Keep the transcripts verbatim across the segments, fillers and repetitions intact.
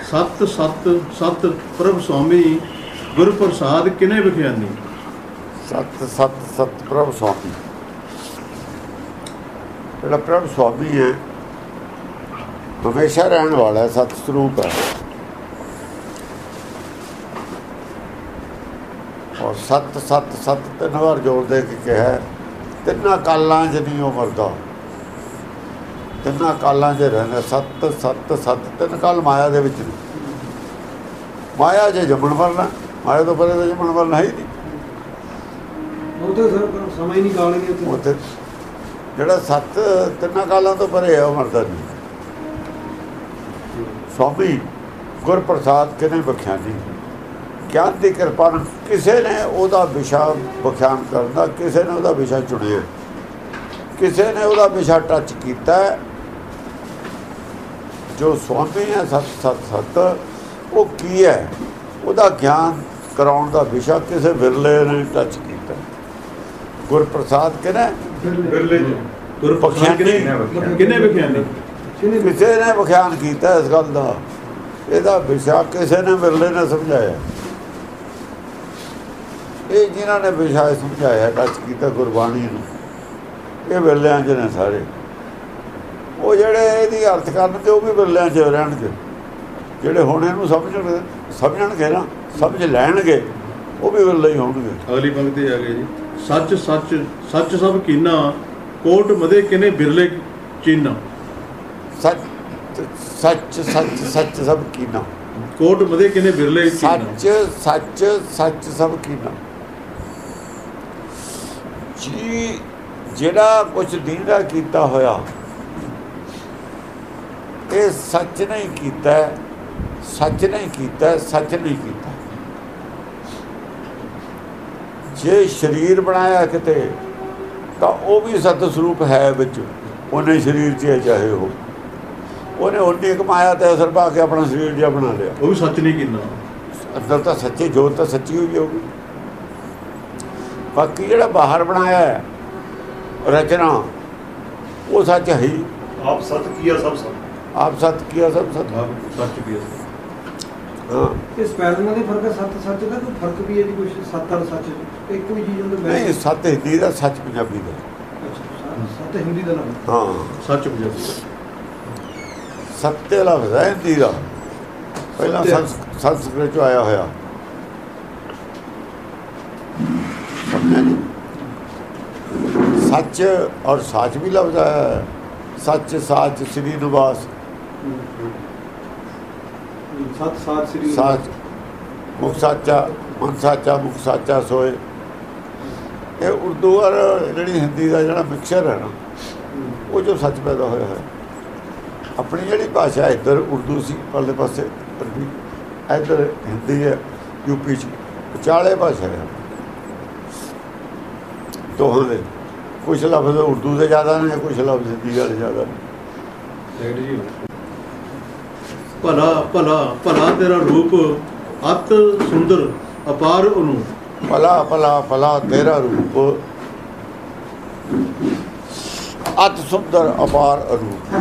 सत सत सत प्रभ स्वामी गुर प्रसाद किने बख्यानी। सत सत सत प्रभ स्वामी, ਜਿਹੜਾ ਪ੍ਰਭ स्वामी है हमेशा रहने वाला है, सत स्वरूप है। और सत सत सत तीन बार जोड़ दे के कहा, तिना कालों च नहीं वो मरदा, तिना कालों च रहना। सत सत सत तीन काल माया दे विच नहीं। माया जे जमन मरना, माया तो परे तो जमन मरना ही नहीं। उत्थे ਜਿਹੜਾ सत ਤਿੰਨਾਂ ਕਾਲਾਂ ਤੋਂ ਪਰੇ ਹੈ ਉਹ ਮਰਦਾ ਨਹੀਂ। स्वामी गुर प्रसाद किने बख्यानी, ज्ञान की कृपा किसी ने ਉਹਦਾ विषा बख्यान करना, किसी ने ਉਹਦਾ विषा चुनिया, किसी ने ਉਹਦਾ विषा टच किया। जो स्वामी है सत सत सत वो की है, ਉਹਦਾ ज्ञान कराउण दा विषा किसी विरले ने टच किया। गुर प्रसाद किने बख्यानी, किसी ने बख्यान किया इस गल का। ਇਹਦਾ विषा किसी ने विरले ने समझाया। ये जिन्हों ने विषा समझाया टच किया गुरबाणी नूं, ये विरलियां च ने सारे। वो जेड़े इहदी अर्थ करनगे वो भी विरलियां च रहणगे, जेड़े हुण इहनूं समझणगे समझणगे ना समझ लैणगे वो भी विरले ही होणगे। अगली पंक्ति आ गई जी, सच सच सच सब कीना कोट मदे किने बिरले चीना। सच सच सच सच सब कीना, कोट मदे किने बिरले सच सच सच सब कीना। जी जेड़ा कुछ दीदा कीता होया ये सच नहीं कीता, सच नहीं कीता, सच नहीं कीता। जे शरीर बनाया किते तो वो भी सत स्वरूप है विच, उन्हें शरीर च चाहे हो, उन्हें उन्नी कमाया तो असर पा के अपना शरीर जिहा बना लिया। वो भी सच नहीं कीना, अंदर तो सच्ची जोत तो सच्ची हुई होगी। बाकी जिहड़ा बाहर बनाया है रचना वो सच है ही। आप सत किया सब सत, आप सत किया सब सत, सच किया। हाँ इस पैरना दी फर्क है, सत सच का कोई फर्क भी है जी? कुछ सत और सच एक कोई चीज अंदर नहीं, सत हिंदी का सच पंजाबी का। सत हिंदी का नाम, हाँ सच पंजाबी सत्य लफ्ज़ है हिंदी का, पहला संस्कृत चो आया होया। सच और साच भी लफ्ज़ है। सच साच श्री निवास, सत सात श्री साच मुख साचा मन साचा मुख साचा सोए। ये उर्दू और जी हिंदी का जो मिक्सचर है ना, वो जो सच पैदा होया है। अपनी जी भाषा इधर उर्दू सी वाले पासे अरबी, इधर हिंदी है यूपी च, विचाले भाषा है दोहां दे। कुछ लफ्ज़ उर्दू से ज़्यादा ने, कुछ लफ्ज़ हिंदी वाले ज़्यादा ने। भला भला भला तेरा रूप अत सुंदर अपार अनूप। भला भला भला तेरा रूप अत सुंदर अपार अरूप।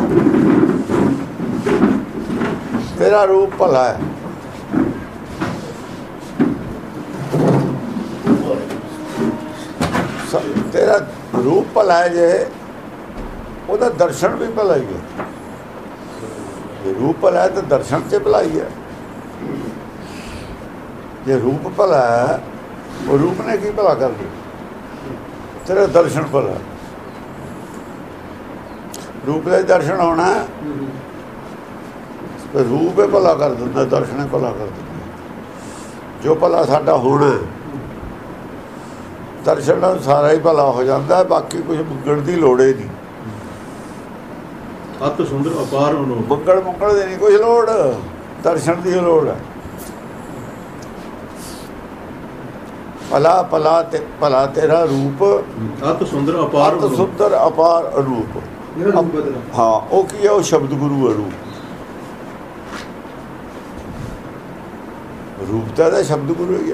तेरा रूप भला है, तेरा रूप भला है। जे ਉਹਦਾ दर्शन भी भला ही है। जे रूप भला है तो दर्शन से भलाई है। जे रूप भला है वो रूप ने की भला कर दिया, तेरा दर्शन भला। रूप का दर्शन होना है, रूप ही भला कर दिंदा, दर्शन ही भला कर दिंदा। जो भला साडा होना है दर्शन सारा ही भला हो जाता है, बाकी कुछ मंगण की लोड़ ही नहीं। अत सुंदर अपार अनूप, मंगण मंगण की नहीं कुछ लोड़, दर्शन की लोड़ है। भला भला ते भला तेरा रूप अत सुंदर अपार अत सुंदर अपार अरूप। हाँ वो की है, वो शब्द गुरु अरूप। रूपता का शब्द गुरु है।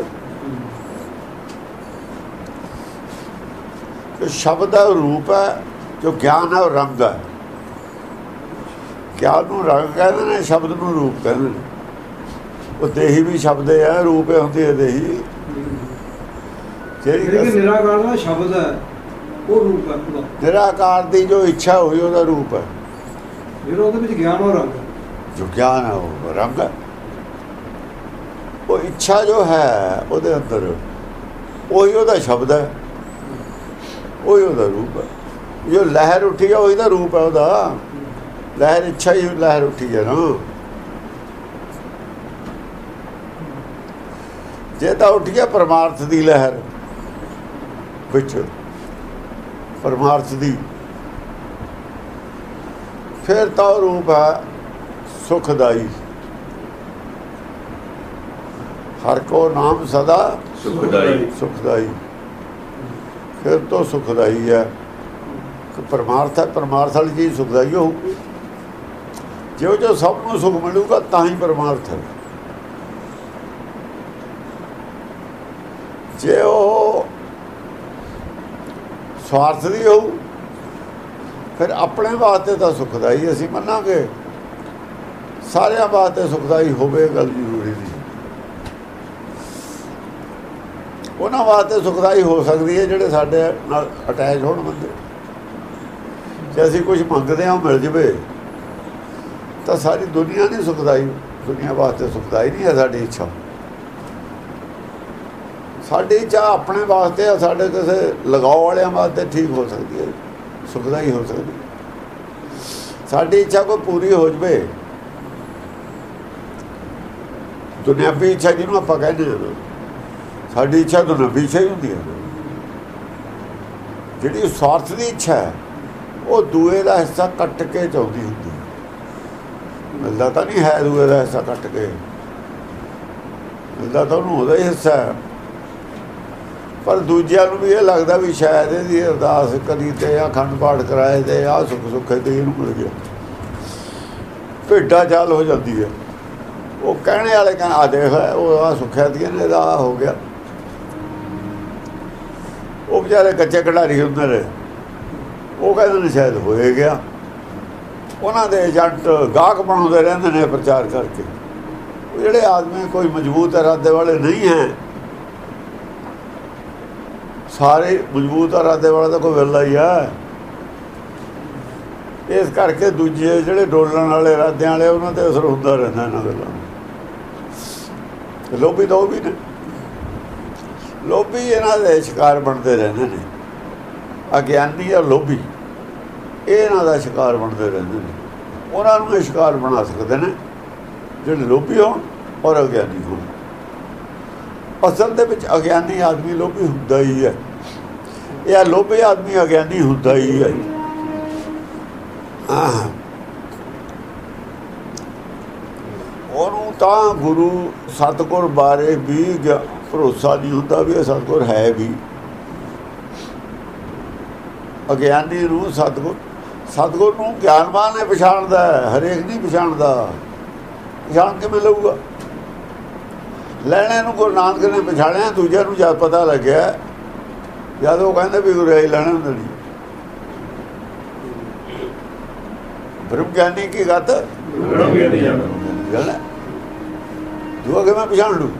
जो शब्द है रूप है, जो ज्ञान है वो रंग है। ज्ञान नूं रंग कहते हैं, शब्द नूं रूप कहते हैं। ਉਹ ਦੇਹੀ ਵੀ ਸ਼ਬਦ ਹੈ, ਰੂਪ ਹੁੰਦੀ ਹੈ ਦੇਹੀ। ਜਿਹੜੀ ਨਿਰਾਕਾਰ ਦਾ ਸ਼ਬਦ ਹੈ ਉਹ ਰੂਪ ਹੈ ਉਹਦਾ। ਨਿਰਾਕਾਰ ਦੀ ਜੋ ਇੱਛਾ ਹੋਈ ਉਹਦਾ ਰੂਪ ਹੈ। ਜਿਹੜਾ ਉਹਦੇ ਵਿੱਚ ਗਿਆਨ ਔਰ ਰੰਗ, ਜੋ ਗਿਆਨ ਹੈ ਉਹ ਰੰਗ ਹੈ। ਉਹ ਇੱਛਾ ਜੋ ਹੈ ਉਹਦੇ ਅੰਦਰ ਉਹੀ ਉਹਦਾ ਸ਼ਬਦ ਹੈ, ਉਹੀ ਉਹਦਾ ਰੂਪ ਹੈ। ਜੋ ਲਹਿਰ ਉੱਠੀ ਹੈ ਉਹੀ ਦਾ ਰੂਪ ਹੈ ਉਹਦਾ। ਲਹਿਰ ਇੱਛਾ ਹੀ ਲਹਿਰ ਉੱਠੀ ਹੈ ਨਾ। ਜੇ ਤਾਂ ਉੱਠ ਗਿਆ ਪਰਮਾਰਥ ਦੀ ਲਹਿਰ ਵਿੱਚ, ਪਰਮਾਰਥ ਦੀ, ਫਿਰ ਤਾਂ ਉਹ ਰੂਪ ਹੈ ਸੁਖਦਾਈ। ਹਰ ਕੋ ਨਾਮ ਸਦਾ ਸੁਖਦਾਈ, ਸੁਖਦਾਈ। ਫਿਰ ਤੋਂ ਸੁਖਦਾਈ ਹੈ। ਪਰਮਾਰਥ ਹੈ, ਪਰਮਾਰਥ ਵਾਲੀ ਚੀਜ਼ ਸੁਖਦਾਈ ਹੋਊਗੀ। ਜੋ ਜੋ ਸਭ ਨੂੰ ਸੁਖ ਮਿਲੂਗਾ ਤਾਂ ਹੀ ਪਰਮਾਰਥ ਹੈ। ਜੇ ਉਹ ਸਵਾਰਥ ਦੀ ਹੋਊ ਫਿਰ ਆਪਣੇ ਵਾਸਤੇ ਤਾਂ ਸੁਖਦਾਈ ਅਸੀਂ ਮੰਨਾਂਗੇ, ਸਾਰਿਆਂ ਵਾਸਤੇ ਸੁਖਦਾਈ ਹੋਵੇ ਗੱਲ ਜ਼ਰੂਰੀ ਨਹੀਂ। ਉਹਨਾਂ ਵਾਸਤੇ ਸੁਖਦਾਈ ਹੋ ਸਕਦੀ ਹੈ ਜਿਹੜੇ ਸਾਡੇ ਨਾਲ ਅਟੈਚ ਹੋਣ ਬੰਦੇ। ਜੇ ਅਸੀਂ ਕੁਝ ਮੰਗਦੇ ਹਾਂ ਮਿਲ ਜਵੇ ਤਾਂ ਸਾਰੀ ਦੁਨੀਆ ਨਹੀਂ ਸੁਖਦਾਈ। ਦੁਨੀਆ ਵਾਸਤੇ ਸੁਖਦਾਈ ਨਹੀਂ ਹੈ ਸਾਡੀ ਇੱਛਾ। ਸਾਡੀ ਇੱਛਾ ਆਪਣੇ ਵਾਸਤੇ ਆ, ਸਾਡੇ ਕਿਸੇ ਲਗਾਓ ਵਾਲਿਆਂ ਵਾਸਤੇ ਠੀਕ ਹੋ ਸਕਦੀ ਹੈ, ਸੁਖਦਾਈ ਹੋ ਸਕਦੀ ਹੈ। ਸਾਡੀ ਇੱਛਾ ਕੋਈ ਪੂਰੀ ਹੋ ਜਵੇ, ਦੁਨਿਆਵੀ ਇੱਛਾ ਜਿਹਨੂੰ ਆਪਾਂ ਕਹਿੰਦੇ ਹਾਂ, ਸਾਡੀ ਇੱਛਾ ਦੁਨਿਆਵੀ ਇੱਛਾ ਹੀ ਹੁੰਦੀ ਹੈ। ਜਿਹੜੀ ਸਵਾਰਥ ਦੀ ਇੱਛਾ ਹੈ ਉਹ ਦੂਏ ਦਾ ਹਿੱਸਾ ਕੱਟ ਕੇ ਚਾਹੁੰਦੀ ਹੁੰਦੀ ਹੈ। ਮਿਲਦਾ ਤਾਂ ਨਹੀਂ ਹੈ ਦੂਏ ਦਾ ਹਿੱਸਾ ਕੱਟ ਕੇ, ਮਿਲਦਾ ਤਾਂ ਉਹਨੂੰ ਉਹਦਾ ਹੀ ਹਿੱਸਾ ਹੈ। ਪਰ ਦੂਜਿਆਂ ਨੂੰ ਵੀ ਇਹ ਲੱਗਦਾ ਵੀ ਸ਼ਾਇਦ ਇਹਦੀ ਅਰਦਾਸ ਕਰੀ ਤੇ ਆ ਅਖੰਡ ਪਾਠ ਕਰਾਏ ਤੇ ਆਹ ਸੁੱਖ ਸੁੱਖੇ ਤੇ ਇਹਨੂੰ ਮਿਲ ਗਿਆ। ਭੇਡਾਂ ਚਾਲ ਹੋ ਜਾਂਦੀ ਹੈ। ਉਹ ਕਹਿਣੇ ਵਾਲੇ ਕਹਿੰਦੇ ਆ ਦੇਖ ਉਹ ਆਹ ਸੁੱਖਿਆ ਦੀ ਇਹਦਾ ਆਹ ਹੋ ਗਿਆ। ਉਹ ਵਿਚਾਰੇ ਕੱਚੇ ਖਿਡਾਰੀ ਹੁੰਦੇ ਨੇ, ਉਹ ਕਹਿੰਦੇ ਨੇ ਸ਼ਾਇਦ ਹੋਏ ਗਿਆ। ਉਹਨਾਂ ਦੇ ਏਜੰਟ ਗਾਹਕ ਬਣਾਉਂਦੇ ਰਹਿੰਦੇ ਨੇ ਪ੍ਰਚਾਰ ਕਰਕੇ। ਜਿਹੜੇ ਆਦਮੀ ਕੋਈ ਮਜ਼ਬੂਤ ਇਰਾਦੇ ਵਾਲੇ ਨਹੀਂ ਹੈ, ਸਾਰੇ ਮਜ਼ਬੂਤ ਇਰਾਦੇ ਵਾਲਾ ਤਾਂ ਕੋਈ ਵਿਰਲਾ ਹੀ ਆ। ਇਸ ਕਰਕੇ ਦੂਜੇ ਜਿਹੜੇ ਡੋਲਣ ਵਾਲੇ ਇਰਾਦਿਆਂ ਵਾਲੇ ਉਹਨਾਂ ਤੇ ਅਸਰ ਹੁੰਦਾ ਰਹਿੰਦਾ ਇਹਨਾਂ ਗੱਲਾਂ। ਲੋਭੀ ਤਾਂ ਉਹ ਵੀ ਨੇ, ਲੋਭੀ ਇਹਨਾਂ ਦੇ ਸ਼ਿਕਾਰ ਬਣਦੇ ਰਹਿੰਦੇ ਨੇ। ਅਗਿਆਨੀ ਆ ਲੋਭੀ, ਇਹ ਇਹਨਾਂ ਦਾ ਸ਼ਿਕਾਰ ਬਣਦੇ ਰਹਿੰਦੇ ਨੇ। ਉਹਨਾਂ ਨੂੰ ਇਹ ਸ਼ਿਕਾਰ ਬਣਾ ਸਕਦੇ ਨੇ ਜਿਹੜੇ ਲੋਭੀ ਹੋਣ ਔਰ ਅਗਿਆਨੀ ਹੋਣ। ਅਸਲ ਦੇ ਵਿੱਚ ਅਗਿਆਨੀ ਆਦਮੀ ਲੋਭੀ ਹੁੰਦਾ ਹੀ ਹੈ, ਇਹ ਲੋਭੀ ਆਦਮੀ ਅਗਿਆਨੀ ਹੁੰਦਾ ਹੀ ਹੈ। ਉਹਨੂੰ ਤਾਂ ਗੁਰੂ ਸਤਿਗੁਰ ਬਾਰੇ ਵੀ ਭਰੋਸਾ ਨਹੀਂ ਹੁੰਦਾ ਵੀ ਇਹ ਸਤਿਗੁਰ ਹੈ ਵੀ। ਅਗਿਆਨੀ ਨੂੰ ਸਤਿਗੁਰ ਸਤਿਗੁਰ ਨੂੰ ਗਿਆਨਵਾਨ ਨੇ ਪਛਾਣਦਾ, ਹਰੇਕ ਨਹੀਂ ਪਛਾਣਦਾ। ਪਛਾਣ ਕਿਵੇਂ ਲਊਗਾ? ਲੈਣੇ ਨੂੰ ਗੁਰੂ ਨਾਨਕ ਨੇ ਪਛਾਣਿਆ, ਦੂਜਿਆਂ ਨੂੰ ਜਦ ਪਤਾ ਲੱਗਿਆ ਜਦ ਉਹ ਕਹਿੰਦੇ ਵੀ ਗੁਰੂ ਆਈ ਲੈਣਾ ਹੁੰਦਾ ਨਹੀਂ। ਬ੍ਰਹਮ ਗਿਆਨੀ ਕੀ ਗੱਤ ਲੈਣਾ ਦੂਆ ਕਿ ਮੈਂ ਪਛਾਣ ਲੂ।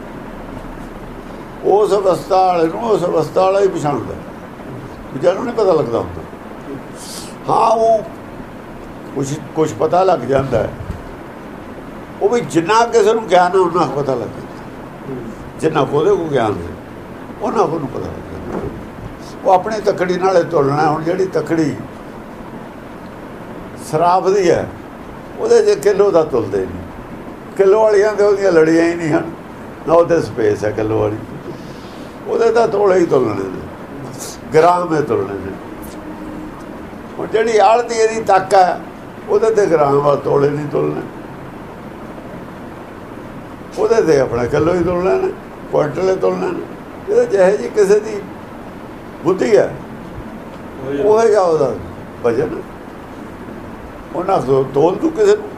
ਉਸ ਅਵਸਥਾ ਵਾਲੇ ਨੂੰ ਉਸ ਅਵਸਥਾ ਵਾਲਾ ਹੀ ਪਛਾਣਦਾ, ਦੂਜਿਆਂ ਨੂੰ ਨਹੀਂ ਪਤਾ ਲੱਗਦਾ ਹੁੰਦਾ। ਹਾਂ ਉਹ ਕੁਛ ਕੁਛ ਪਤਾ ਲੱਗ ਜਾਂਦਾ ਹੈ। ਉਹ ਵੀ ਜਿੰਨਾ ਕਿਸੇ ਨੂੰ ਗਿਆਨ ਹੈ ਉਹਨਾਂ ਨੂੰ ਪਤਾ ਲੱਗ ਜਾਂਦਾ, ਜਿੰਨਾ ਉਹਦੇ ਕੋਲ ਗਿਆਨ ਹੈ ਉਹਨਾਂ ਨੂੰ ਪਤਾ ਲੱਗ ਜਾਂਦਾ। ਉਹ ਆਪਣੀ ਤਕੜੀ ਨਾਲੇ ਤੁਲਣਾ। ਹੁਣ ਜਿਹੜੀ ਤਕੜੀ ਸ਼ਰਾਬ ਦੀ ਹੈ ਉਹਦੇ 'ਚ ਕਿਲੋ ਦਾ ਤੁਲਦੇ ਨਹੀਂ। ਕਿਲੋ ਵਾਲੀਆਂ ਤੇ ਉਹਦੀਆਂ ਲੜੀਆਂ ਹੀ ਨਹੀਂ ਹਨ, ਨਾ ਉਹਦੇ ਸਪੇਸ ਹੈ ਕਿਲੋ ਵਾਲੀ। ਉਹਦੇ ਤਾਂ ਤੋਲੇ ਹੀ ਤੁਲਣੇ ਨੇ, ਗ੍ਰਾਮ ਹੀ ਤੁਲਣੇ ਨੇ। ਹੁਣ ਜਿਹੜੀ ਆੜ੍ਹਤੀ ਇਹਦੀ ਤੱਕ ਹੈ ਉਹਦੇ ਤੇ ਗ੍ਰਾਮ ਵਾਲ ਤੋਲੇ ਨਹੀਂ ਤੁਲਣੇ, ਉਹਦੇ ਤੇ ਆਪਣਾ ਕਿਲੋ ਹੀ ਤੁਲਣੇ ਨੇ, ਕੁਆਂਟਲ ਹੀ ਤੁਲਣੇ ਨੇ। ਇਹਦੇ ਜਿਹੇ ਜੀ ਕਿਸੇ ਦੀ ਬੁੱਧੀ ਹੈ ਉਹ ਜਾ ਉਹਦਾ ਵਜਨ ਉਹਨਾਂ ਤੋਲ ਤੂੰ ਕਿਸੇ ਨੂੰ।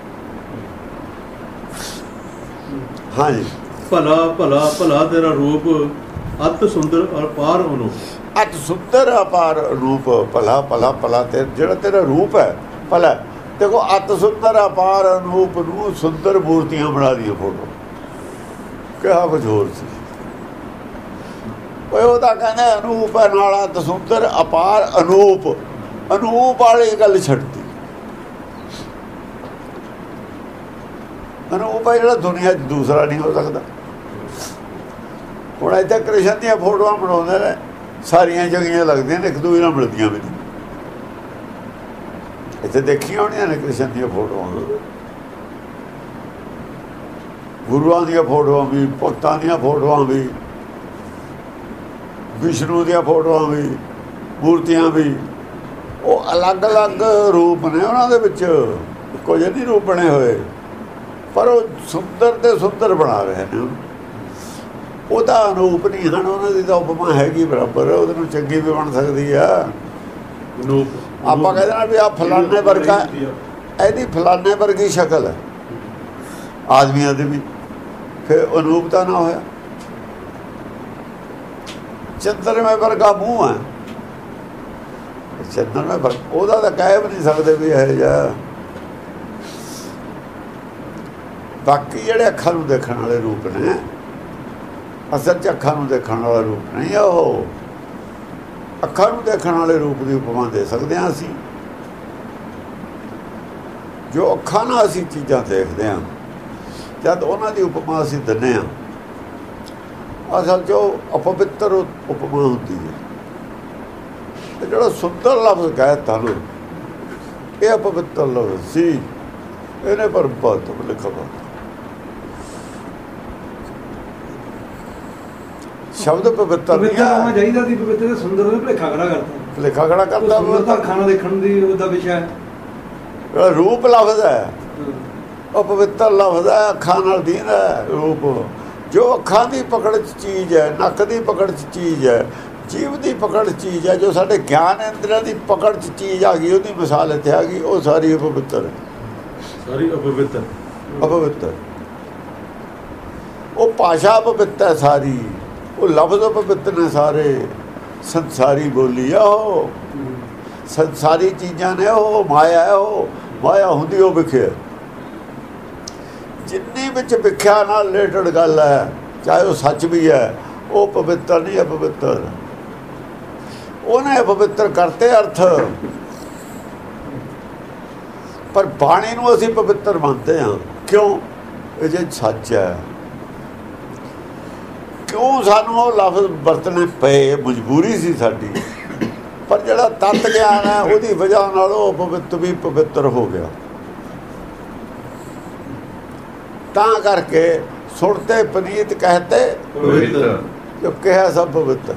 ਹਾਂਜੀ ਭਲਾ ਭਲਾ ਭਲਾ ਤੇਰਾ ਰੂਪ ਅਤ ਸੁੰਦਰ ਔਰ ਪਾਰ ਅਨੂਪ। ਅਤ ਸੁੰਦਰ ਅਪਾਰ ਰੂਪ ਭਲਾ ਭਲਾ ਭਲਾ ਤੇ ਜਿਹੜਾ ਤੇਰਾ ਰੂਪ ਹੈ ਭਲਾ। ਦੇਖੋ ਅਤ ਸੁੰਦਰ ਅਪਾਰ ਅਨੂਪ ਨੂੰ ਸੁੰਦਰ ਮੂਰਤੀਆਂ ਬਣਾ ਦੀਆਂ ਫੋਟੋ। ਕਿਹਾ ਕੁਝ ਹੋਰ ਸੀ। ਉਹ ਉਹਦਾ ਕਹਿੰਦੇ ਅਨੂਪ ਹੈ ਨਾਲਾ ਦਸੁੰਦਰ ਅਪਾਰ ਅਨੂਪ, ਅਨੂਪ ਵਾਲੀ ਗੱਲ ਛੱਡਤੀ। ਅਨੂਪ ਹੈ ਜਿਹੜਾ ਦੁਨੀਆ 'ਚ ਦੂਸਰਾ ਨਹੀਂ ਹੋ ਸਕਦਾ। ਹੁਣ ਇੱਥੇ ਕ੍ਰਿਸ਼ਨ ਦੀਆਂ ਫੋਟੋਆਂ ਬਣਾਉਂਦੇ ਨੇ, ਸਾਰੀਆਂ ਜਗ੍ਹੀਆਂ ਲੱਗਦੀਆਂ ਨੇ, ਇੱਕ ਦੂਜੇ ਨਾਲ ਮਿਲਦੀਆਂ ਵੀ ਨਹੀਂ। ਇੱਥੇ ਦੇਖੀਆਂ ਹੋਣੀਆਂ ਨੇ ਕ੍ਰਿਸ਼ਨ ਦੀਆਂ ਫੋਟੋਆਂ, ਗੁਰੂਆਂ ਦੀਆਂ ਫੋਟੋਆਂ ਵੀ, ਭਗਤਾਂ ਦੀਆਂ ਫੋਟੋਆਂ ਵੀ, ਵਿਸ਼ਨੂੰ ਦੀਆਂ ਫੋਟੋਆਂ ਵੀ, ਮੂਰਤੀਆਂ ਵੀ। ਉਹ ਅਲੱਗ-ਅਲੱਗ ਰੂਪ ਨੇ ਉਹਨਾਂ ਦੇ ਵਿੱਚ, ਕੁਝ ਨਹੀਂ ਰੂਪ ਬਣੇ ਹੋਏ, ਪਰ ਉਹ ਸੁੰਦਰ ਤੇ ਸੁੰਦਰ ਬਣਾ ਰਹੇ ਨੇ। ਉਹਦਾ ਅਨੂਪ ਨਹੀਂ ਹਨ, ਉਹਨਾਂ ਦੀ ਤਾਂ ਉਪਮਾ ਹੈਗੀ ਬਰਾਬਰ, ਉਹਦੇ ਨੂੰ ਚੰਗੀ ਵੀ ਬਣ ਸਕਦੀ ਆ। ਆਪਾਂ ਕਹਿੰਦੇ ਨਾ ਵੀ ਆਹ ਫਲਾਣੇ ਵਰਗਾ, ਇਹਦੀ ਫਲਾਣੇ ਵਰਗੀ ਸ਼ਕਲ ਹੈ ਆਦਮੀਆਂ ਦੀ ਵੀ, ਫਿਰ ਅਨੂਪ ਤਾਂ ਨਾ ਹੋਇਆ। ਚੰਦਰਮੇ ਵਰਗਾ ਮੂੰਹ ਹੈ, ਚੰਦਰਮੇ ਵਰਗਾ, ਉਹਦਾ ਤਾਂ ਕਹਿ ਵੀ ਨਹੀਂ ਸਕਦੇ ਵੀ ਇਹ ਜਿਹਾ। ਬਾਕੀ ਜਿਹੜੇ ਅੱਖਾਂ ਨੂੰ ਦੇਖਣ ਵਾਲੇ ਰੂਪ ਨੇ, ਅਸਲ 'ਚ ਅੱਖਾਂ ਨੂੰ ਦੇਖਣ ਵਾਲਾ ਰੂਪ ਨਹੀਂ ਉਹ। ਅੱਖਾਂ ਨੂੰ ਦੇਖਣ ਵਾਲੇ ਰੂਪ ਦੀ ਉਪਮਾ ਦੇ ਸਕਦੇ ਹਾਂ ਅਸੀਂ। ਜੋ ਅੱਖਾਂ ਨਾਲ ਅਸੀਂ ਚੀਜ਼ਾਂ ਦੇਖਦੇ ਹਾਂ, ਜਦ ਉਹਨਾਂ ਦੀ ਉਪਮਾ ਅਸੀਂ ਦਿੰਦੇ ਹਾਂ, ਅਸਲ 'ਚ ਉਹ ਅਪਵਿੱਤਰ ਉਪਮਾ ਹੁੰਦੀ ਹੈ। ਤੇ ਜਿਹੜਾ ਸੁੰਦਰ ਲਫ਼ਜ਼ ਕਹਿ ਤਾ ਲੋ, ਇਹ ਅਪਵਿੱਤਰ ਲਫ਼ਜ਼ ਸੀ, ਇਹਨੇ ਪਰ ਬਹੁਤ ਲਿਖਾ ਸ਼ਬਦ ਪਵਿੱਤਰ ਨਹੀਂ ਹੈ। ਚਾਹੀਦਾ ਸੀ ਪਵਿੱਤਰ ਤੇ ਸੁੰਦਰ ਨੂੰ ਭੁਲੇਖਾ ਖੜਾ ਕਰਤਾ, ਭੁਲੇਖਾ ਖੜਾ ਕਰਦਾ। ਸੁੰਦਰਤਾ ਖਾਣਾ ਦੇਖਣ ਦੀ ਉਹਦਾ ਵਿਸ਼ਾ ਹੈ, ਰੂਪ ਲਫ਼ਜ਼ ਹੈ, ਉਹ ਪਵਿੱਤਰ ਲਫ਼ਜ਼ ਹੈ, ਅੱਖਾਂ ਨਾਲ ਦੀਦਾ ਰੂਪ। ਜੋ ਅੱਖਾਂ ਦੀ ਪਕੜ 'ਚ ਚੀਜ਼ ਹੈ, ਨੱਕ ਦੀ ਪਕੜ 'ਚ ਚੀਜ਼ ਹੈ, ਜੀਵ ਦੀ ਪਕੜ 'ਚ ਚੀਜ਼ ਹੈ, ਜੋ ਸਾਡੇ ਗਿਆਨ ਇੰਦਰੀਆਂ ਦੀ ਪਕੜ 'ਚ ਚੀਜ਼ ਆ ਗਈ, ਉਹਦੀ ਮਿਸਾਲ ਇੱਥੇ ਆ ਗਈ, ਉਹ ਸਾਰੀ ਅਪਵਿੱਤਰ ਹੈ, ਸਾਰੀ ਅਪਵਿੱਤਰ ਅਪਵਿੱਤਰ। ਉਹ ਭਾਸ਼ਾ ਅਪਵਿੱਤਰ ਹੈ ਸਾਰੀ, ਉਹ ਲਫ਼ਜ਼ ਅਪਵਿੱਤਰ ਨੇ ਸਾਰੇ। ਸੰਸਾਰੀ ਬੋਲੀ ਆ ਉਹ, ਸੰਸਾਰੀ ਚੀਜ਼ਾਂ ਨੇ ਉਹ, ਮਾਇਆ ਹੈ ਉਹ। ਮਾਇਆ ਹੁੰਦੀ ਉਹ ਵਿਖਿਆ, ਜਿੰਨੀ ਵਿੱਚ ਵਿਖਿਆ ਨਾਲ ਰਿਲੇਟਡ ਗੱਲ ਹੈ, ਚਾਹੇ ਉਹ ਸੱਚ ਵੀ ਹੈ, ਉਹ ਪਵਿੱਤਰ ਨਹੀਂ ਅਪਵਿੱਤਰ। ਉਹਨੇ ਅਪਵਿੱਤਰ ਕਰਤੇ ਅਰਥ, ਪਰ ਬਾਣੀ ਨੂੰ ਅਸੀਂ ਪਵਿੱਤਰ ਮੰਨਦੇ ਹਾਂ। ਕਿਉਂ? ਇਹ ਜੇ ਸੱਚ ਹੈ, ਕਿਉਂ ਸਾਨੂੰ ਉਹ ਲਫ਼ਜ਼ ਵਰਤਣੇ ਪਏ, ਮਜਬੂਰੀ ਸੀ ਸਾਡੀ। ਪਰ ਜਿਹੜਾ ਤੱਤ ਗਿਆਨ ਹੈ, ਉਹਦੀ ਵਜ੍ਹਾ ਨਾਲ ਉਹ ਪਵਿੱਤਰ ਵੀ ਪਵਿੱਤਰ ਹੋ ਗਿਆ। ਤਾਂ ਕਰਕੇ ਸੁਣਤੇ ਪਨੀਤ ਕਹਤੇ ਪਵਿੱਤਰ, ਜੋ ਕਿਹਾ ਸਭ ਪਵਿੱਤਰ।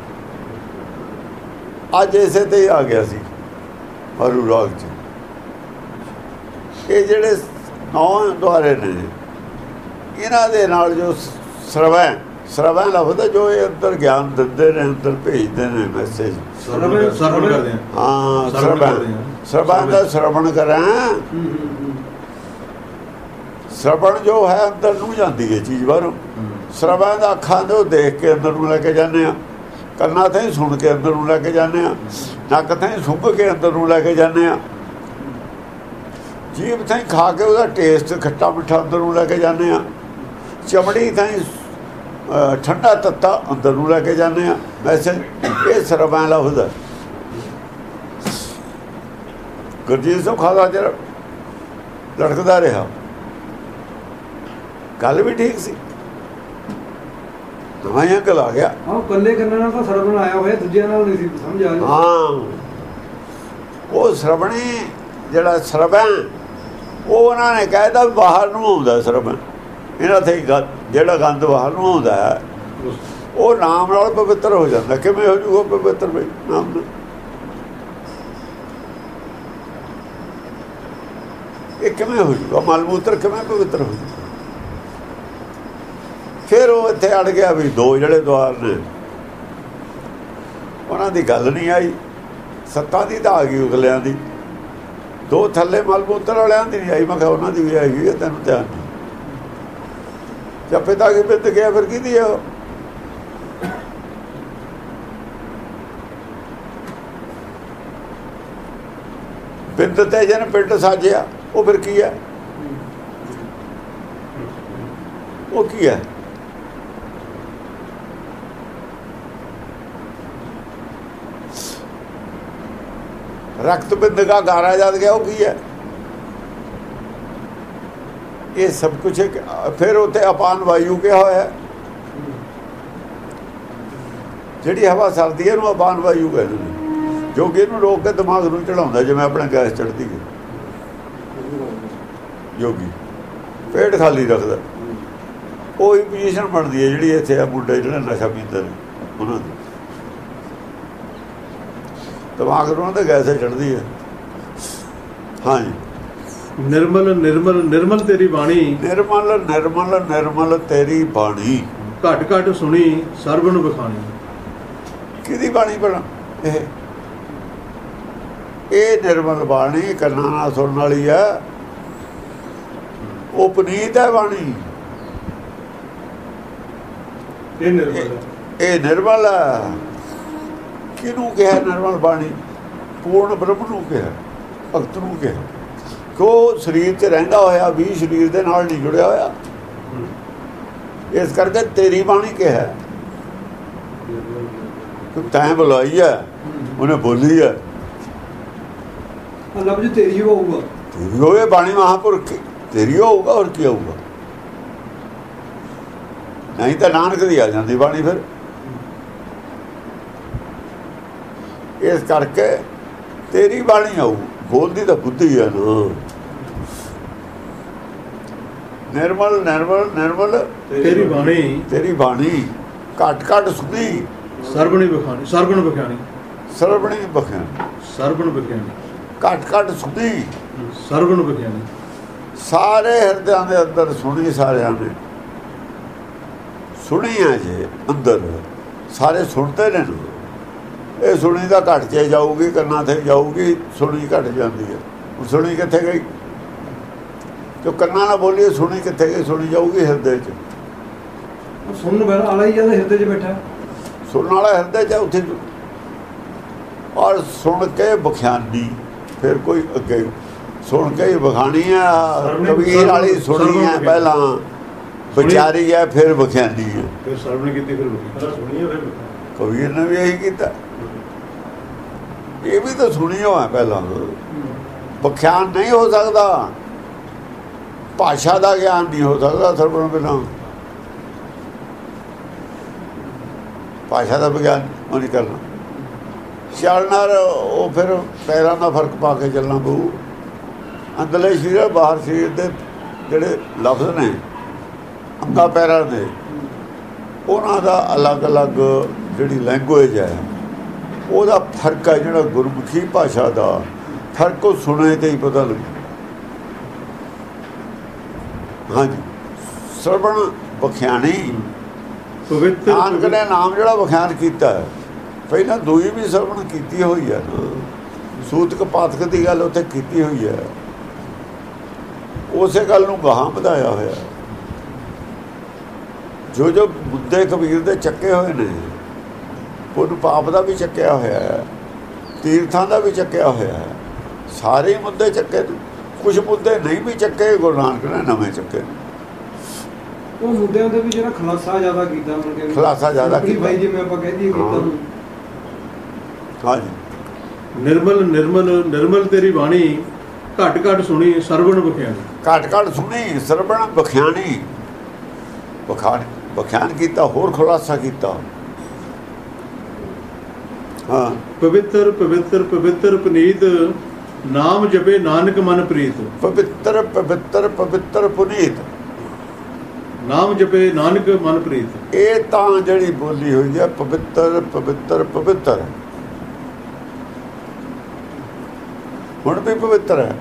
ਅੱਜ ਇਸੇ ਤੇ ਹੀ ਆ ਗਿਆ ਸੀ ਹਰੂ ਰਾਗ 'ਚ। ਇਹ ਜਿਹੜੇ ਨੌਂ ਦੁਆਰੇ ਨੇ, ਇਹਨਾਂ ਦੇ ਨਾਲ ਜੋ ਸਰਵੈ ਸਰਵੈ ਲਫ਼ਜ਼ ਜੋ ਇਹ ਅੰਦਰ ਗਿਆਨ ਦਿੰਦੇ ਨੇ, ਅੰਦਰ ਭੇਜਦੇ ਨੇ ਮੈਸੇਜ। ਸਰਵਣ ਕਰਦੇ ਹਾਂ, ਸਰਵੈ ਸਰਵੈ ਦਾ ਸਰਵਣ ਕਰਾਂ। ਸਰਵਣ ਜੋ ਹੈ ਅੰਦਰ ਨੂੰ ਜਾਂਦੀ ਹੈ ਚੀਜ਼ ਬਾਹਰੋਂ। ਸਰਵੈ ਦਾ ਅੱਖਾਂ ਦੇ ਉਹ ਦੇਖ ਕੇ ਅੰਦਰ ਨੂੰ ਲੈ ਕੇ ਜਾਂਦੇ ਆ, ਕੰਨਾਂ ਤੇ ਸੁਣ ਕੇ ਅੰਦਰ ਨੂੰ ਲੈ ਕੇ ਜਾਂਦੇ ਆ, ਨੱਕ ਤੇ ਸੁੰਘ ਕੇ ਅੰਦਰ ਨੂੰ ਲੈ ਕੇ ਜਾਂਦੇ ਆ, ਜੀਭ ਤੇ ਖਾ ਕੇ ਉਹਦਾ ਟੇਸਟ ਖੱਟਾ ਮਿੱਠਾ ਅੰਦਰ ਨੂੰ ਲੈ ਕੇ ਜਾਂਦੇ ਆ, ਚਮੜੀ ਤੇ ਠੰਡਾ ਤੱਤਾ ਅੰਦਰ ਨੂੰ ਲੈ ਕੇ ਜਾਂਦੇ ਆ। ਵੈਸੇ ਇਹ ਸਰਵੈ ਲਫ਼ਜ਼ ਹੈ। ਗੁਰਜੀਤ ਸਿੰਘ ਖਾਲਸਾ ਜਿਹੜਾ ਲੜਕਦਾ ਰਿਹਾ, ਗੱਲ ਵੀ ਠੀਕ ਸੀ, ਨਵਾਂ ਅੰਕਲ ਆ ਗਿਆ। ਹਾਂ, ਕੱਲੇ ਕੰਨਾਂ ਨਾਲ ਤਾਂ ਸਰਵਣ ਆਇਆ ਹੋਇਆ, ਦੂਜਿਆਂ ਨਾਲ ਨਹੀਂ ਸੀ ਸਮਝ ਆ ਰਹੀ। ਹਾਂ, ਉਹ ਸਰਵਣੀ ਜਿਹੜਾ ਸਰਵੈ, ਉਹ ਉਹਨਾਂ ਨੇ ਕਹਿਦਾ ਬਾਹਰ ਨੂੰ ਆਉਂਦਾ ਸਰਵਣ। ਇਹਨਾਂ ਤੇ ਜਿਹੜਾ ਗੰਦ ਬਾਹਰ ਨੂੰ ਆਉਂਦਾ ਹੈ, ਉਹ ਨਾਮ ਨਾਲ ਪਵਿੱਤਰ ਹੋ ਜਾਂਦਾ। ਕਿਵੇਂ ਹੋ ਜੂਗਾ ਪਵਿੱਤਰ? ਬਈ ਨਾਮ ਨਾਲ। ਇਹ ਕਿਵੇਂ ਹੋ ਜੂਗਾ? ਮਲ ਮੂਤਰ ਕਿਵੇਂ ਪਵਿੱਤਰ ਹੋ ਜੂਗਾ? ਫਿਰ ਉਹ ਇੱਥੇ ਅੜ ਗਿਆ ਵੀ ਦੋ ਜਿਹੜੇ ਦੁਆਰ ਨੇ, ਉਹਨਾਂ ਦੀ ਗੱਲ ਨਹੀਂ ਆਈ। ਸੱਤਾਂ ਦੀ ਤਾਂ ਆ ਗਈ ਉਗਲਿਆਂ ਦੀ, ਦੋ ਥੱਲੇ ਮਲ ਮੂਤਰ ਵਾਲਿਆਂ ਦੀ ਨਹੀਂ ਆਈ। ਮੈਂ ਕਿਹਾ ਉਹਨਾਂ ਦੀ ਵੀ ਆਈ ਹੈ, ਤੈਨੂੰ ਧਿਆਨ ਨਹੀਂ। ਜਦ ਪਿਤਾ ਕੀ ਬਿੰਦ ਗਿਆ, ਫਿਰ ਕਿਹਦੀ ਆ? ਬਿੰਦ ਤੇ ਜਨ ਪਿੰਡ ਸਾਜਿਆ, ਉਹ ਫਿਰ ਕੀ ਹੈ? ਉਹ ਕੀ ਹੈ? ਰਕਤ ਬਿੰਦਗਾ ਗਾਰਾ ਜਦ ਗਿਆ ਉਹ ਕੀ ਹੈ? ਇਹ ਸਭ ਕੁਝ ਫਿਰ ਉੱਥੇ ਅਪਾਨ ਵਾਯੂ ਕਿਹਾ ਹੋਇਆ, ਜਿਹੜੀ ਹਵਾ ਚੱਲਦੀ ਹੈ ਇਹਨੂੰ ਅਪਾਨ ਵਾਯੂ ਕਹਿੰਦੇ ਨੇ, ਜੋ ਕਿ ਇਹਨੂੰ ਰੋਕ ਕੇ ਦਿਮਾਗ ਨੂੰ ਚੜਾਉਂਦਾ, ਜਿਵੇਂ ਆਪਣੇ ਗੈਸ ਚੜ੍ਹਦੀ ਹੈ। ਯੋਗੀ ਪੇਟ ਖਾਲੀ ਰੱਖਦਾ, ਉਹੀ ਪੋਜੀਸ਼ਨ ਬਣਦੀ ਹੈ ਜਿਹੜੀ ਇੱਥੇ ਆ ਮੁੰਡੇ ਜਿਹੜੇ ਨਸ਼ਾ ਪੀਂਦੇ ਨੇ ਉਹਨਾਂ ਦੀ, ਦਿਮਾਗ ਨੂੰ ਉਹਨਾਂ ਦੇ ਗੈਸ ਚੜ੍ਹਦੀ ਹੈ। ਹਾਂਜੀ, ਨਿਰਮਲ ਨਿਰਮਲ ਨਿਰਮਲ ਤੇਰੀ ਬਾਣੀ, ਨਿਰਮਲ ਨਿਰਮਲ ਨਿਰਮਲ ਤੇਰੀ ਬਾਣੀ, ਘਟ ਘਟ ਸੁਣੀ ਸਰਬ ਨੂੰ ਵਿਖਾਣੀ। ਕਿਹਦੀ ਬਾਣੀ ਬਣਾ? ਇਹ ਇਹ ਨਿਰਮਲ ਬਾਣੀ ਕੰਨਾਂ ਨਾਲ ਸੁਣਨ ਵਾਲੀ ਹੈ, ਉਹ ਪੁਨੀਤ ਹੈ ਬਾਣੀ। ਇਹ ਨਿਰਮਲ, ਇਹ ਨਿਰਮਲ ਹੈ। ਕਿਹਨੂੰ ਕਿਹਾ ਨਿਰਮਲ ਬਾਣੀ? ਪੂਰਨ ਬ੍ਰਹਮ ਨੂੰ ਕਿਹਾ, ਭਗਤ ਨੂੰ ਕਿਹਾ। ਕਿਉਂ? ਸਰੀਰ 'ਚ ਰਹਿੰਦਾ ਹੋਇਆ ਵੀ ਸਰੀਰ ਦੇ ਨਾਲ ਨਹੀਂ ਜੁੜਿਆ ਹੋਇਆ, ਇਸ ਕਰਕੇ ਤੇਰੀ ਬਾਣੀ ਕਿਹਾ। ਤੈਂ ਬੁਲਾਈ ਹੈ, ਉਹਨੇ ਬੋਲੀ ਹੈ, ਲਫ਼ਜ਼ ਤੇਰੀ ਹੋਊਗਾ, ਤੇਰੀ ਹੋਵੇ ਬਾਣੀ ਮਹਾਂਪੁਰਖ ਤੇਰੀ ਹੋਊਗਾ, ਹੋਰ ਕੀ ਹੋਊਗਾ? ਨਹੀਂ ਤਾਂ ਨਾਨਕ ਦੀ ਆ ਜਾਂਦੀ ਬਾਣੀ ਫਿਰ। ਇਸ ਕਰਕੇ ਤੇਰੀ ਬਾਣੀ ਆਊ, ਬੋਲਦੀ ਤਾਂ ਬੁੱਧੀ ਹੈ ਨਾ। ਨਿਰਮਲ ਨਿਰਮਲ ਨਿਰਮਲ ਤੇਰੀ ਬਾਣੀ, ਤੇਰੀ ਬਾਣੀ ਘੱਟ ਘੱਟ ਸੁਣੀ ਸਰਬਣੀ ਵਿਖਾਣੀ, ਸਰਬਣ ਵਿਖਾਣੀ, ਸਰਬਣੀ ਬਖਿਆਣੀ, ਸਰਬਣ ਵਿਖਾਣੀ, ਘੱਟ ਘੱਟ ਸੁਣੀ ਸਰਬਣ ਵਿਖਾਣੀ। ਸਾਰੇ ਹਿਰਦਿਆਂ ਦੇ ਅੰਦਰ ਸੁਣੀ, ਸਾਰਿਆਂ ਨੇ ਸੁਣੀ ਹੈ ਜੇ ਅੰਦਰ, ਸਾਰੇ ਸੁਣਦੇ ਨੇ। ਇਹ ਸੁਣੀ ਤਾਂ ਘੱਟ ਚ ਜਾਊਗੀ, ਕੰਨਾਂ ਤੇ ਜਾਊਗੀ, ਸੁਣੀ ਘੱਟ ਜਾਂਦੀ ਹੈ। ਸੁਣੀ ਕਿੱਥੇ ਗਈ? ਜੋ ਕੰਨਾਂ ਨਾਲ ਬੋਲੀਏ ਸੁਣੀ ਕਿੱਥੇ ਗਈ? ਸੁਣੀ ਜਾਊਗੀ ਹਿਰਦੇ 'ਚ। ਸੁਣਨ ਵਾਲਾ ਹੀ ਜਾਂਦਾ ਹਿਰਦੇ 'ਚ ਬੈਠਾ, ਸੁਣਨ ਵਾਲਾ ਹਿਰਦੇ 'ਚ ਉੱਥੇ। ਔਰ ਸੁਣ ਕੇ ਬਖਿਆਨੀ, ਫਿਰ ਕੋਈ ਅੱਗੇ ਸੁਣ ਕੇ ਹੀ ਵਿਖਾਣੀ ਹੈ। ਕਬੀਰ ਵਾਲੀ ਸੁਣੀ ਹੈ ਪਹਿਲਾਂ, ਵਿਚਾਰੀ ਹੈ, ਫਿਰ ਵਿਖਿਆਨੀ ਹੈ। ਫਿਰ ਸਰਵਣ ਕੀਤੀ, ਫਿਰ ਸੁਣੀ ਹੈ। ਕਬੀਰ ਨੇ ਵੀ ਇਹੀ ਕੀਤਾ, ਇਹ ਵੀ ਤਾਂ ਸੁਣੀ ਹੋਇਆ ਪਹਿਲਾਂ। ਵਿਖਿਆਨ ਨਹੀਂ ਹੋ ਸਕਦਾ, ਭਾਸ਼ਾ ਦਾ ਗਿਆਨ ਨਹੀਂ ਹੋ ਸਕਦਾ ਸਰਵਣ ਬਿਨਾਂ। ਭਾਸ਼ਾ ਦਾ ਵਿਗਿਆਨ ਉਹ ਨਹੀਂ ਕਰਨਾ। ਚੱਲਣਾ ਉਹ ਫਿਰ ਪੈਰਾਂ ਦਾ ਫਰਕ ਪਾ ਕੇ ਚੱਲਣਾ ਪਊ। ਅੰਦਰਲੇ ਸਰੀਰ, ਬਾਹਰ ਸਰੀਰ ਦੇ ਜਿਹੜੇ ਲਫ਼ਜ਼ ਨੇ ਅੰਗਾ ਪੈਰਾਂ ਦੇ, ਉਹਨਾਂ ਦਾ ਅਲੱਗ ਅਲੱਗ ਜਿਹੜੀ ਲੈਂਗੁਏਜ ਹੈ ਉਹਦਾ ਫਰਕ ਹੈ। ਜਿਹੜਾ ਗੁਰਮੁਖੀ ਭਾਸ਼ਾ ਦਾ ਫਰਕ ਉਹ ਸੁਣੇ ਤੇ ਹੀ ਪਤਾ ਲੱਗੂ। ਹਾਂਜੀ, ਸਰਵਣ ਵਿਖਿਆਣੀ। ਪਵਿੱਤਰ ਨਾਨਕ ਨੇ ਨਾਮ ਜਿਹੜਾ ਵਿਖਿਆਨ ਕੀਤਾ ਹੈ, ਪਹਿਲਾਂ ਦੂਈ ਵੀ ਸਰਵਣ ਕੀਤੀ ਹੋਈ ਹੈ ਨਾ। ਸੂਤਕ ਪਾਤਕ ਦੀ ਗੱਲ ਉੱਥੇ ਕੀਤੀ ਹੋਈ ਹੈ, ਉਸੇ ਗੱਲ ਨੂੰ ਗਾਹਾਂ ਵਧਾਇਆ ਹੋਇਆ। ਜੋ ਜੋ ਮੁੱਦੇ ਕਬੀਰ ਦੇ ਚੱਕੇ ਹੋਏ ਨੇ, ਉਹਨੂੰ ਪਾਪ ਦਾ ਵੀ ਚੱਕਿਆ ਹੋਇਆ ਹੈ, ਤੀਰਥਾਂ ਦਾ ਵੀ ਚੱਕਿਆ ਹੋਇਆ ਹੈ। ਸਾਰੇ ਮੁੱਦੇ ਚੱਕੇ ਨੇ। ਕੁਝ ਮੁੱਦੇ ਨਹੀਂ ਵੀ ਚੱਕੇ, ਗੁਰੂ ਨਾਨਕ ਨੇ ਨਵੇਂ ਚੱਕੇ। ਉਹ ਮੁੱਦਿਆਂ ਦੇ ਵੀ ਜਿਹੜਾ ਖੁਲਾਸਾ ਜ਼ਿਆਦਾ ਕੀਤਾ ਉਹਨਾਂ ਨੇ, ਖੁਲਾਸਾ ਜ਼ਿਆਦਾ ਕੀਤਾ ਭਾਈ ਜਿਵੇਂ ਆਪਾਂ ਕਹਿ ਦਈਏ ਕੀਤਾ ਨੂੰ। ਹਾਂਜੀ, ਨਿਰਮਲ ਨਿਰਮਲ ਨਿਰਮਲ ਤੇਰੀ ਬਾਣੀ, ਘਟ ਘਟ ਸੁਣੀ ਸਰਵਣ ਵਿਖਿਆਣੀ। ਘੱਟ ਘੱਟ ਸੁਣੀ ਸਰਵਣ ਵਿਖਿਆਣੀ। ਵਿਖਾਣ ਵਿਖਿਆਨ ਕੀਤਾ, ਹੋਰ ਖੁਲਾਸਾ ਕੀਤਾ। ਹਾਂ, ਪਵਿੱਤਰ ਪਵਿੱਤਰ ਪਵਿੱਤਰ ਪੁਨੀਤ, ਨਾਮ ਜਪੇ ਨਾਨਕ ਮਨ ਪ੍ਰੀਤ। ਪਵਿੱਤਰ ਪਵਿੱਤਰ ਪਵਿੱਤਰ ਪੁਨੀਤ, ਨਾਮ ਜਪੇ ਨਾਨਕ ਮਨ ਪ੍ਰੀਤ। ਇਹ ਤਾਂ ਜਿਹੜੀ ਬੋਲੀ ਹੋਈ ਹੈ ਪਵਿੱਤਰ ਪਵਿੱਤਰ ਪਵਿੱਤਰ, ਹੁਣ ਵੀ ਪਵਿੱਤਰ ਹੈ।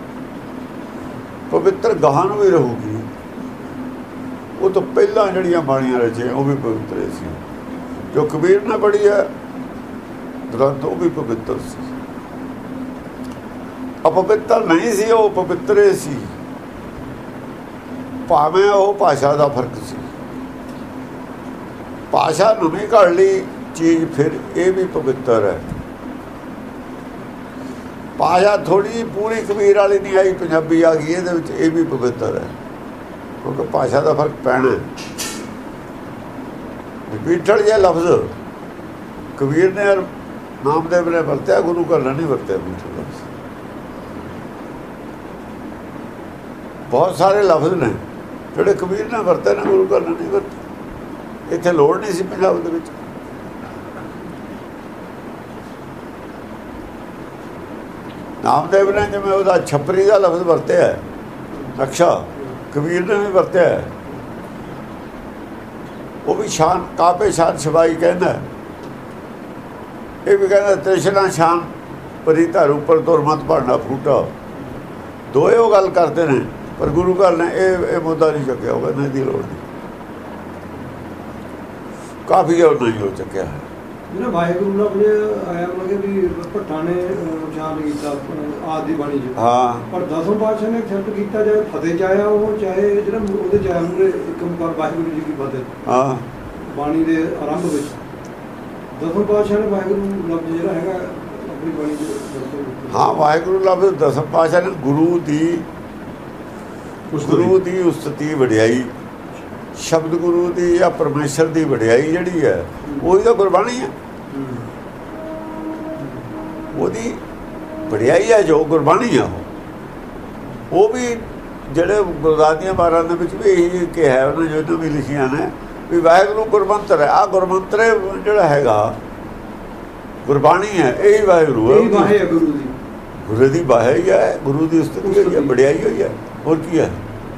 ਪਵਿੱਤਰ ਗਾਹਾਂ ਨੂੰ ਵੀ ਰਹੂਗੀ। ਉਹ ਤੋਂ ਪਹਿਲਾਂ ਜਿਹੜੀਆਂ ਬਾਣੀਆਂ ਰਚੀਆਂ ਉਹ ਵੀ ਪਵਿੱਤਰ ਸੀ। ਜੋ ਕਬੀਰ ਨੇ ਪੜ੍ਹੀ ਹੈ ਗ੍ਰੰਥ, ਉਹ ਵੀ ਪਵਿੱਤਰ ਸੀ। ਅਪਵਿੱਤਰ ਨਹੀਂ ਸੀ, ਉਹ ਪਵਿੱਤਰ ਸੀ। ਭਾਵੇਂ ਉਹ ਭਾਸ਼ਾ ਦਾ ਫਰਕ ਸੀ। ਭਾਸ਼ਾ ਨਵੀਂ ਘੜ ਲਈ ਚੀਜ਼, ਫਿਰ ਇਹ ਵੀ ਪਵਿੱਤਰ ਹੈ। ਭਾਸ਼ਾ ਥੋੜੀ ਪੂਰੀ ਕਬੀਰ ਵਾਲੀ ਨਹੀਂ ਆਈ, ਪੰਜਾਬੀ ਆ ਗਈ, ਇਹਦੇ ਵਿੱਚ ਇਹ ਵੀ ਪਵਿੱਤਰ ਹੈ। ਕਿਉਂਕਿ ਭਾਸ਼ਾ ਦਾ ਫਰਕ ਪੈਣਾ। ਵਿਠਲ ਜਿਹਾ ਲਫ਼ਜ਼ ਕਬੀਰ ਨੇ ਨਾਮਦੇਵ ਨੇ ਵਰਤਿਆ, ਗੁਰੂ ਘਰ ਨਹੀਂ ਵਰਤਿਆ ਮਿੱਠੇ ਲਫ਼ਜ਼। ਬਹੁਤ ਸਾਰੇ ਲਫ਼ਜ਼ ਨੇ ਜਿਹੜੇ ਕਬੀਰ ਨੇ ਵਰਤੇ ਨੇ, ਗੁਰੂ ਘਰ ਨਹੀਂ ਵਰਤੇ। ਇੱਥੇ ਲੋੜ ਨਹੀਂ ਸੀ ਪੰਜਾਬ ਦੇ ਵਿੱਚ। ਨਾਮਦੇਵ ਨੇ ਜਿਵੇਂ ਉਹਦਾ ਛਪਰੀ ਦਾ ਲਫ਼ਜ਼ ਵਰਤਿਆ ਰਕਸ਼ਾ, ਕਬੀਰ ਨੇ ਵੀ ਵਰਤਿਆ। ਉਹ ਵੀ ਸ਼ਾਨ ਕਾਪੇ ਸ਼ਾਨ ਛਵਾਈ ਕਹਿੰਦਾ, ਇਹ ਵੀ ਕਹਿੰਦਾ ਤ੍ਰਿਸ਼ਨਾ ਸ਼ਾਨ ਪਰੀ ਧਰ ਉੱਪਰ ਤੁਰ ਮਤ ਪੜਨਾ ਫੂਟਾ। ਦੋਏ ਉਹ ਗੱਲ ਕਰਦੇ ਨੇ, ਪਰ ਗੁਰੂ ਘਰ ਨੇ ਇਹ ਇਹ ਮੁੱਦਾ ਨਹੀਂ ਚੱਕਿਆ। ਉਹ ਕਹਿੰਦੇ ਦੀ ਲੋੜ ਨਹੀਂ, ਕਾਫੀ ਉਹ ਨਹੀਂ ਹੋ ਚੱਕਿਆ। ਜਿਹੜਾ ਵਾਹਿਗੁਰੂ ਨਾਲ ਆਪਣੇ ਆਇਆ ਮਤਲਬ ਵੀ ਭੱਟਾਂ ਨੇ ਉਚਾਰਨ ਕੀਤਾ ਆਦਿ ਦੀ ਬਾਣੀ 'ਚ। ਹਾਂ, ਪਰ ਦਸਮ ਪਾਤਸ਼ਾਹ ਨੇ ਐਕਸੈਪਟ ਕੀਤਾ, ਚਾਹੇ ਫਤਿਹ 'ਚ ਆਇਆ ਉਹ, ਚਾਹੇ ਜਿਹੜਾ ਉਹਦੇ 'ਚ ਆਇਆ ਮੂਹਰੇ ਇੱਕ ਓਂਕਾਰ ਵਾਹਿਗੁਰੂ ਜੀ ਕੀ ਫਤਿਹ ਹਾਂ ਬਾਣੀ ਦੇ ਆਰੰਭ ਵਿੱਚ। ਦਸਮ ਪਾਤਸ਼ਾਹ ਨੇ ਵਾਹਿਗੁਰੂ ਲਫ਼ਜ਼ ਜਿਹੜਾ ਹੈਗਾ ਆਪਣੀ ਬਾਣੀ 'ਚ ਵਰਤਿਆ। ਹਾਂ, ਵਾਹਿਗੁਰੂ ਲਫ਼ਜ਼ ਦਸਮ ਪਾਤਸ਼ਾਹ ਨੇ ਗੁਰੂ ਦੀ ਗੁਰੂ ਦੀ ਉਸਤਤੀ ਵਡਿਆਈ, ਸ਼ਬਦ ਗੁਰੂ ਦੀ ਜਾਂ ਪਰਮੇਸ਼ਰ ਦੀ ਵਡਿਆਈ ਜਿਹੜੀ ਹੈ ਉਹੀ ਤਾਂ ਗੁਰਬਾਣੀ ਹੈ। ਉਹਦੀ ਵਡਿਆਈ ਹੈ ਜੋ ਗੁਰਬਾਣੀ ਆ। ਉਹ ਉਹ ਵੀ ਜਿਹੜੇ ਗੁਰਦਾਦੀਆਂ ਬਾਰਾਂ ਦੇ ਵਿੱਚ ਵੀ ਇਹੀ ਕਿਹਾ ਉਹਨੇ, ਜੋ ਵੀ ਲਿਖੀਆਂ ਨੇ ਵੀ ਵਾਹਿਗੁਰੂ ਗੁਰਮੰਤਰ ਹੈ। ਆਹ ਗੁਰਮੰਤਰ ਜਿਹੜਾ ਹੈਗਾ ਗੁਰਬਾਣੀ ਹੈ, ਇਹੀ ਵਾਹਿਗੁਰੂ ਹੈ। ਗੁਰੂ ਦੀ ਗੁਰੂ ਦੀ ਬਾਹਿਆ ਹੀ ਹੈ, ਗੁਰੂ ਦੀ ਉਸਤਤੀ ਹੋਈ ਹੈ, ਵਡਿਆਈ ਹੋਈ ਹੈ। ਹੋਰ ਕੀ ਹੈ?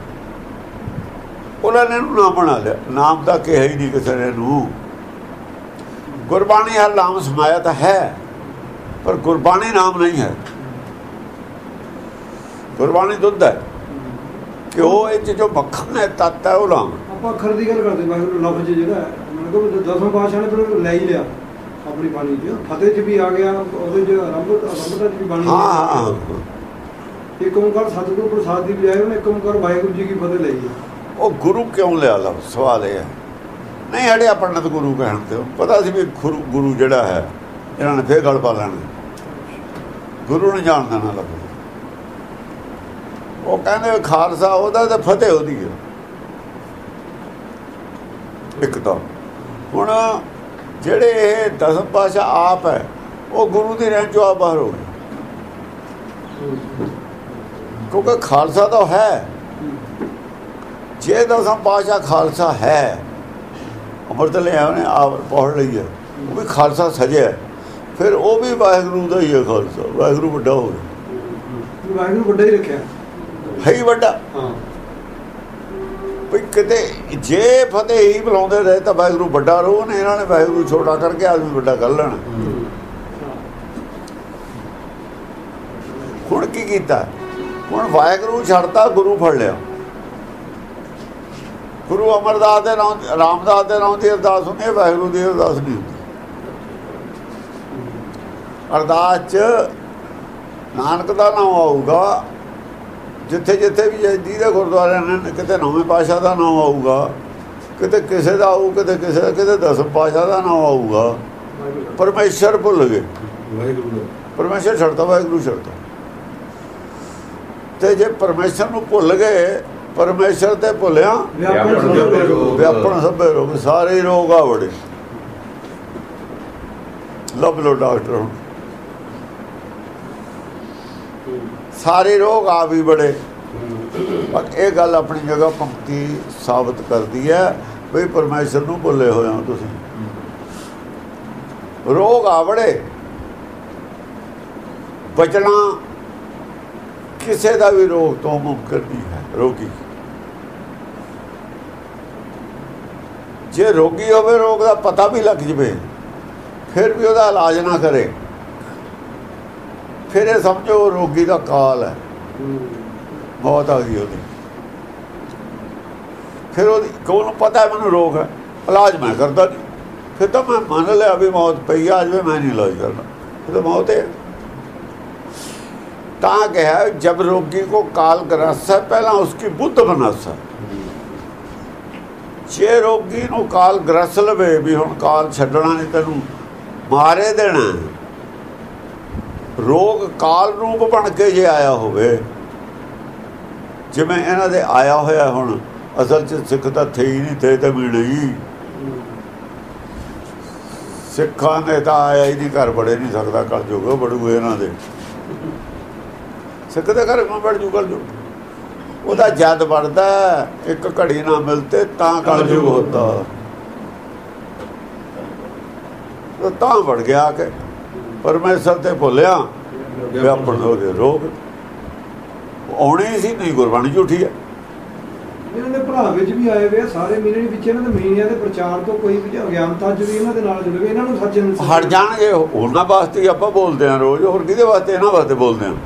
ਉਹਨਾਂ ਨੇ ਇਹਨੂੰ ਨਾਮ ਬਣਾ ਲਿਆ। ਨਾਮ ਤਾਂ ਕਿਹਾ ਹੀ ਨਹੀਂ ਕਿਸੇ ਨੇ ਨੂੰ। ਗੁਰਬਾਣੀ ਹਰ ਨਾਮ ਸਮਾਇਆ ਤਾਂ ਹੈ, ਪਰ ਗੁਰਬਾਣੀ ਨਾਮ ਨਹੀਂ ਹੈ। ਗੁਰਬਾਣੀ ਦੁੱਧ ਹੈ ਕਿ ਉਹ ਇਹ 'ਚ ਜੋ ਮੱਖਣ ਹੈ, ਤੱਤ ਹੈ, ਉਹ ਨਾਮ। ਆਪਾਂ ਅੱਖਰ ਦੀ ਗੱਲ ਕਰਦੇ ਵਾਹਿਗੁਰੂ ਲਫ਼ਜ਼ ਜਿਹੜਾ ਮਤਲਬ ਦਸਮ ਪਾਤਸ਼ਾਹ ਨੇ ਫਿਰ ਲੈ ਹੀ ਲਿਆ ਆਪਣੀ ਬਾਣੀ 'ਚ। ਫਤਿਹ 'ਚ ਵੀ ਆ ਗਿਆ, ਉਹਦੇ 'ਚ ਆਰੰਭ ਆਰੰਭਤਾ 'ਚ ਵੀ ਬਾਣੀ। ਹਾਂ ਹਾਂ, ਇੱਕ ਓਂਕਾਰ ਸਤਿਗੁਰੂ ਪ੍ਰਸਾਦ ਦੀ ਬਜਾਏ ਉਹਨੇ ਇੱਕ ਓਂਕਾਰ ਵਾਹਿਗੁਰੂ ਜੀ ਕੀ ਫਤਿਹ ਲਈ ਹੈ। ਉਹ ਗੁਰੂ ਕਿਉਂ ਲਿਆ ਲਫ਼ਜ਼? ਸਵਾਲ ਇਹ ਹੈ। ਨਹੀਂ ਹੜੇ ਆਪਣਾ ਤਾਂ ਗੁਰੂ ਕਹਿਣ ਤੇ ਪਤਾ ਸੀ ਵੀ ਗੁਰੂ ਜਿਹੜਾ ਹੈ ਇਹਨਾਂ ਨੇ ਫੇਰ ਗੱਲ ਪਾ ਲੈਣਾ। ਗੁਰੂ ਨੇ ਜਾਣ ਦੇਣਾ ਲਫ਼ਜ਼। ਉਹ ਕਹਿੰਦੇ ਖਾਲਸਾ ਉਹਦਾ ਤੇ ਫਤਿਹ ਉਹਦੀ ਹੈ। ਇੱਕ ਤਾਂ ਹੁਣ ਜਿਹੜੇ ਇਹ ਦਸਮ ਪਾਤਸ਼ਾਹ ਆਪ ਹੈ, ਉਹ ਗੁਰੂ ਦੀ ਰਹਿਣ ਚੋਂ ਆਪ ਬਾਹਰ ਹੋ ਗਏ, ਕਿਉਂਕਿ ਖਾਲਸਾ ਤਾਂ ਹੈ। ਜੇ ਦਸਮ ਪਾਤਸ਼ਾਹ ਖਾਲਸਾ ਹੈ, ਅੰਮ੍ਰਿਤ ਲਿਆ ਉਹਨੇ ਆਪ ਪੌੜ ਲਈ ਹੈ, ਉਹ ਵੀ ਖਾਲਸਾ ਸਜਿਆ, ਫਿਰ ਉਹ ਵੀ ਵਾਹਿਗੁਰੂ ਦਾ ਹੀ ਹੈ ਖਾਲਸਾ। ਵਾਹਿਗੁਰੂ ਵੱਡਾ ਹੋ ਗਿਆ, ਵਾਹਿਗੁਰੂ ਵੱਡਾ ਹੀ ਰੱਖਿਆ ਹੈ ਹੀ ਵੱਡਾ। ਵੀ ਕਿਤੇ ਜੇ ਫਤਿਹ ਹੀ ਬੁਲਾਉਂਦੇ ਰਹੇ ਤਾਂ ਵਾਹਿਗੁਰੂ ਵੱਡਾ ਰਹੋ ਨੇ। ਇਹਨਾਂ ਨੇ ਵਾਹਿਗੁਰੂ ਛੋਟਾ ਕਰਕੇ ਆਦਮੀ ਵੱਡਾ ਕਰ ਲੈਣਾ। ਹੁਣ ਕੀ ਕੀਤਾ? ਹੁਣ ਵਾਹਿਗੁਰੂ ਛੱਡਤਾ, ਗੁਰੂ ਫੜ ਲਿਆ। ਗੁਰੂ ਅਮਰਦਾਸ ਦੇ ਨਾਮ, ਰਾਮਦਾਸ ਦੇ ਨਾਮ ਦੀ ਅਰਦਾਸ ਹੁੰਦੀ ਹੈ, ਵਾਹਿਗੁਰੂ ਦੀ ਅਰਦਾਸ ਨਹੀਂ ਹੁੰਦੀ। ਅਰਦਾਸ 'ਚ ਨਾਨਕ ਦਾ ਨਾਮ ਆਊਗਾ, ਜਿੱਥੇ ਜਿੱਥੇ ਵੀ ਜਿਹਦੇ ਗੁਰਦੁਆਰੇ ਨੇ, ਕਿਤੇ ਨੌਵੇਂ ਪਾਤਸ਼ਾਹ ਦਾ ਨਾਮ ਆਊਗਾ, ਕਿਤੇ ਕਿਸੇ ਦਾ ਆਊ, ਕਿਤੇ ਕਿਸੇ ਦਾ, ਕਿਤੇ ਦਸਮ ਪਾਤਸ਼ਾਹ ਦਾ ਨਾਮ ਆਊਗਾ। ਪਰਮੇਸ਼ਰ ਭੁੱਲ ਗਏ, ਪਰਮੇਸ਼ਰ ਛੱਡਤਾ, ਵਾਹਿਗੁਰੂ ਛੱਡਤਾ। ਤੇ ਜੇ ਪਰਮੇਸ਼ਰ ਨੂੰ ਭੁੱਲ ਗਏ, ਪਰਮੇਸ਼ਰ ਤੇ ਭੁੱਲਿਆ ਵਿਆਪਣ ਸਭੇ ਰੋਗ। ਸਾਰੇ ਰੋਗ ਆ ਬੜੇ, ਲੱਭ ਲੋ ਡਾਕਟਰ। ਹੁਣ ਸਾਰੇ ਰੋਗ ਆ ਵੀ ਬੜੇ। ਪਰ ਇਹ ਗੱਲ ਆਪਣੀ ਜਗ੍ਹਾ ਪੰਕਤੀ ਸਾਬਤ ਕਰਦੀ ਹੈ ਵੀ ਪਰਮੇਸ਼ਰ ਨੂੰ ਭੁੱਲੇ ਹੋਏ ਹੋ ਤੁਸੀਂ। ਰੋਗ ਆ ਬੜੇ, ਬਚਣਾ ਕਿਸੇ ਦਾ ਵੀ ਰੋਗ ਤੋਂ ਮੁਮਕਿਨ ਨਹੀਂ ਹੈ। ਰੋਗੀ ਜੇ ਰੋਗੀ ਹੋਵੇ, ਰੋਗ ਦਾ ਪਤਾ ਵੀ ਲੱਗ ਜਵੇ, ਫਿਰ ਵੀ ਉਹਦਾ ਇਲਾਜ ਨਾ ਕਰੇ, ਫਿਰ ਇਹ ਸਮਝੋ ਰੋਗੀ ਦਾ ਕਾਲ ਹੈ, ਮੌਤ ਆ ਗਈ ਉਹਦੀ। ਫਿਰ ਉਹਦੀ ਕੋਲ ਪਤਾ ਮੈਨੂੰ ਰੋਗ ਹੈ, ਇਲਾਜ ਮੈਂ ਕਰਦਾ ਨਹੀਂ, ਫਿਰ ਤਾਂ ਮੈਂ ਮੰਨ ਲਿਆ ਵੀ ਮੌਤ ਪਈ ਆ ਜਾਵੇ, ਮੈਂ ਨਹੀਂ ਇਲਾਜ ਕਰਨਾ, ਫਿਰ ਤਾਂ ਮੌਤ ਹੈ। ਤਾਂ ਕਿਹਾ ਜਬ ਰੋਗੀ को काल ग्रस्त है, पहला उसकी बुद्ध बनासा। ਜੇ ਰੋਗੀ ਨੂੰ ਕਾਲ ਗ੍ਰਸ ਲਵੇ ਵੀ ਹੁਣ ਕਾਲ ਛੱਡਣਾ ਨਹੀਂ, ਤੈਨੂੰ ਮਾਰੇ ਦੇਣਾ। ਰੋਗ ਕਾਲ ਰੂਪ ਬਣ ਕੇ ਜੇ ਆਇਆ ਹੋਵੇ, ਜਿਵੇਂ ਇਹਨਾਂ ਦੇ ਆਇਆ ਹੋਇਆ ਹੁਣ, ਅਸਲ 'ਚ ਸਿੱਖ ਤਾਂ ਥੇ ਹੀ ਨਹੀਂ, ਥੇ ਤਾਂ ਮਿਲ ਨਹੀਂ। ਸਿੱਖਾਂ ਦੇ ਤਾਂ ਆਇਆ ਹੀ ਨਹੀਂ, ਘਰ ਬੜੇ ਨਹੀਂ ਸਕਦਾ ਕਲਯੁਗ ਬੜੂਏ ਇਹਨਾਂ ਦੇ। ਸਿੱਖ ਦੇ ਘਰ ਕਿਉਂ ਬੜ ਜੂ ਕਲਯੁਗ? ਉਹਦਾ ਜਦ ਬਣਦਾ ਇੱਕ ਘੜੀ ਨਾ ਮਿਲਤੇ ਤਾਂ ਕਲਯੁਗ ਹੁੰਦਾ, ਤਾਂ ਵੜ ਗਿਆ ਕਿ ਪਰਮੇਸ਼ਰ ਤੇ ਭੁੱਲਿਆ ਵਿਆਪਣ ਹੋ ਗਏ ਰੋਗ। ਆਉਣੇ ਸੀ ਨਹੀਂ, ਗੁਰਬਾਣੀ ਝੂਠੀ ਹੈ। ਇਹਨਾਂ ਦੇ ਭਰਾ ਵਿੱਚ ਵੀ ਆਏ ਵੇ ਸਾਰੇ ਮੀਨੇ ਵਿੱਚ, ਇਹਨਾਂ ਦੇ ਮੀਨਿਆਂ ਦੇ ਪ੍ਰਚਾਰ ਤੋਂ ਕੋਈ ਵੀ ਅਗਿਆਨਤਾ ਜਿਹੜੀ ਇਹਨਾਂ ਦੇ ਨਾਲ ਜੁੜ ਗਏ, ਇਹਨਾਂ ਨੂੰ ਸੱਚ ਹਟ ਜਾਣਗੇ। ਉਹਨਾਂ ਵਾਸਤੇ ਹੀ ਆਪਾਂ ਬੋਲਦੇ ਹਾਂ ਰੋਜ਼, ਹੋਰ ਕਿਹਦੇ ਵਾਸਤੇ? ਇਹਨਾਂ ਵਾਸਤੇ ਬੋਲਦੇ ਹਾਂ,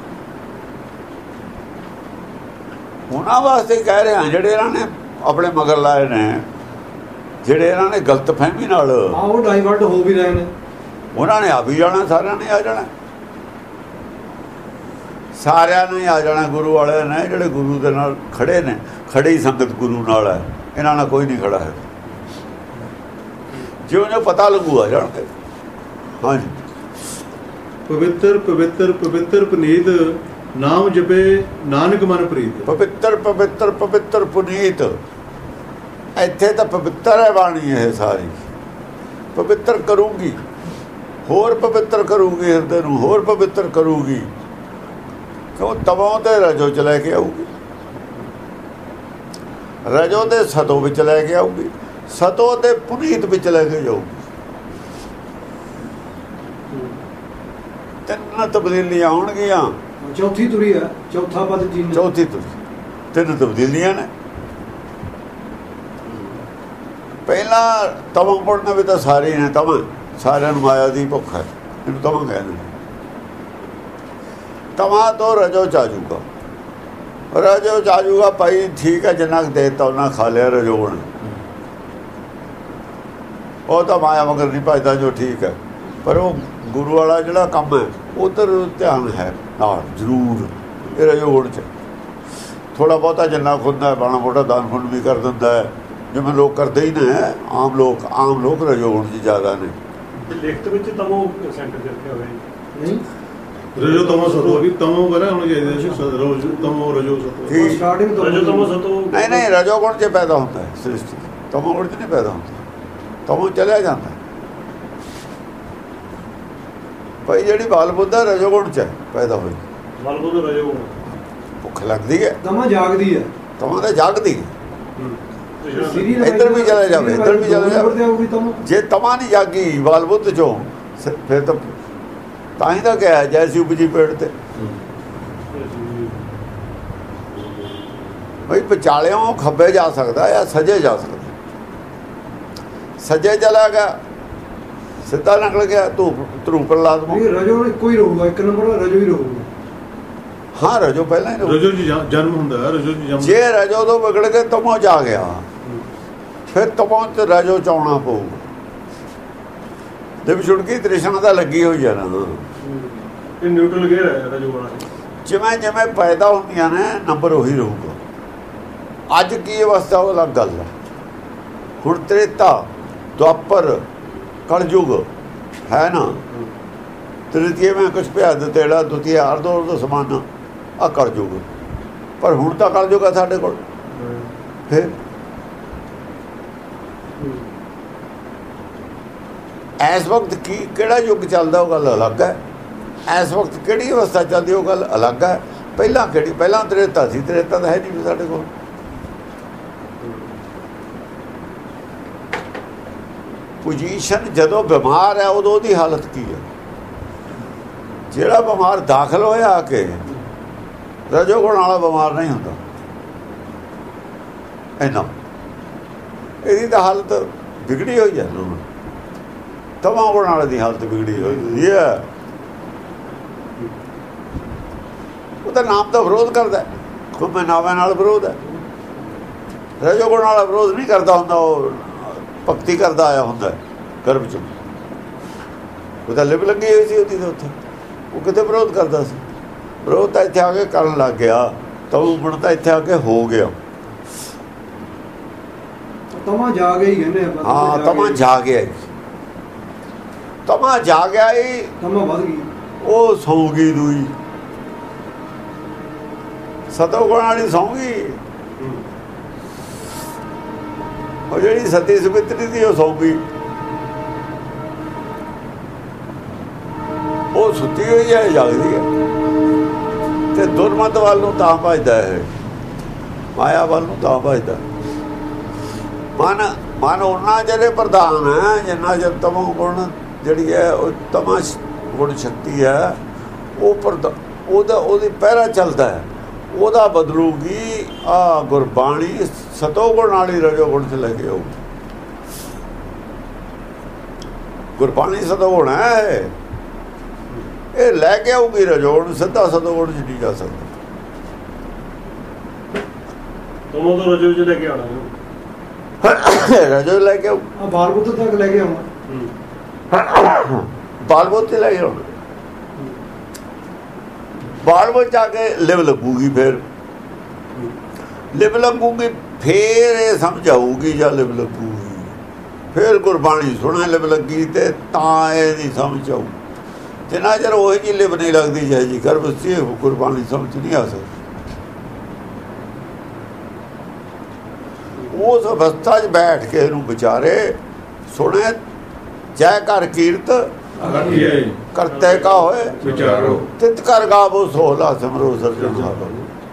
ਉਹਨਾਂ ਵਾਸਤੇ ਕਹਿ ਰਹੇ ਹਾਂ ਜਿਹੜੇ ਇਹਨਾਂ ਨੇ ਆਪਣੇ ਮਗਰ ਲਾਏ ਨੇ, ਜਿਹੜੇ ਇਹਨਾਂ ਨੇ ਗਲਤ ਫਹਿਮੀ ਨਾਲ ਉਹ ਡਾਈਵਰਟ ਹੋ ਵੀ ਰਹੇ ਨੇ। ਉਹਨਾਂ ਨੇ ਆ ਵੀ ਜਾਣਾ, ਸਾਰਿਆਂ ਨੇ ਆ ਜਾਣਾ, ਸਾਰਿਆਂ ਨੇ ਆ ਜਾਣਾ। ਗੁਰੂ ਵਾਲੇ ਨੇ ਜਿਹੜੇ ਗੁਰੂ ਦੇ ਨਾਲ ਖੜੇ ਨੇ, ਖੜੀ ਸੰਗਤ ਗੁਰੂ ਨਾਲ ਹੈ, ਇਹਨਾਂ ਨਾਲ ਕੋਈ ਨਹੀਂ ਖੜਾ ਹੈ। ਜਿਉਂ ਜਿਉਂ ਪਤਾ ਲੱਗੂ ਆ ਜਾਣਗੇ। ਹਾਂਜੀ, ਪਵਿੱਤਰ ਪਵਿੱਤਰ ਪਵਿੱਤਰ ਪੁਨੀਤ ਨਾਮ ਜਪੇ ਨਾਨਕ ਮਨ ਪ੍ਰੀਤ। ਪਵਿੱਤਰ ਪਵਿੱਤਰ ਪਵਿੱਤਰ ਪੁਨੀਤ, ਇੱਥੇ ਤਾਂ ਪਵਿੱਤਰ ਹੈ ਬਾਣੀ ਇਹ ਸਾਰੀ। ਪਵਿੱਤਰ ਕਰੂੰਗੀ, ਹੋਰ ਪਵਿੱਤਰ ਕਰੂੰਗੀ, ਹਿਰਦੇ ਨੂੰ ਹੋਰ ਪਵਿੱਤਰ ਕਰੂਗੀ, ਕਿਉਂ ਤਵੋਂ ਤੇ ਰਜੋ ਚ ਲੈ ਕੇ ਆਊਗੀ, ਰਜੋ ਦੇ ਸਤੋ ਵਿੱਚ ਲੈ ਕੇ ਆਊਗੀ, ਸਤੋ ਤੇ ਪੁਨੀਤ ਵਿੱਚ ਲੈ ਕੇ ਜਾਊਗੀ। ਤਿੰਨ ਤਬਦੀਲੀਆਂ ਆਉਣਗੀਆਂ। ਚੌਥੀ ਤੁਰੀ ਹੈ, ਚੌਥਾ ਪਦ ਜੀ, ਚੌਥੀ ਤੁਰੀ, ਤਿੰਨ ਤਬਦੀਲੀਆਂ ਨੇ। ਪਹਿਲਾਂ ਤਵਾਂ ਪੜਨਾ ਵੀ ਤਾਂ ਸਾਰੇ ਨੇ, ਤਵਾਂ ਸਾਰਿਆਂ ਨੂੰ ਮਾਇਆ ਦੀ ਭੁੱਖ ਹੈ, ਇਹਨੂੰ ਤਵਾਂ ਕਹਿੰਦੇ। ਤਵਾਂ ਤੋਂ ਰਜੋ ਚ ਆ ਜਾਊਗਾ, ਰਜੋ ਚ ਆ ਜਾਊਗਾ ਭਾਈ, ਠੀਕ ਹੈ, ਜਿੰਨਾ ਕੁ ਦੇਤਾ ਉਹਨਾਂ ਖਾ ਲਿਆ ਰਜੋਣ। ਉਹ ਤਾਂ ਮਾਇਆ ਮਗਰ ਨਹੀਂ ਭਜਦਾ, ਜੋ ਠੀਕ ਹੈ। ਪਰ ਉਹ ਗੁਰੂ ਵਾਲਾ ਜਿਹੜਾ ਕੰਮ ਹੈ ਉੱਧਰ ਧਿਆਨ ਹੈ ਨਾਲ ਜ਼ਰੂਰ। ਇਹ ਰਜੋਣ ਚ ਥੋੜ੍ਹਾ ਬਹੁਤਾ ਜਿੰਨਾ ਖੁੰਦਾ ਹੈ, ਬਾਣਾ ਮੋਟਾ ਦਾਨ ਪੁੰਨ ਵੀ ਕਰ ਦਿੰਦਾ ਹੈ, ਜਿਵੇਂ ਲੋਕ ਕਰਦੇ ਹੀ ਨੇ। ਆਮ ਲੋਕ ਆਮ ਲੋਕ ਰਜੋਣ ਚ ਜ਼ਿਆਦਾ ਨੇ। ਲਿਖਤ ਵਿੱਚ ਤਮੋ ਸੈਂਟਰ ਕਰਕੇ ਹੋਵੇ ਨਹੀਂ ਰਜੋ ਤਮੋ ਸਤੋ ਵੀ ਤਮੋ ਬਣਾ ਹੋਣਾ ਚਾਹੀਦਾ ਸੀ। ਰੋਜ਼ ਤਮੋ ਰਜੋ ਸਤੋ, ਸਟਾਰਟਿੰਗ ਤੋਂ ਰਜੋ ਤਮੋ ਸਤੋ ਨਹੀਂ ਨਹੀਂ, ਰਜੋ ਗੁਣ ਚ ਪੈਦਾ ਹੁੰਦਾ ਹੈ ਸ੍ਰਿਸ਼ਟੀ, ਤਮੋ ਗੁਣ ਚ ਨਹੀਂ ਪੈਦਾ ਹੁੰਦਾ। ਤਮੋ ਚਲਿਆ ਜਾਂਦਾ ਭਾਈ। ਜਿਹੜੀ ਬਾਲ ਬੁੱਧਾ ਰਜੋ ਗੁਣ ਚ ਪੈਦਾ ਹੋਈ, ਬਾਲ ਬੁੱਧ ਰਜੋ ਗੁਣ, ਭੁੱਖ ਲੱਗਦੀ ਹੈ, ਤਮਾ ਜਾਗਦੀ ਹੈ, ਤਮਾ ਤਾਂ ਜਾਗਦੀ ਹੈ। ਸੀਰੀਅਲ ਇੱਧਰ ਵੀ ਚਲਾ ਜਾਵੇ, ਇੱਧਰ ਵੀ ਚਲਾ ਜਾਵੇ। ਤਮਾ ਜੇ ਤਮਾ ਨਹੀਂ ਜਾਗੀ ਬਾਲ ਬੁੱਧ ਚੋਂ, ਫਿਰ ਤਾਂ ਤਾਂ ਹੀ ਤਾਂ ਕਿਹਾ ਜੈਸੀ ਉਪਜੀ ਪੇੜ ਤੇ ਬਈ ਵਿਚਾਲਿਓਂ ਖੱਬੇ ਜਾ ਸਕਦਾ ਜਾਂ ਸੱਜੇ ਜਾ ਸਕਦਾ। ਸੱਜੇ ਚਲਾ ਗਿਆ, ਸਿੱਧਾ ਨਿਕਲ ਗਿਆ ਧੂਪ ਧਰੂ ਪ੍ਰਲਾਦ ਨੂੰ। ਰਜੋ ਇੱਕੋ ਹੀ ਰਹੂਗਾ, ਇੱਕ ਨੰਬਰ ਰਜੋ ਹੀ ਰਹੂਗਾ। ਹਾਂ, ਰਜੋ ਪਹਿਲਾਂ ਹੀ ਰਹੂ। ਰਜੋ ਜੀ ਜਨਮ ਹੁੰਦਾ ਹੈ, ਰਜੋ ਜੀ ਜਨਮ। ਜੇ ਰਜੋ ਤੋਂ ਵਿਗੜ ਕੇ ਤਮੋ ਜਾ ਗਿਆ, ਫਿਰ ਤਮੋ ਤੇ ਰਜੋ ਚ ਆਉਣਾ ਪਊਗਾ। ਦੇਵ ਛੁੜਕੀ ਤ੍ਰਿਸ਼ਨਾ ਦਾ ਲੱਗੀ ਹੋਈ ਹੈ ਨਾ, ਇਹ ਨਿਊਟਰਲ ਗੇਅਰ ਹੈ ਰਜੋ ਵਾਲਾ। ਜਿਵੇਂ ਜਿਵੇਂ ਪੈਦਾ ਹੁੰਦੀਆਂ ਨੇ ਨੰਬਰ ਉਹੀ ਰਹੂਗਾ। ਅੱਜ ਕੀ ਅਵਸਥਾ ਉਹ ਅਲੱਗ ਗੱਲ ਹੈ। ਹੁਣ ਤ੍ਰੇਤਾ, ਦੁਆਪਰ, ਕਲਯੁਗ ਹੈ ਨਾ। ਤ੍ਰਿਤੀਏ ਮੈਂ ਕੁਛ ਭਿਆਦ ਤੇੜਾ, ਦੁਤੀਏ ਅਰਧੋ ਅਰਧ ਸਮਾਨ ਆ ਕਲਯੁਗ। ਪਰ ਹੁਣ ਤਾਂ ਕਲਯੁਗ ਆ ਸਾਡੇ ਕੋਲ। ਫਿਰ ਇਸ ਵਕਤ ਕੀ ਕਿਹੜਾ ਯੁੱਗ ਚੱਲਦਾ ਉਹ ਗੱਲ ਅਲੱਗ ਹੈ। ਇਸ ਵਕਤ ਕਿਹੜੀ ਅਵਸਥਾ ਚੱਲਦੀ ਉਹ ਗੱਲ ਅਲੱਗ ਹੈ। ਪਹਿਲਾਂ ਕਿਹੜੀ, ਪਹਿਲਾਂ ਤ੍ਰੇਤਾ ਸੀ, ਤ੍ਰੇਤਾ ਤਾਂ ਹੈ ਨਹੀਂ ਸਾਡੇ ਕੋਲ। ਪੋਜੀਸ਼ਨ ਜਦੋਂ ਬਿਮਾਰ ਹੈ ਉਦੋਂ ਉਹਦੀ ਹਾਲਤ ਕੀ ਹੈ। ਜਿਹੜਾ ਬਿਮਾਰ ਦਾਖਲ ਹੋਇਆ ਆ ਕੇ, ਰਜੋਗੁਣ ਵਾਲਾ ਬਿਮਾਰ ਨਹੀਂ ਹੁੰਦਾ ਇੰਨਾ, ਇਹਦੀ ਤਾਂ ਹਾਲਤ ਵਿਗੜੀ ਹੋਈ ਹੈ। ਤਮੋ ਗੁਣ ਵਾਲੇ ਦੀ ਹਾਲਤ ਵਿਗੜੀ ਹੋਈ ਹੈ। ਉਹ ਤਾਂ ਨਾਮ ਦਾ ਵਿਰੋਧ ਕਰਦਾ, ਖੁਦ ਨਾਵਾਂ ਨਾਲ ਵਿਰੋਧ ਹੈ। ਰਜੋਗੁਣ ਵਾਲਾ ਵਿਰੋਧ ਨਹੀਂ ਕਰਦਾ ਹੁੰਦਾ, ਉਹ ਭਗਤੀ ਕਰਦਾ ਆਇਆ ਹੁੰਦਾ ਗਰਭ ਚ। ਉਹ ਤਾਂ ਲਿਪ ਲੱਗੀ ਹੋਈ ਸੀ ਉਹਦੀ ਤਾਂ ਉੱਥੇ, ਉਹ ਕਿਤੇ ਵਿਰੋਧ ਕਰਦਾ ਸੀ। ਵਿਰੋਧ ਤਾਂ ਇੱਥੇ ਆ ਕੇ ਕਰਨ ਲੱਗ ਗਿਆ, ਤਮੋ ਗੁਣ ਤਾਂ ਇੱਥੇ ਆ ਕੇ ਹੋ ਗਿਆ। ਤਮਾ ਜਾ ਗਿਆ ਹੀ ਕਹਿੰਦੇ ਆ। ਹਾਂ, ਤਮਾ ਜਾ ਗਿਆ, ਤਮਾ ਜਾ ਗਿਆ ਹੀ, ਤਮਾ ਵੱਧ ਗਈ। ਉਹ ਸੌਂ ਗਈ ਦੂਈ, ਸਤੋ ਗੁਣ ਵਾਲੀ ਸੌਂ ਗਈ। ਉਹ ਜਿਹੜੀ ਸਤੀ ਸੁਪਿਤਰੀ ਦੀ ਉਹ ਸੌਂ ਗਈ। ਹੋਈ ਹੈ, ਜਾਗਦੀ ਹੈ। ਤੇ ਦੁਰਮਤ ਵੱਲ ਨੂੰ ਤਾਂ ਭਜਦਾ ਹੈ, ਮਾਇਆ ਵੱਲ ਨੂੰ ਤਾਂ ਭਜਦਾ। ਮਨ ਮਨ ਉਹਨਾਂ ਜਿਹੜੇ ਪ੍ਰਧਾਨ ਹੈ ਜਿੰਨਾ ਚਿਰ ਤਮੋ ਗੁਣ ਜਿਹੜੀ ਹੈ ਉਹ ਤਮਾ ਗੁਣ ਸ਼ਕਤੀ ਹੈ ਉਹ ਪ੍ਰਧਾ ਉਹਦਾ ਉਹਦੀ ਪਹਿਰਾ ਚੱਲਦਾ ਹੈ, ਉਹਦਾ ਬਦਲੂਗੀ ਆ ਗੁਰਬਾਣੀ ਸਤੋ ਗੁਣ ਵਾਲੀ ਰਜੋ ਗੁਣ ਚ ਲੈ ਕੇ ਆਊ। ਗੁਰਬਾਣੀ ਸਤੋ ਗੁਣ ਹੈ, ਇਹ ਲੈ ਕੇ ਆਊਗੀ ਰਜੋ ਗੁਣ, ਸਿੱਧਾ ਸਤੋ ਗੁਣ ਚ ਨਹੀਂ ਜਾ ਸਕਦਾ। ਤੁਮੋਂ ਤੋਂ ਰਜੋ ਚ ਲੈ ਕੇ ਆਉਣਾ ਰਜੋ ਲੈ ਕੇ ਆਊ, ਆ ਬਾਲ ਬੁੱਧ ਤੱਕ ਲੈ ਕੇ ਆਉਣਾ, ਬਾਲ ਬੁੱਧ ਤੇ ਲੈ ਕੇ ਆਉਣਾ। ਬਾਲ ਬੁੱਧ ਜਾ ਕੇ ਲਿਵ ਲੱਗੂਗੀ, ਫਿਰ ਲਿਵ ਲੱਗੂਗੀ, ਫੇਰ ਇਹ ਸਮਝ ਆਊਗੀ ਜਾਂ ਲਿਵ ਲੱਗੂਗੀ, ਫਿਰ ਗੁਰਬਾਣੀ ਸੁਣਾ ਲਿਵ ਲੱਗੀ ਤੇ ਤਾਂ ਇਹ ਨਹੀਂ ਸਮਝ ਆਊ। ਜਿੰਨਾ ਚਿਰ ਉਹ ਜਿਹੀ ਲਿਵ ਨਹੀਂ ਲੱਗਦੀ ਜਾਏ ਜੀ ਗਰਭਸਥੀ ਗੁਰਬਾਣੀ ਸਮਝ ਨਹੀਂ ਆ ਸਕਦੀ। ਉਸ ਅਵਸਥਾ 'ਚ ਬੈਠ ਕੇ ਇਹਨੂੰ ਵਿਚਾਰੇ ਸੁਣੇ, ਜੈ ਕਰ ਕੀਰਤ ਕਰਤੇ ਕਾ ਹੋਏ ਵਿਚਾਰੋ, ਤਿਤ ਕਰ ਗਾਵੋ ਸੋਹਲਾ ਸਿਮਰੋ ਸਿਰਜਣਹਾਰ।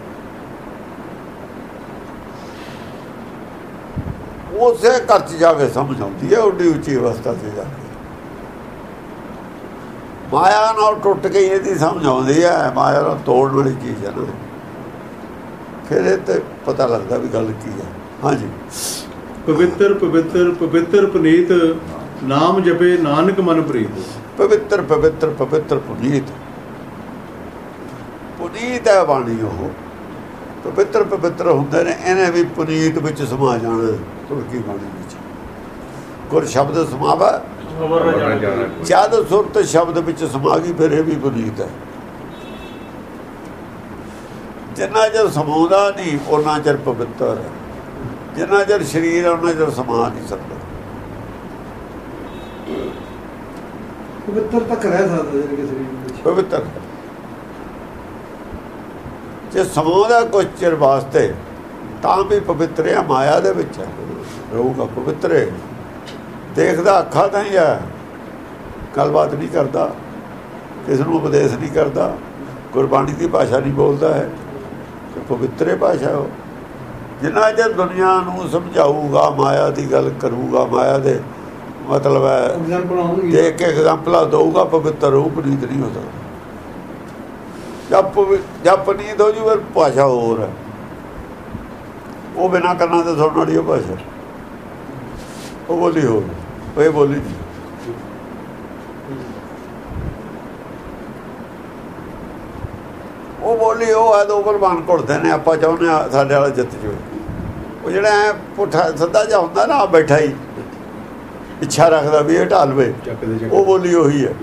ਉਸੇ ਘਰ 'ਚ ਜਾ ਕੇ ਸਮਝ ਆਉਂਦੀ ਹੈ, ਉੱਡੀ ਉੱਚੀ ਅਵਸਥਾ 'ਤੇ ਜਾ ਕੇ ਮਾਇਆ ਨਾਲ ਟੁੱਟ ਕੇ ਇਹਦੀ ਸਮਝ ਆਉਂਦੀ ਹੈ। ਮਾਇਆ ਨੂੰ ਤੋੜਨ ਵਾਲੀ ਚੀਜ਼ ਹੈ ਨਾ, ਫਿਰ ਇਹ ਤੇ ਪਤਾ ਲੱਗਦਾ ਵੀ ਗੱਲ ਕੀ ਹੈ। ਹਾਂਜੀ, ਪਵਿੱਤਰ ਪਵਿੱਤਰ ਪਵਿੱਤਰ ਪੁਨੀਤ ਨਾਮ ਜਪੇ ਨਾਨਕ ਮਨ ਪ੍ਰੀਤ। ਪਵਿੱਤਰ ਪਵਿੱਤਰ ਪਵਿੱਤਰ ਪੁਨੀਤ, ਪੁਨੀਤ ਹੈ ਬਾਣੀ। ਉਹ ਪਵਿੱਤਰ ਪਵਿੱਤਰ ਹੁੰਦੇ ਨੇ, ਇਹਨੇ ਵੀ ਪੁਨੀਤ ਵਿੱਚ ਸਮਾ ਜਾਣਾ। ਤੁਲਕੀ ਬਾਣੀ ਵਿੱਚ ਗੁਰ ਸ਼ਬਦ ਸਮਾਵਾ, ਜਦ ਸੁਰਤ ਸ਼ਬਦ ਵਿੱਚ ਸਮਾ ਗਈ ਫਿਰ ਇਹ ਵੀ ਪੁਨੀਤ ਹੈ। ਜਿੰਨਾ ਚਿਰ ਸਮਾਉਂਦਾ ਨਹੀਂ ਉਹਨਾਂ ਚਿਰ ਪਵਿੱਤਰ ਹੈ, ਜਿੰਨਾ ਚਿਰ ਸਰੀਰ ਹੈ ਉਹਨਾਂ ਚਿਰ ਸਮਾ ਨਹੀਂ ਸਕਦਾ। ਪਵਿੱਤਰ ਤੱਕ ਰਹਿ ਸਕਦਾ ਜਿਹੜੇ ਸਰੀਰ ਵਿੱਚ ਪਵਿੱਤਰ ਜੇ ਸਮਾਉਂਦਾ ਕੁਝ ਚਿਰ ਵਾਸਤੇ ਤਾਂ ਵੀ ਪਵਿੱਤਰ ਹੈ, ਮਾਇਆ ਦੇ ਵਿੱਚ ਰਹੂਗਾ ਪਵਿੱਤਰ ਹੈ। ਦੇਖਦਾ ਅੱਖਾਂ ਤਾਂ ਹੀ ਹੈ, ਗੱਲਬਾਤ ਨਹੀਂ ਕਰਦਾ, ਕਿਸੇ ਨੂੰ ਉਪਦੇਸ਼ ਨਹੀਂ ਕਰਦਾ, ਗੁਰਬਾਣੀ ਦੀ ਭਾਸ਼ਾ ਨਹੀਂ ਬੋਲਦਾ ਹੈ, ਤੇ ਪਵਿੱਤਰ ਭਾਸ਼ਾ ਉਹ। ਜਿੰਨਾ ਚਿਰ ਦੁਨੀਆ ਨੂੰ ਸਮਝਾਊਗਾ, ਮਾਇਆ ਦੀ ਗੱਲ ਕਰੂਗਾ, ਮਾਇਆ ਦੇ ਮਤਲਬ ਹੈ ਦੇਖ ਕੇ ਐਗਜ਼ਾਮਪਲਾਂ ਦਊਗਾ, ਪਵਿੱਤਰ ਹੋਊ, ਪੁਨੀਤ ਨਹੀਂ ਹੋ ਸਕਦਾ। ਜਦ ਜਦ ਪੁਨੀਤ ਹੋ ਜੂ ਫਿਰ ਭਾਸ਼ਾ ਹੋਰ ਹੈ, ਉਹ ਬਿਨਾਂ ਕਰਨਾ ਤੇ ਸੁਣਨ ਵਾਲੀ ਉਹ ਭਾਸ਼ਾ, ਉਹ ਬੋਲੀ ਹੋਰ, ਇਹ ਬੋਲੀ ਨਹੀਂ। ਉਹ ਬੋਲੀ ਉਹ ਹੈ, ਦੋ ਕੁਰਬਾਨ ਘੁੱਟਦੇ ਨੇ। ਆਪਾਂ ਚਾਹੁੰਦੇ ਹਾਂ ਸਾਡੇ ਵਾਲਾ ਜਿੱਤ ਜਾਵੇ। ਉਹ ਜਿਹੜਾ ਐ ਪੁੱਠਾ ਸਿੱਧਾ ਜਿਹਾ ਹੁੰਦਾ ਨਾ, ਬੈਠਾ ਹੀ ਇੱਛਾ ਰੱਖਦਾ ਵੀ ਇਹ ਢਾਲ ਵੇ, ਉਹ ਬੋਲੀ ਉਹੀ ਹੈ।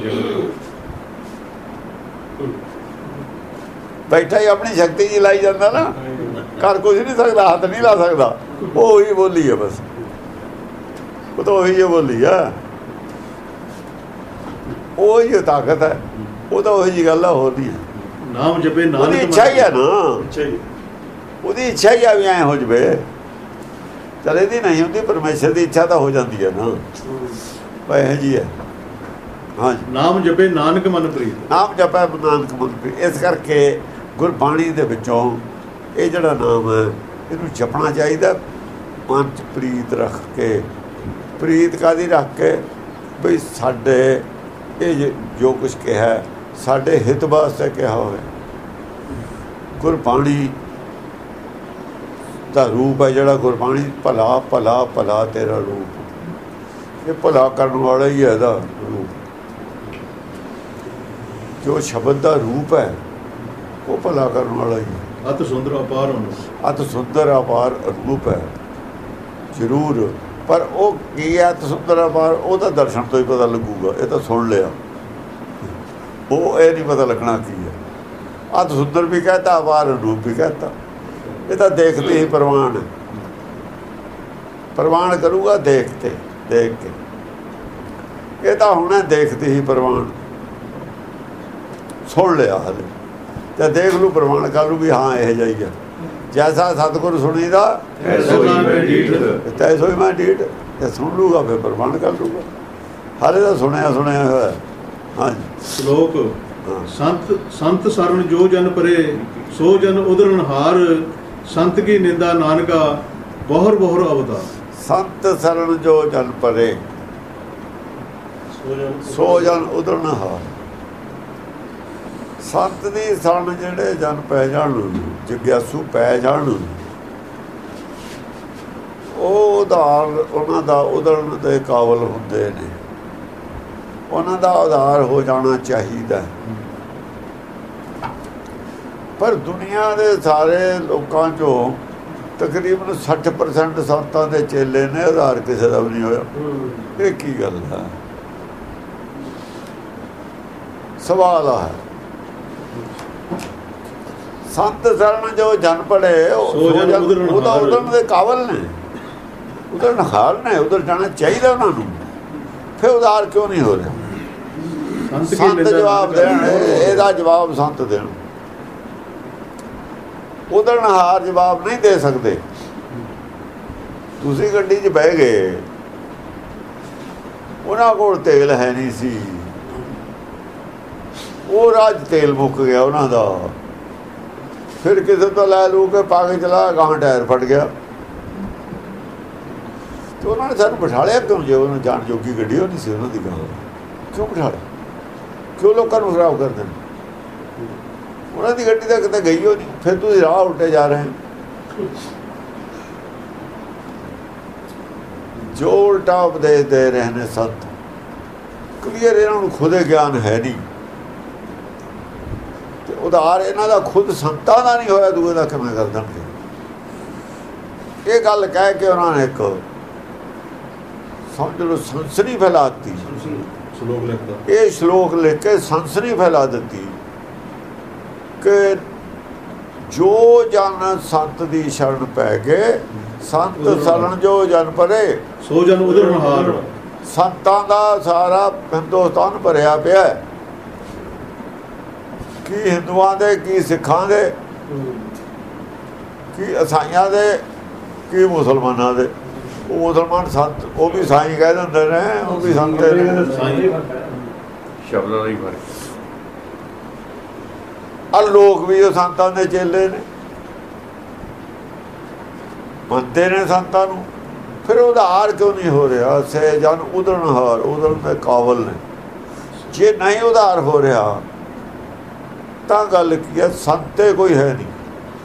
ਬੈਠਾ ਹੀ ਆਪਣੀ ਸ਼ਕਤੀ ਜੀ ਲਾਈ ਜਾਂਦਾ ਨਾ, ਕਰ ਕੁਝ ਨਹੀਂ ਸਕਦਾ, ਹੱਥ ਨਹੀਂ ਲਾ ਸਕਦਾ, ਉਹ ਉਹੀ ਬੋਲੀ ਹੈ ਬਸ। ਉਹ ਤਾਂ ਉਹੀ ਬੋਲੀ ਆ, ਉਹੀ ਤਾਕਤ ਹੈ, ਉਹ ਤਾਂ ਉਹੀ ਜਿਹੀ ਗੱਲ ਆ, ਹੋਰ ਨਹੀਂ ਹੈ। ਨਾਮ ਜਪੇ ਨਾਨਕ, ਉਹਦੀ ਇੱਛਾ ਹੀ ਆ ਨਾ, ਉਹਦੀ ਇੱਛਾ ਹੀ ਆ ਵੀ ਐਂ ਹੋ ਜਵੇ। ਚੱਲ ਇਹਦੀ ਨਹੀਂ ਹੁੰਦੀ, ਪਰਮੇਸ਼ਰ ਦੀ ਇੱਛਾ ਤਾਂ ਹੋ ਜਾਂਦੀ ਹੈ ਨਾ, ਭਾਈ ਜੀ ਹੈ। ਹਾਂਜੀ, ਨਾਮ ਜਪੇ ਨਾਨਕ ਮਨ ਪ੍ਰੀਤ, ਨਾਮ ਜਪੇ ਨਾਨਕ ਮਨ ਪ੍ਰੀਤ। ਇਸ ਕਰਕੇ ਗੁਰਬਾਣੀ ਦੇ ਵਿੱਚੋਂ ਇਹ ਜਿਹੜਾ ਨਾਮ ਹੈ ਇਹਨੂੰ ਜਪਣਾ ਚਾਹੀਦਾ, ਮਨ 'ਚ ਪ੍ਰੀਤ ਰੱਖ ਕੇ। ਪ੍ਰੀਤ ਕਾਹਦੀ ਰੱਖ ਕੇ ਬਈ ਸਾਡੇ ਇਹ ਜੋ ਕੁਛ ਕਿਹਾ ਸਾਡੇ ਹਿੱਤ ਵਾਸਤੇ ਕਿਹਾ ਹੋਵੇ। ਗੁਰਬਾਣੀ ਦਾ ਰੂਪ ਹੈ ਜਿਹੜਾ ਗੁਰਬਾਣੀ, ਭਲਾ ਭਲਾ ਭਲਾ ਤੇਰਾ ਰੂਪ। ਇਹ ਭਲਾ ਕਰਨ ਵਾਲਾ ਹੀ ਹੈ ਇਹਦਾ ਰੂਪ। ਜੋ ਸ਼ਬਦ ਦਾ ਰੂਪ ਹੈ ਉਹ ਭਲਾ ਕਰਨ ਵਾਲਾ ਹੀ ਹੈ। ਅਤ ਸੁੰਦਰ ਅਪਾਰ ਹੋਣਾ, ਅਤ ਸੁੰਦਰ ਅਪਾਰ ਰੂਪ ਹੈ ਜ਼ਰੂਰ, ਪਰ ਉਹ ਕੀ ਹੈ ਅਤ ਸੁੰਦਰ ਅਪਾਰ, ਉਹਦਾ ਦਰਸ਼ਨ ਤੋਂ ਹੀ ਪਤਾ ਲੱਗੂਗਾ। ਇਹ ਤਾਂ ਸੁਣ ਲਿਆ, ਉਹ ਇਹ ਨਹੀਂ ਪਤਾ ਲੱਗਣਾ ਕੀ ਹੈ। ਅਤ ਸੁੰਦਰ ਵੀ ਕਹਤਾ, ਅਪਾਰ ਰੂਪ ਵੀ ਕਹਤਾ, ਇਹ ਤਾਂ ਦੇਖਦੇ ਹੀ ਪ੍ਰਵਾਨ ਹੈ। ਪ੍ਰਵਾਨ ਕਰੂਗਾ ਦੇਖਤੇ, ਦੇਖ ਕੇ। ਇਹ ਤਾਂ ਹੁਣ ਦੇਖਦੇ ਹੀ ਪ੍ਰਵਾਨ, ਸੁਣ ਲਿਆ ਹਲੇ ਤੇ ਦੇਖ ਲੂ, ਪ੍ਰਵਾਨ ਕਰ ਲੂ ਵੀ ਹਾਂ ਇਹ ਜਾਈਏ। ਜੈਸਾ ਸਤਿਗੁਰ ਸੁਣੀਦਾ ਤੈਸੋ ਹੀ ਮੈਂ ਡੀਠ, ਤੇ ਸੁਣ ਲੂਗਾ ਫਿਰ ਪ੍ਰਵਾਨ ਕਰ ਲੂਗਾ। ਹਾਲੇ ਤਾਂ ਸੁਣਿਆ ਸੁਣਿਆ ਹੋਇਆ। ਹਾਂਜੀ, ਸ਼ਲੋਕ ਸੰਤ ਸੰਤ ਸਰਨ ਜੋ ਜਨ ਪਰੇ ਸੋ ਜਨ ਉਦਰਨ ਹਾਰ ਸੰਤ ਕੀ ਨਿੰਦਾ ਨਾਨਕਾ ਬਹੁਰ ਬਹੁਰ ਅਵਤਾਰ। ਸੰਤ ਸਰਨ ਜੋ ਜਨ ਪਰੇ ਸੋ ਜਨ ਉਦਰਨ ਹਾਰ। ਸੰਤ ਦੀ ਸਰਨ ਜਿਹੜੇ ਜਨ ਪੈ ਜਾਣ, ਜਿਗਿਆਸੂ ਪੈ ਜਾਣ, ਉਹ ਉਧਾਰ ਉਹਨਾਂ ਦਾ ਉਦਰਨ ਦੇ ਕਾਬਲ ਹੁੰਦੇ ਨੇ, ਉਹਨਾਂ ਦਾ ਉਧਾਰ ਹੋ ਜਾਣਾ ਚਾਹੀਦਾ। ਪਰ ਦੁਨੀਆ ਦੇ ਸਾਰੇ ਲੋਕਾਂ ਚੋਂ ਤਕਰੀਬਨ ਸੱਠ ਪਰਸੈਂਟ ਸੰਤਾਂ ਦੇ ਚੇਲੇ ਨੇ, ਉਧਾਰ ਕਿਸੇ ਦਾ ਵੀ ਨਹੀਂ ਹੋਇਆ। ਇਹ ਕੀ ਗੱਲ ਹੈ? ਸਵਾਲ ਆ। ਸੰਤ ਸਰਨ ਜੋ ਜਨ ਪੜੇ ਉਹਦਾ ਉਦਰਨ ਦੇ ਕਾਬਲ ਨੇ, ਉਧਰ ਹਾਰ ਨੇ, ਉਧਰ ਜਾਣਾ ਚਾਹੀਦਾ ਉਹਨਾਂ ਨੂੰ। ਫਿਰ ਉਧਾਰ ਕਿਉਂ ਨਹੀਂ ਹੋ ਰਿਹਾ? ਸੰਤ ਜਵਾਬ ਦੇਣ, ਇਹਦਾ ਜਵਾਬ ਸੰਤ ਦੇਣ। ਉਧਰ ਹਾਰ ਜਵਾਬ ਨਹੀਂ ਦੇ ਸਕਦੇ। ਤੁਸੀਂ ਗੱਡੀ 'ਚ ਬਹਿ ਗਏ, ਉਹਨਾਂ ਕੋਲ ਤੇਲ ਹੈ ਨਹੀਂ ਸੀ, ਉਹ ਰਾਜ ਤੇਲ ਮੁੱਕ ਗਿਆ ਉਹਨਾਂ ਦਾ, ਫਿਰ ਕਿਸੇ ਤੋਂ ਲੈ ਲੂ ਕੇ ਪਾ ਕੇ ਚਲਾ, ਗਾਂ ਟਾਇਰ ਫਟ ਗਿਆ, ਤੇ ਉਹਨਾਂ ਨੇ ਸਾਨੂੰ ਬਿਠਾ ਲਿਆ ਕਿਉਂ? ਜੇ ਉਹਨਾਂ ਜਾਣ ਜੋਗੀ ਗੱਡੀ ਉਹ ਨਹੀਂ ਸੀ ਉਹਨਾਂ ਦੀ, ਗਾਂ ਕਿਉਂ ਬਿਠਾ ਲਿਆ? ਕਿਉਂ ਲੋਕਾਂ ਨੂੰ ਖਰਾਬ ਕਰਦੇ ਨੇ? ਉਹਨਾਂ ਦੀ ਗੱਡੀ ਤਾਂ ਕਿਤੇ ਗਈ ਹੋ ਨਹੀਂ, ਫਿਰ ਤੁਸੀਂ ਰਾਹ ਉਲਟੇ ਜਾ ਰਹੇ ਹੋ। ਜੋ ਉਲਟਾ ਉਪਦੇਸ਼ ਦੇ ਰਹੇ ਨੇ ਸੰਤ, ਕਲੀਅਰ ਇਹਨਾਂ ਨੂੰ ਖੁਦੇ ਗਿਆਨ ਹੈ ਨਹੀਂ, ਤੇ ਉਧਾਰ ਇਹਨਾਂ ਦਾ ਖੁਦ ਸੰਤਾਂ ਦਾ ਨਹੀਂ ਹੋਇਆ, ਦੂਏ ਦਾ ਕਿਵੇਂ ਕਰ ਦੇਣਗੇ? ਇਹ ਗੱਲ ਕਹਿ ਕੇ ਉਹਨਾਂ ਨੇ ਇੱਕ ਸਮਝ ਲਓ ਸੰਸਨੀ ਫੈਲਾ ਦਿੱਤੀ। ਸ਼ਲੋਕ ਲਿਖਦਾ, ਇਹ ਸ਼ਲੋਕ ਲਿਖ ਕੇ ਸੰਸਨੀ ਫੈਲਾ ਦਿੱਤੀ ਕਿ ਜੋ ਜਨ ਸੰਤ ਦੀ ਸ਼ਰਨ ਪੈ ਗਏ, ਸੰਤ ਸਰਨ ਜੋ ਜਨ ਪਰੇ ਸੋ ਜਨ ਉਦਰਨ ਹਾਰ। ਸੰਤਾਂ ਦਾ ਸਾਰਾ ਹਿੰਦੁਸਤਾਨ ਭਰਿਆ ਪਿਆ, ਕੀ ਹਿੰਦੂਆਂ ਦੇ, ਕੀ ਸਿੱਖਾਂ ਦੇ, ਕੀ ਈਸਾਈਆਂ ਦੇ, ਕੀ ਮੁਸਲਮਾਨਾਂ ਦੇ। ਉਹ ਮੁਸਲਮਾਨ ਸੰਤ, ਉਹ ਵੀ ਸਾਈਂ ਕਹਿ ਦਿੰਦੇ ਨੇ, ਉਹ ਵੀ ਸੰਤ ਨੇ, ਸ਼ਬਦਾਂ ਦਾ ਹੀ ਫਰਕ। ਆ ਲੋਕ ਵੀ ਉਹ ਸੰਤਾਂ ਦੇ ਚੇਲੇ ਨੇ, ਮੰਨਦੇ ਨੇ ਸੰਤਾਂ ਨੂੰ। ਫਿਰ ਉਧਾਰ ਕਿਉਂ ਨਹੀਂ ਹੋ ਰਿਹਾ? ਸੇ ਜਨ ਉਦਰਨ ਹਾਰ, ਉਦਰਨ ਦੇ ਕਾਬਲ ਨੇ। ਜੇ ਨਹੀਂ ਉਧਾਰ ਹੋ ਰਿਹਾ ਤਾਂ ਗੱਲ ਕੀ ਹੈ? ਸੰਤੇ ਕੋਈ ਹੈ ਨਹੀਂ।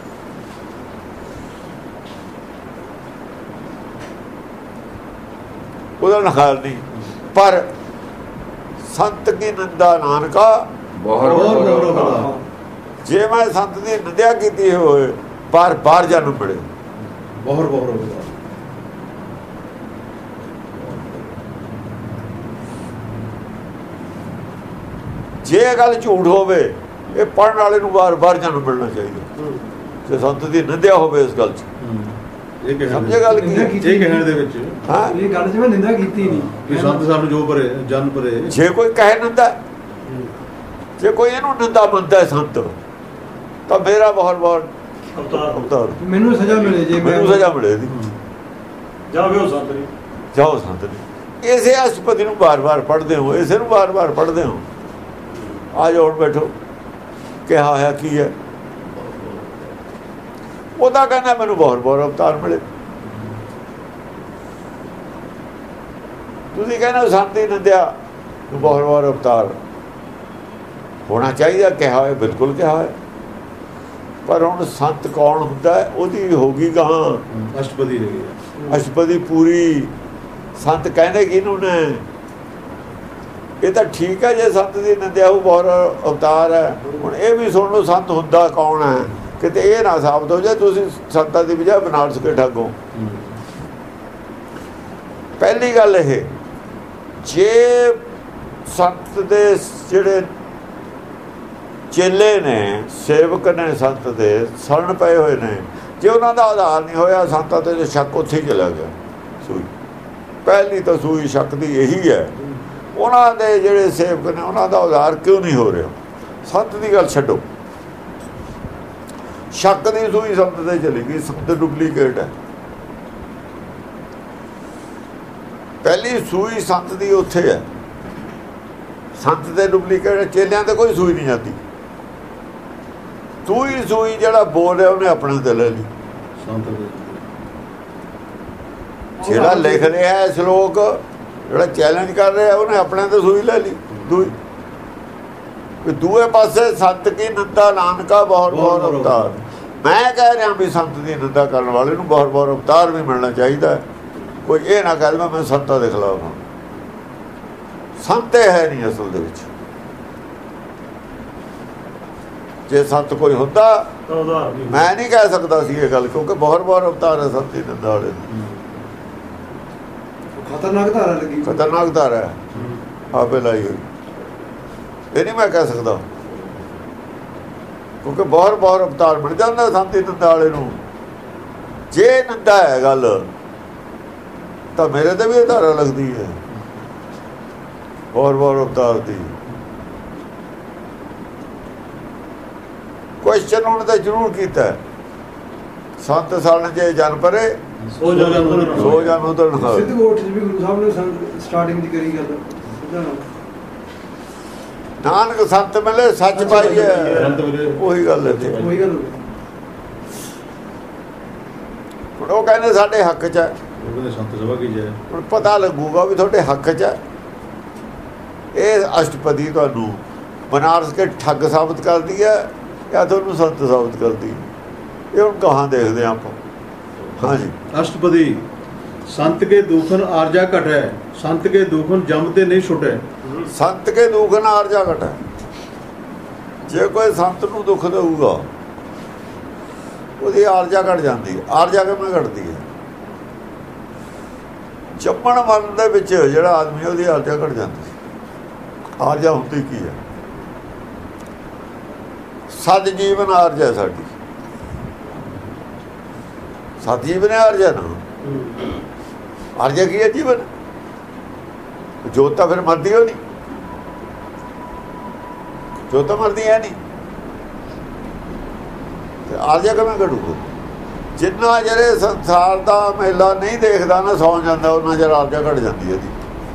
ਉਦਰਨ ਹਾਰ ਨਹੀਂ, ਪਰ ਸੰਤ ਕੀ ਨਿੰਦਾ ਨਾਨਕਾ ਬਹੁਤ। ਜੇ ਮੈਂ ਸੰਤ ਦੀ ਨਿੰਦਿਆ ਕੀਤੀ ਹੋਏ, ਬਾਰ ਬਾਰ ਜਨਮ ਮਿਲੇ, ਬਹੁਰ ਬਹੁਰ ਹੋਵੇਗਾ। ਜੇ ਇਹ ਗੱਲ ਝੂਠ ਹੋਵੇ, ਇਹ ਪੜ੍ਹਨ ਵਾਲੇ ਨੂੰ ਬਾਰ ਬਾਰ ਜਨਮ ਮਿਲਣਾ ਚਾਹੀਦਾ। ਜੇ ਸੰਤ ਦੀ ਨਿੰਦਿਆ ਹੋਵੇ ਇਸ ਗੱਲ 'ਚ, ਇਹ ਸਮਝੇ ਗੱਲ ਕੀ? ਇਹ ਕਹਿਣ ਦੇ ਵਿੱਚ ਹਾਂ, ਇਹ ਗੱਲ 'ਚ ਮੈਂ ਨਿੰਦਾ ਕੀਤੀ ਨਹੀਂ ਕਿ ਸੰਤ ਸਾਨੂੰ ਜੋ ਪਰੇ ਜਨ ਪਰੇ। ਜੇ ਕੋਈ ਕਹੇ ਨਿੰਦਾ, ਜੇ ਕੋਈ ਇਹਨੂੰ ਨਿੰਦਾ ਮੰਨਦਾ ਸੰਤ, ਤਾਂ ਮੇਰਾ ਬਹੁਤ ਬਹੁਤ ਅਵਤਾਰ, ਮੈਨੂੰ ਸਜ਼ਾ ਮਿਲੇ, ਜੇ ਮੈਨੂੰ ਸਜ਼ਾ ਮਿਲੇ ਦੀ। ਜਾਵੇ ਉਹ ਸੰਤ ਨਹੀਂ, ਜਾਓ ਸੰਤ ਨੇ। ਇਸੇ ਅਸ਼ਪਤੀ ਨੂੰ ਬਾਰ-ਬਾਰ ਪੜ੍ਹਦੇ ਹੋ, ਇਸੇ ਨੂੰ ਬਾਰ-ਬਾਰ ਪੜ੍ਹਦੇ ਹੋ। ਆ ਜਾਓ ਬੈਠੋ, ਕਿਹਾ ਹੋਇਆ ਕੀ ਹੈ? ਉਹਦਾ ਕਹਿੰਦਾ ਮੈਨੂੰ ਬਹੁਤ ਬਹੁਤ ਅਵਤਾਰ ਮਿਲੇ। ਤੁਸੀਂ ਕਹਿੰਦੇ ਸੰਤ ਦੀ ਨਿੰਦਿਆ ਨੂੰ ਬਹੁਤ ਬਹੁਤ ਅਵਤਾਰ ਹੋਣਾ ਚਾਹੀਦਾ, ਕਿਹਾ ਹੋਇਆ, ਬਿਲਕੁਲ ਕਿਹਾ ਹੋਇਆ। ਪਰ ਹੁਣ ਸੰਤ ਕੌਣ ਹੁੰਦਾ? ਉਹਦੀ ਹੋ ਗਈ ਗਾਂ ਅਸ਼ਟਪਦੀ ਰਹੀ ਹੈ, ਅਸ਼ਟਪਦੀ ਪੂਰੀ। ਸੰਤ ਕਹਿੰਦੇ ਕਿਹਨੂੰ ਨੇ? ਇਹ ਤਾਂ ਠੀਕ ਹੈ ਜੇ ਸੰਤ ਦੀ ਨਿੰਦਿਆ ਉਹ ਬਹੁਤ ਅਵਤਾਰ ਹੈ। ਹੁਣ ਇਹ ਵੀ ਸੁਣ ਲਓ ਸੰਤ ਹੁੰਦਾ ਕੌਣ ਹੈ, ਕਿਤੇ ਇਹ ਨਾ ਸਾਬਤ ਹੋ ਜਾਏ ਤੁਸੀਂ ਸੰਤਾਂ ਦੀ ਬਜਾਏ ਬਨਾਰਸ ਕੇ ਠੱਗੋ। ਪਹਿਲੀ ਗੱਲ ਇਹ, ਜੇ ਸੰਤ ਦੇ ਜਿਹੜੇ ਚੇਲੇ ਨੇ, ਸੇਵਕ ਨੇ, ਸੰਤ ਦੇ ਸ਼ਰਨ ਪਏ ਹੋਏ ਨੇ, ਜੇ ਉਹਨਾਂ ਦਾ ਆਧਾਰ ਨਹੀਂ ਹੋਇਆ, ਸੰਤਾਂ ਤੇ ਸ਼ੱਕ ਉੱਥੇ ਹੀ ਚਲਾ ਗਿਆ। ਸੂਈ ਪਹਿਲੀ ਤਾਂ ਸੂਈ ਸ਼ੱਕ ਦੀ ਇਹੀ ਹੈ। ਉਹਨਾਂ ਦੇ ਜਿਹੜੇ ਸੇਵਕ ਨੇ, ਉਹਨਾਂ ਦਾ ਆਧਾਰ ਕਿਉਂ ਨਹੀਂ ਹੋ ਰਿਹਾ? ਸੰਤ ਦੀ ਗੱਲ ਛੱਡੋ, ਸ਼ੱਕ ਦੀ ਸੂਈ ਸੰਤ ਤੇ ਚਲੀ ਗਈ। ਸੰਤ ਡੁਪਲੀਕੇਟ ਹੈ। ਪਹਿਲੀ ਸੂਈ ਸੰਤ ਦੀ ਉੱਥੇ ਹੈ, ਸੰਤ ਦੇ ਡੁਪਲੀਕੇਟ ਚੇਲਿਆਂ ਤੇ ਕੋਈ ਸੂਈ ਨਹੀਂ ਜਾਂਦੀ। ਤੂੰ ਹੀ ਸੂਈ ਜਿਹੜਾ ਬੋਲ ਰਿਹਾ ਉਹਨੇ ਆਪਣੇ ਤੇ ਲੈ ਲਈ। ਸੰਤ ਦੇ ਜਿਹੜਾ ਲਿਖ ਰਿਹਾ ਹੈ ਸ਼ਲੋਕ, ਜਿਹੜਾ ਚੈਲੰਜ ਕਰ ਰਿਹਾ ਉਹਨੇ ਆਪਣੇ ਤੇ ਸੂਈ ਲੈ ਲਈ। ਦੂਈ ਦੂਏ ਪਾਸੇ ਸੰਤ ਕੀ ਨਿੰਦਾ ਨਾਨਕਾ ਬਹੁਤ ਬਹੁਤ ਅਵਤਾਰ। ਮੈਂ ਕਹਿ ਰਿਹਾ ਵੀ ਸੰਤ ਦੀ ਨਿੰਦਾ ਕਰਨ ਵਾਲੇ ਨੂੰ ਬਹੁਤ ਬਹੁਤ ਅਵਤਾਰ ਵੀ ਮਿਲਣਾ ਚਾਹੀਦਾ। ਕੋਈ ਇਹ ਨਾ ਕਹਿ ਮੈਂ ਸੰਤਾਂ ਦੇ ਖਿਲਾਫ ਹਾਂ। ਸੰਤ ਹੈ ਨਹੀਂ ਅਸਲ ਦੇ ਵਿੱਚ। ਜੇ ਸੰਤ ਕੋਈ ਹੁੰਦਾ ਮੈਂ ਨਹੀਂ ਕਹਿ ਸਕਦਾ ਸੀ ਇਹ ਗੱਲ, ਕਿਉਂਕਿ ਬਹੁਤ ਬਹੁਤ ਅਵਤਾਰ ਹੈ ਸੰਤ ਦੀ ਨਿੰਦਾ ਵਾਲੇ। ਖਤਰਨਾਕ ਧਾਰਾ ਲੱਗੀ, ਖਤਰਨਾਕ ਧਾਰਾ ਹੈ ਆਪੇ ਲਾਈ ਹੋਈ। ਇਹ ਨਹੀਂ ਮੈਂ ਕਹਿ ਸਕਦਾ, ਕਿਉਂਕਿ ਬਹੁਤ ਬਹੁਤ ਅਵਤਾਰ ਮਿਲ ਜਾਂਦਾ ਸੰਤ ਦੀ ਨਿੰਦਾ ਵਾਲੇ ਨੂੰ। ਜੇ ਨਿੰਦਾ ਹੈ ਗੱਲ ਤਾਂ ਮੇਰੇ ਤੇ ਵੀ ਧਾਰਾ ਲੱਗਦੀ ਹੈ ਬਹੁਤ ਬਹੁਤ ਅਵਤਾਰ ਦੀ। ਕੁਐਸਚਨ ਉਹਨੇ ਤਾਂ ਜ਼ਰੂਰ ਕੀਤਾ, ਸੰਤ ਸਾਲਣ ਜੇ ਜਨ ਪਰੇ ਸੋ ਜਨ ਸੋ ਜਨ ਉਧਰ ਨਾ। ਸਿੱਧ ਕੋਟ ਵੀ ਗੁਰੂ ਸਾਹਿਬ ਨੇ ਸਟਾਰਟਿੰਗ ਦੀ ਕਰੀ ਗੱਲ ਸਿੱਧਾ ਨਾਨਕ ਸੰਤ ਮਿਲੇ ਸੱਚ ਪਾਈ ਹੈ। ਉਹੀ ਗੱਲ ਹੈ, ਉਹੀ ਗੱਲ ਹੁਣ ਉਹ ਕਹਿੰਦੇ ਸਾਡੇ ਹੱਕ 'ਚ ਹੈ। ਸੰਤ ਸਭਾ ਕੀ ਜੈ। ਹੁਣ ਪਤਾ ਲੱਗੂਗਾ ਵੀ ਤੁਹਾਡੇ ਹੱਕ 'ਚ ਹੈ। ਇਹ ਅਸ਼ਟਪਦੀ ਤੁਹਾਨੂੰ ਬਨਾਰਸ ਕੇ ਠੱਗ ਸਾਬਤ ਕਰਦੀ ਹੈ ਜਾਂ ਤੁਹਾਨੂੰ ਸੰਤ ਸਾਬਤ ਕਰਦੀ? ਇਹ ਹੁਣ ਕਹਾਂ ਦੇਖਦੇ ਹਾਂ ਆਪਾਂ। ਹਾਂਜੀ, ਅਸ਼ਟਪਦੀ ਸੰਤ ਕੇ ਦੁਖਨ ਆਰਜਾ ਘਟੈ, ਸੰਤ ਕੇ ਦੁਖਨ ਜਮ ਤੇ ਨਹੀਂ ਛੁਟੈ। ਸੰਤ ਕੇ ਦੁੱਖ ਨਾਲ ਆਰਜਾ ਘਟੈ। ਜੇ ਕੋਈ ਸੰਤ ਨੂੰ ਦੁੱਖ ਦੇਊਗਾ ਉਹਦੀ ਆਰਜਾ ਘਟ ਜਾਂਦੀ ਹੈ। ਆਰਜਾ ਕਿਵੇਂ ਘਟਦੀ ਹੈ? ਜੰਮਣ ਮਰਨ ਦੇ ਵਿੱਚ ਜਿਹੜਾ ਆਦਮੀ ਉਹਦੀ ਆਰਜਾ ਘਟ ਜਾਂਦੀ ਹੈ। ਆਰਜਾ ਹੁੰਦੀ ਕੀ ਹੈ? ਸਦ ਜੀਵਨ ਆਰਜਾ ਸਾਡੀ। ਸਤ ਜੀਵਨ ਆਰਜਾ ਨਾ ਆਰਜਾ ਕੀ ਹੈ? ਜੀਵਨ। ਜੋਤ ਤਾਂ ਫਿਰ ਮਰਦੀ ਹੋ ਨਹੀਂ, ਜੋਤ ਤਾਂ ਮਰਦੀ ਹੈ ਨਹੀਂ, ਆਰਜਾ ਕਿਵੇਂ ਘਟੂਗਾ? ਜਿੰਨਾ ਜਿਹੜੇ ਸੰਸਾਰ ਦਾ ਮੇਲਾ ਨਹੀਂ ਦੇਖਦਾ ਨਾ ਸੌਂ ਜਾਂਦਾ, ਉਹਨਾਂ ਜਰ ਆਰਜਾ ਘਟ ਜਾਂਦੀ ਹੈ ਜੀ।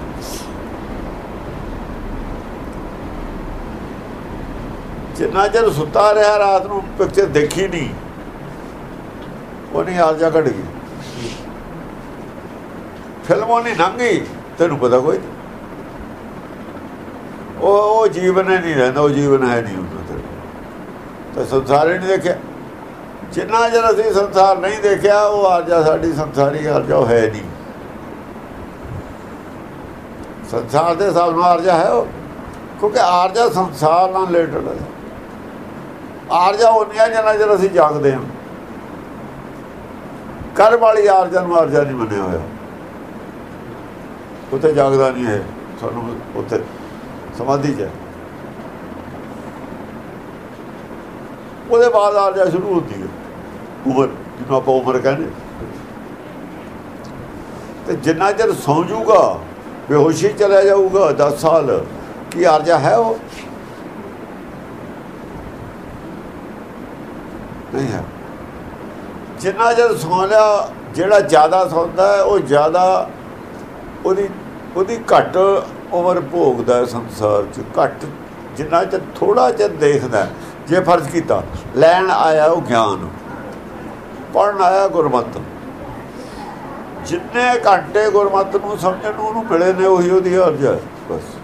ਜਿੰਨਾ ਚਿਰ ਸੁੱਤਾ ਰਿਹਾ ਰਾਤ ਨੂੰ ਪਿਕਚਰ ਦੇਖੀ ਨਹੀਂ, ਉਹਨੀ ਆਰਜਾ ਘਟ ਗਈ। ਫਿਲਮੋਂ ਨਹੀਂ ਲੰਘੀ, ਤੈਨੂੰ ਪਤਾ ਕੋਈ ਨਹੀਂ। ਉਹ ਉਹ ਜੀਵਨ ਨਹੀਂ ਰਹਿੰਦਾ, ਉਹ ਜੀਵਨ ਹੈ ਨਹੀਂ ਉਹਨਾਂ ਤੇ। ਤਾਂ ਸੰਸਾਰ ਹੀ ਨਹੀਂ ਦੇਖਿਆ। ਜਿੰਨਾ ਚਿਰ ਅਸੀਂ ਸੰਸਾਰ ਨਹੀਂ ਦੇਖਿਆ, ਉਹ ਆਰਜਾ ਸਾਡੀ ਸੰਸਾਰੀ ਆਰਜਾ ਉਹ ਹੈ ਨਹੀਂ। ਸੰਸਾਰ ਦੇ ਹਿਸਾਬ ਨਾਲ ਆਰਜਾ ਹੈ ਉਹ, ਕਿਉਂਕਿ ਆਰਜਾ ਸੰਸਾਰ ਨਾਲ ਰਿਲੇਟਡ ਹੈ। ਆਰਜਾ ਉਹਨੀਆਂ ਜਿੰਨਾ ਚਿਰ ਅਸੀਂ ਜਾਗਦੇ ਹਾਂ। ਕਰਮ ਵਾਲੀ ਆਰਜਾ ਨੂੰ ਆਰਜਾ ਨਹੀਂ ਮੰਨਿਆ ਹੋਇਆ। ਉੱਥੇ ਜਾਗਦਾ ਨਹੀਂ ਹੈ, ਸਾਨੂੰ ਉੱਥੇ ਸਮਾਧੀ 'ਚ ਹੈ। ਉਹਦੇ ਬਾਅਦ ਆਰਜਾ ਸ਼ੁਰੂ ਹੁੰਦੀ ਹੈ, ਉਮਰ, ਜਿਹਨੂੰ ਆਪਾਂ ਉਮਰ ਕਹਿੰਦੇ। ਤੇ ਜਿੰਨਾ ਚਿਰ ਸੌਂ ਜਾਊਗਾ, ਬੇਹੋਸ਼ੀ ਚਲਾ ਜਾਊਗਾ ਦਸ ਸਾਲ, ਕੀ ਆਰਜਾ ਹੈ? ਉਹ ਨਹੀਂ ਹੈ। ਜਿੰਨਾ ਚਿਰ ਸੌਂ ਲਿਆ, ਜਿਹੜਾ ਜ਼ਿਆਦਾ ਸੌਂਦਾ ਹੈ ਉਹ ਜ਼ਿਆਦਾ ਉਹਦੀ ਉਹਦੀ ਘੱਟ ਉਮਰ ਭੋਗਦਾ ਹੈ ਸੰਸਾਰ 'ਚ। ਘੱਟ ਜਿੰਨਾ ਚਿਰ ਥੋੜ੍ਹਾ ਚਿਰ ਦੇਖਦਾ। ਜੇ ਫਰਜ਼ ਕੀਤਾ ਲੈਣ ਆਇਆ ਉਹ ਗਿਆਨ, ਪੜ੍ਹਨ ਆਇਆ ਗੁਰਮਤਿ, ਜਿੰਨੇ ਘੰਟੇ ਗੁਰਮਤਿ ਨੂੰ ਸਮਝਣ ਨੂੰ ਉਹਨੂੰ ਮਿਲੇ ਨੇ, ਉਹੀ ਉਹਦੀ ਆਰਜਾ ਬਸ।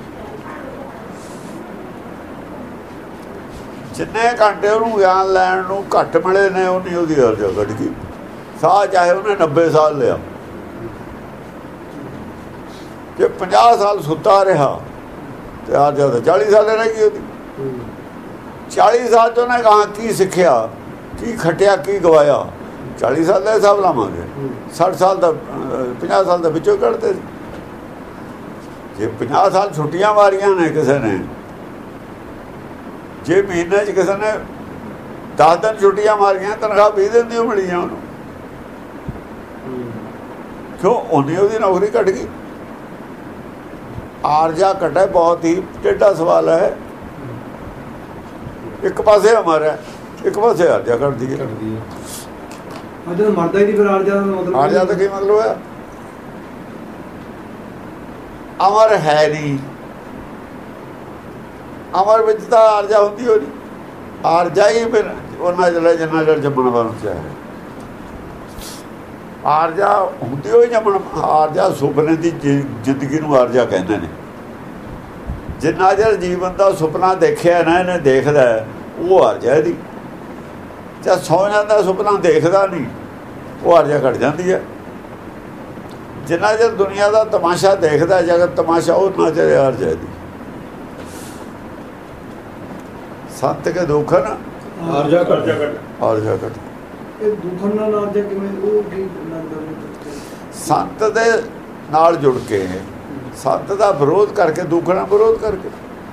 ਜਿੰਨੇ ਘੰਟੇ ਉਹਨੂੰ ਗਿਆਨ ਲੈਣ ਨੂੰ ਘੱਟ ਮਿਲੇ ਨੇ, ਉਹਨੀ ਉਹਦੀ ਆਰਜਾ ਘਟ ਗਈ। ਸਾਹ ਚਾਹੇ ਉਹਨੇ ਨੱਬੇ ਸਾਲ ਲਿਆ, ਜੇ ਪੰਜਾਹ ਸਾਲ ਸੁੱਤਾ ਰਿਹਾ ਤੇ ਆਰਜਾ ਤਾਂ ਚਾਲੀ ਸਾਲ ਰਹਿ ਗਈ ਉਹਦੀ। ਚਾਲੀ ਸਾਲ 'ਚ ਉਹਨੇ ਕਹਾਂ ਕੀ ਸਿੱਖਿਆ, ਕੀ ਖਟਿਆ, ਕੀ ਗਵਾਇਆ? ਚਾਲੀ ਸਾਲ ਦਾ ਹਿਸਾਬ ਲਾਵਾਂਗੇ, ਸੱਠ ਸਾਲ ਦਾ, ਪੰਜਾਹ ਸਾਲ ਦਾ ਵਿੱਚੋਂ ਕੱਢਦੇ। ਜੇ ਪੰਜਾਹ ਸਾਲ ਛੁੱਟੀਆਂ ਮਾਰੀਆਂ ਨੇ ਕਿਸੇ ਨੇ, ਜੇ ਮਹੀਨੇ 'ਚ ਕਿਸੇ ਨੇ ਦਸ ਦਿਨ ਛੁੱਟੀਆਂ ਮਾਰੀਆਂ, ਤਨਖਾਹ ਵੀਹ ਦਿਨ ਦੀ ਮਿਲੀ ਆ ਉਹਨੂੰ। ਕਿਉਂ? ਉਹਨੇ ਉਹਦੀ ਨੌਕਰੀ ਘਟ ਗਈ। ਆਰਜਾ ਘਟੇ ਬਹੁਤ ਹੀ ਟੇਢਾ ਸਵਾਲ ਹੈ। ਇੱਕ ਪਾਸੇ ਅਮਰ ਹੈ, ਇੱਕ ਪਾਸੇ ਆਰਜਾ ਘਟਦੀ ਹੈ। ਜਦੋਂ ਮਰਦਾ ਹੀ ਨਹੀਂ ਫਿਰ ਆਰਜਾ ਦਾ ਮਤਲਬ ਆਰਜਾ ਦਾ ਕੀ ਮਤਲਬ ਹੈ? ਅਮਰ ਹੈ ਨਹੀਂ, ਅਮਰ ਵਿੱਚ ਤਾਂ ਆਰਜਾ ਹੁੰਦੀ ਹੋਣੀ, ਆਰਜਾ ਹੀ ਫਿਰ ਉਹਨਾਂ ਜਿਹੜਾ ਜਿੰਨਾ ਜਿਹੜਾ ਜੰਮਣ ਵਾਲਾ ਚਾਹੇ ਆਰਜਾ ਹੁੰਦੀ ਹੋਈ ਜੰਮਣ। ਆਰਜਾ ਸੁਪਨੇ ਦੀ ਜ਼ਿੰਦਗੀ ਨੂੰ ਆਰਜਾ ਕਹਿੰਦੇ ਨੇ। ਜਿੰਨਾ ਚਿਰ ਜੀਵਨ ਦਾ ਸੁਪਨਾ ਦੇਖਿਆ ਨਾ ਇਹਨੇ ਦੇਖਦਾ ਉਹ ਆਰਜਾ ਇਹਦੀ। ਜਦ ਸੌ ਜਾਂਦਾ ਸੁਪਨਾ ਦੇਖਦਾ ਨਹੀਂ ਉਹ ਆਰਜਾ ਘਟ ਜਾਂਦੀ ਹੈ। ਜਿੰਨਾ ਚਿਰ ਦੁਨੀਆ ਦਾ ਤਮਾਸ਼ਾ ਦੇਖਦਾ ਜਗਤ ਤਮਾਸ਼ਾ ਉਹ ਨਾ ਚਿਰ ਆਰਜਾ ਇਹਦੀ। ਸੰਤ ਕੇ ਦੁੱਖਨ ਆਰਜਾ ਘਟ ਆਰਜਾ ਘਟ। ਇਹ ਦੁੱਖਨ ਨਾਲ ਆਰਜਾ ਕਿਵੇਂ ਉਹ ਕੀ ਲੱਗਦਾ? ਸੰਤ ਦੇ ਨਾਲ ਜੁੜ ਕੇ ਸੰਤ ਦਾ ਵਿਰੋਧ ਕਰਕੇ ਦੁੱਖ ਨਾਲ ਵਿਰੋਧ ਕਰਕੇ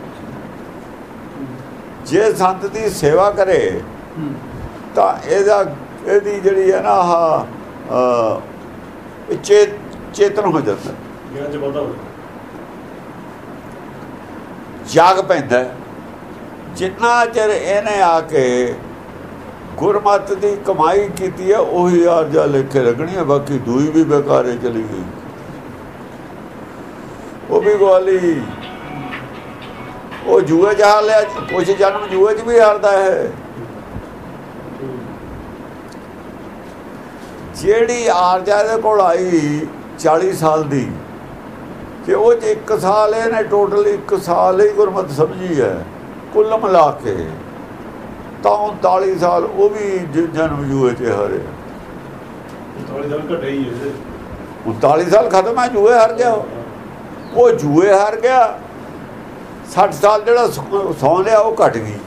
ਜੇ ਸੰਤ ਦੀ ਸੇਵਾ ਕਰੇ ਤਾਂ ਇਹਦਾ ਇਹਦੀ ਜਿਹੜੀ ਹੈ ਨਾ ਆਹ ਚੇ ਚੇਤਨ ਹੋ ਜਾਂਦਾ, ਗਿਆਨ ਚ ਵਾਧਾ ਹੋ ਜਾਗ ਪੈਂਦਾ। ਜਿੰਨਾ ਚਿਰ ਇਹਨੇ ਆ ਕੇ ਗੁਰਮਤਿ ਦੀ ਕਮਾਈ ਕੀਤੀ ਹੈ ਉਹੀ ਆਰਜਾ ਲਿਖੇ ਲੱਗਣੀ ਹੈ, ਬਾਕੀ ਦੂਈ ਵੀ ਬੇਕਾਰੇ ਚਲੀ ਗਈ, ਉਹ ਵੀ ਗਵਾਲੀ। ਉਹ ਜੂਏ ਚ ਹਾਰ ਲਿਆ, ਕੁਛ ਜਨਮ ਜੂਏ ਚ ਵੀ ਹਾਰਦਾ ਹੈ। ਜਿਹੜੀ ਆਰਜਾ ਦੇ ਕੋਲ ਆਈ ਚਾਲੀ ਸਾਲ ਦੀ, ਤੇ ਉਹ ਚ ਇੱਕ ਸਾਲ ਇਹਨੇ ਟੋਟਲ ਇੱਕ ਸਾਲ ਹੀ ਗੁਰਮਤਿ ਸਮਝੀ ਹੈ ਕੁੱਲ ਮਿਲਾ ਕੇ, ਤਾਂ ਉਨਤਾਲੀ ਸਾਲ ਉਹ ਵੀ ਜਨਮ ਜੂਏ ਚ ਹਾਰੇ। ਉਨਤਾਲੀ ਸਾਲ ਘਟੇ ਹੀ ਹੈ। ਉਨਤਾਲੀ ਸਾਲ ਖਤਮ ਹੈ, ਜੂਏ ਹਾਰ ਗਿਆ। ਉਹ ਜੂਏ ਹਾਰ ਗਿਆ। ਸੱਠ ਸਾਲ ਜਿਹੜਾ ਸੌਂ ਲਿਆ ਉਹ ਘਟ ਗਈ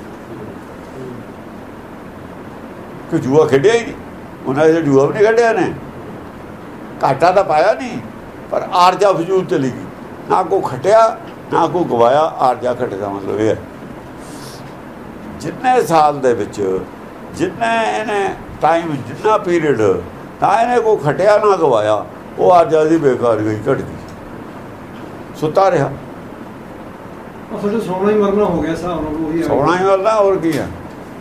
ਕਿ ਜੂਆ ਖੇਡਿਆ ਹੀ ਨਹੀਂ ਉਹਨਾਂ ਨੇ। ਜੂਆ ਵੀ ਨਹੀਂ ਖੇਡਿਆ ਨੇ, ਘਾਟਾ ਤਾਂ ਪਾਇਆ ਨਹੀਂ, ਪਰ ਆਰਜਾ ਫਜ਼ੂਲ ਚਲੀ ਗਈ। ਨਾ ਕੋਈ ਖਟਿਆ ਨਾ ਕੋਈ ਗਵਾਇਆ, ਆਰਜਾ ਘਟ ਦਾ ਮਤਲਬ ਇਹ ਹੈ। ਜਿੰਨੇ ਸਾਲ ਦੇ ਵਿੱਚ ਜਿੰਨੇ ਇਹਨੇ ਟਾਈਮ ਜਿੰਨਾ ਪੀਰੀਅਡ ਨਾ ਇਹਨੇ ਕੋਈ ਖਟਿਆ ਨਾ ਗਵਾਇਆ, ਉਹ ਆਰਜਾ ਦੀ ਬੇਕਾਰ ਗਈ, ਘਟ ਗਈ, ਸੁੱਤਾ ਰਿਹਾ। ਅਸਲ ਸੋਣਾ ਹੀ ਮਰਨਾ ਹੋ ਗਿਆ ਹਿਸਾਬ ਨਾਲ। ਉਹੀ ਸੋਣਾ ਹੀ ਮਰਨਾ, ਹੋਰ ਕੀ ਹੈ।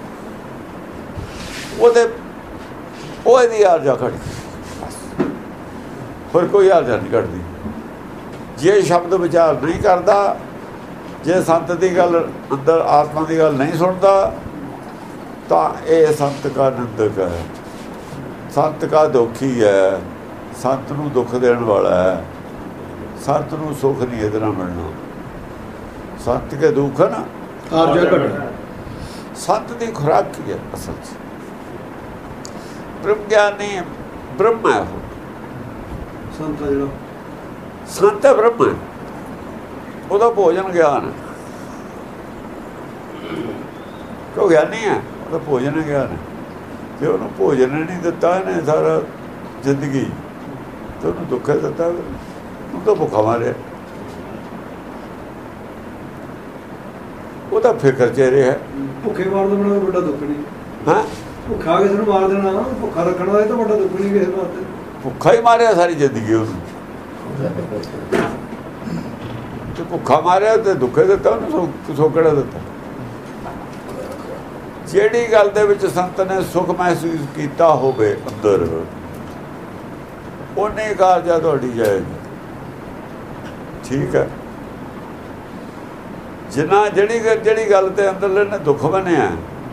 ਉਹਦੇ ਉਹ ਇਹਦੀ ਆਰਜਾ ਘਟ ਗਈ, ਹੋਰ ਕੋਈ ਆਰਜਾ ਨਹੀਂ ਘਟਦੀ। ਜੇ ਸ਼ਬਦ ਵਿਚਾਰ ਨਹੀਂ ਕਰਦਾ, ਜੇ ਸੰਤ ਦੀ ਗੱਲ ਅੰਦਰ ਆਤਮਾ ਦੀ ਗੱਲ ਨਹੀਂ ਸੁਣਦਾ, ਤਾਂ ਇਹ ਸੰਤ ਕਾ ਨਿੰਦਕ ਹੈ, ਸੰਤ ਕਾ ਦੁਖੀ ਹੈ, ਸੰਤ ਨੂੰ ਦੁੱਖ ਦੇਣ ਵਾਲਾ ਹੈ। ਸੰਤ ਨੂੰ ਸੁੱਖ ਨਹੀਂ ਇਹਦੇ ਨਾਲ ਮਿਲਣਾ। ਸੰਤ ਕੇ ਦੁੱਖ ਨਾ ਆਰਜਾ ਘਟ। ਸੰਤ ਦੀ ਖੁਰਾਕ ਕੀ ਹੈ ਅਸਲ 'ਚ? ਬ੍ਰਹਮ ਗਿਆਨੀ ਬ੍ਰਹਮ ਹੈ। ਉਹ ਸੰਤ ਜਿਹੜਾ ਸੰਤ ਹੈ, ਬ੍ਰਹਮ ਹੈ, ਉਹਦਾ ਭੋਜਨ ਗਿਆਨ। ਕਿਉਂ ਗਿਆਨੀ ਹੈ? ਉਹਦਾ ਭੋਜਨ ਗਿਆਨ। ਜੇ ਉਹਨੂੰ ਭੋਜਨ ਨਹੀਂ ਦਿੱਤਾ ਇਹਨੇ ਸਾਰਾ ਜ਼ਿੰਦਗੀ, ਤੇ ਉਹਨੂੰ ਦੁੱਖ ਦਿੱਤਾ, ਉਹ ਤਾਂ ਭੁੱਖਾ ਮਾਰਿਆ। ਉਹਦਾ ਫਿਕਰ ਚ ਰਿਹਾ। ਭੁੱਖੇ ਮਾਰਨ ਦਾ ਬੜਾ ਵੱਡਾ ਦੁੱਖ ਨਹੀਂ। ਹਾਂ, ਭੁੱਖਾ ਕਿਸੇ ਨੂੰ ਮਾਰ ਦੇਣਾ, ਭੁੱਖਾ ਰੱਖਣਾ ਦਾ ਇਹ ਤਾਂ ਵੱਡਾ ਦੁੱਖ ਨਹੀਂ ਕਿਸੇ ਵਾਸਤੇ। ਭੁੱਖਾ ਹੀ ਮਾਰਿਆ ਸਾਰੀ ਜ਼ਿੰਦਗੀ ਉਹਨੂੰ, ਤੇ ਭੁੱਖਾ ਮਾਰਿਆ ਤੇ ਦੁੱਖੇ ਦਿੱਤਾ ਉਹਨੂੰ, ਸੋਕੜਾ ਦਿੱਤਾ। ਜਿਹੜੀ ਗੱਲ ਦੇ ਵਿੱਚ ਸੰਤ ਨੇ ਸੁੱਖ ਮਹਿਸੂਸ ਕੀਤਾ ਹੋਵੇ ਅੰਦਰ, ਉਹਨੇ ਕਾਰਜਾ ਤੁਹਾਡੀ ਜਾਏਗੀ। ਠੀਕ ਹੈ। ਜਿੰਨਾ ਜਿਹੜੀ ਜਿਹੜੀ ਗੱਲ ਤੇ ਅੰਦਰਲੇ ਨੇ ਦੁੱਖ ਬਣਿਆ,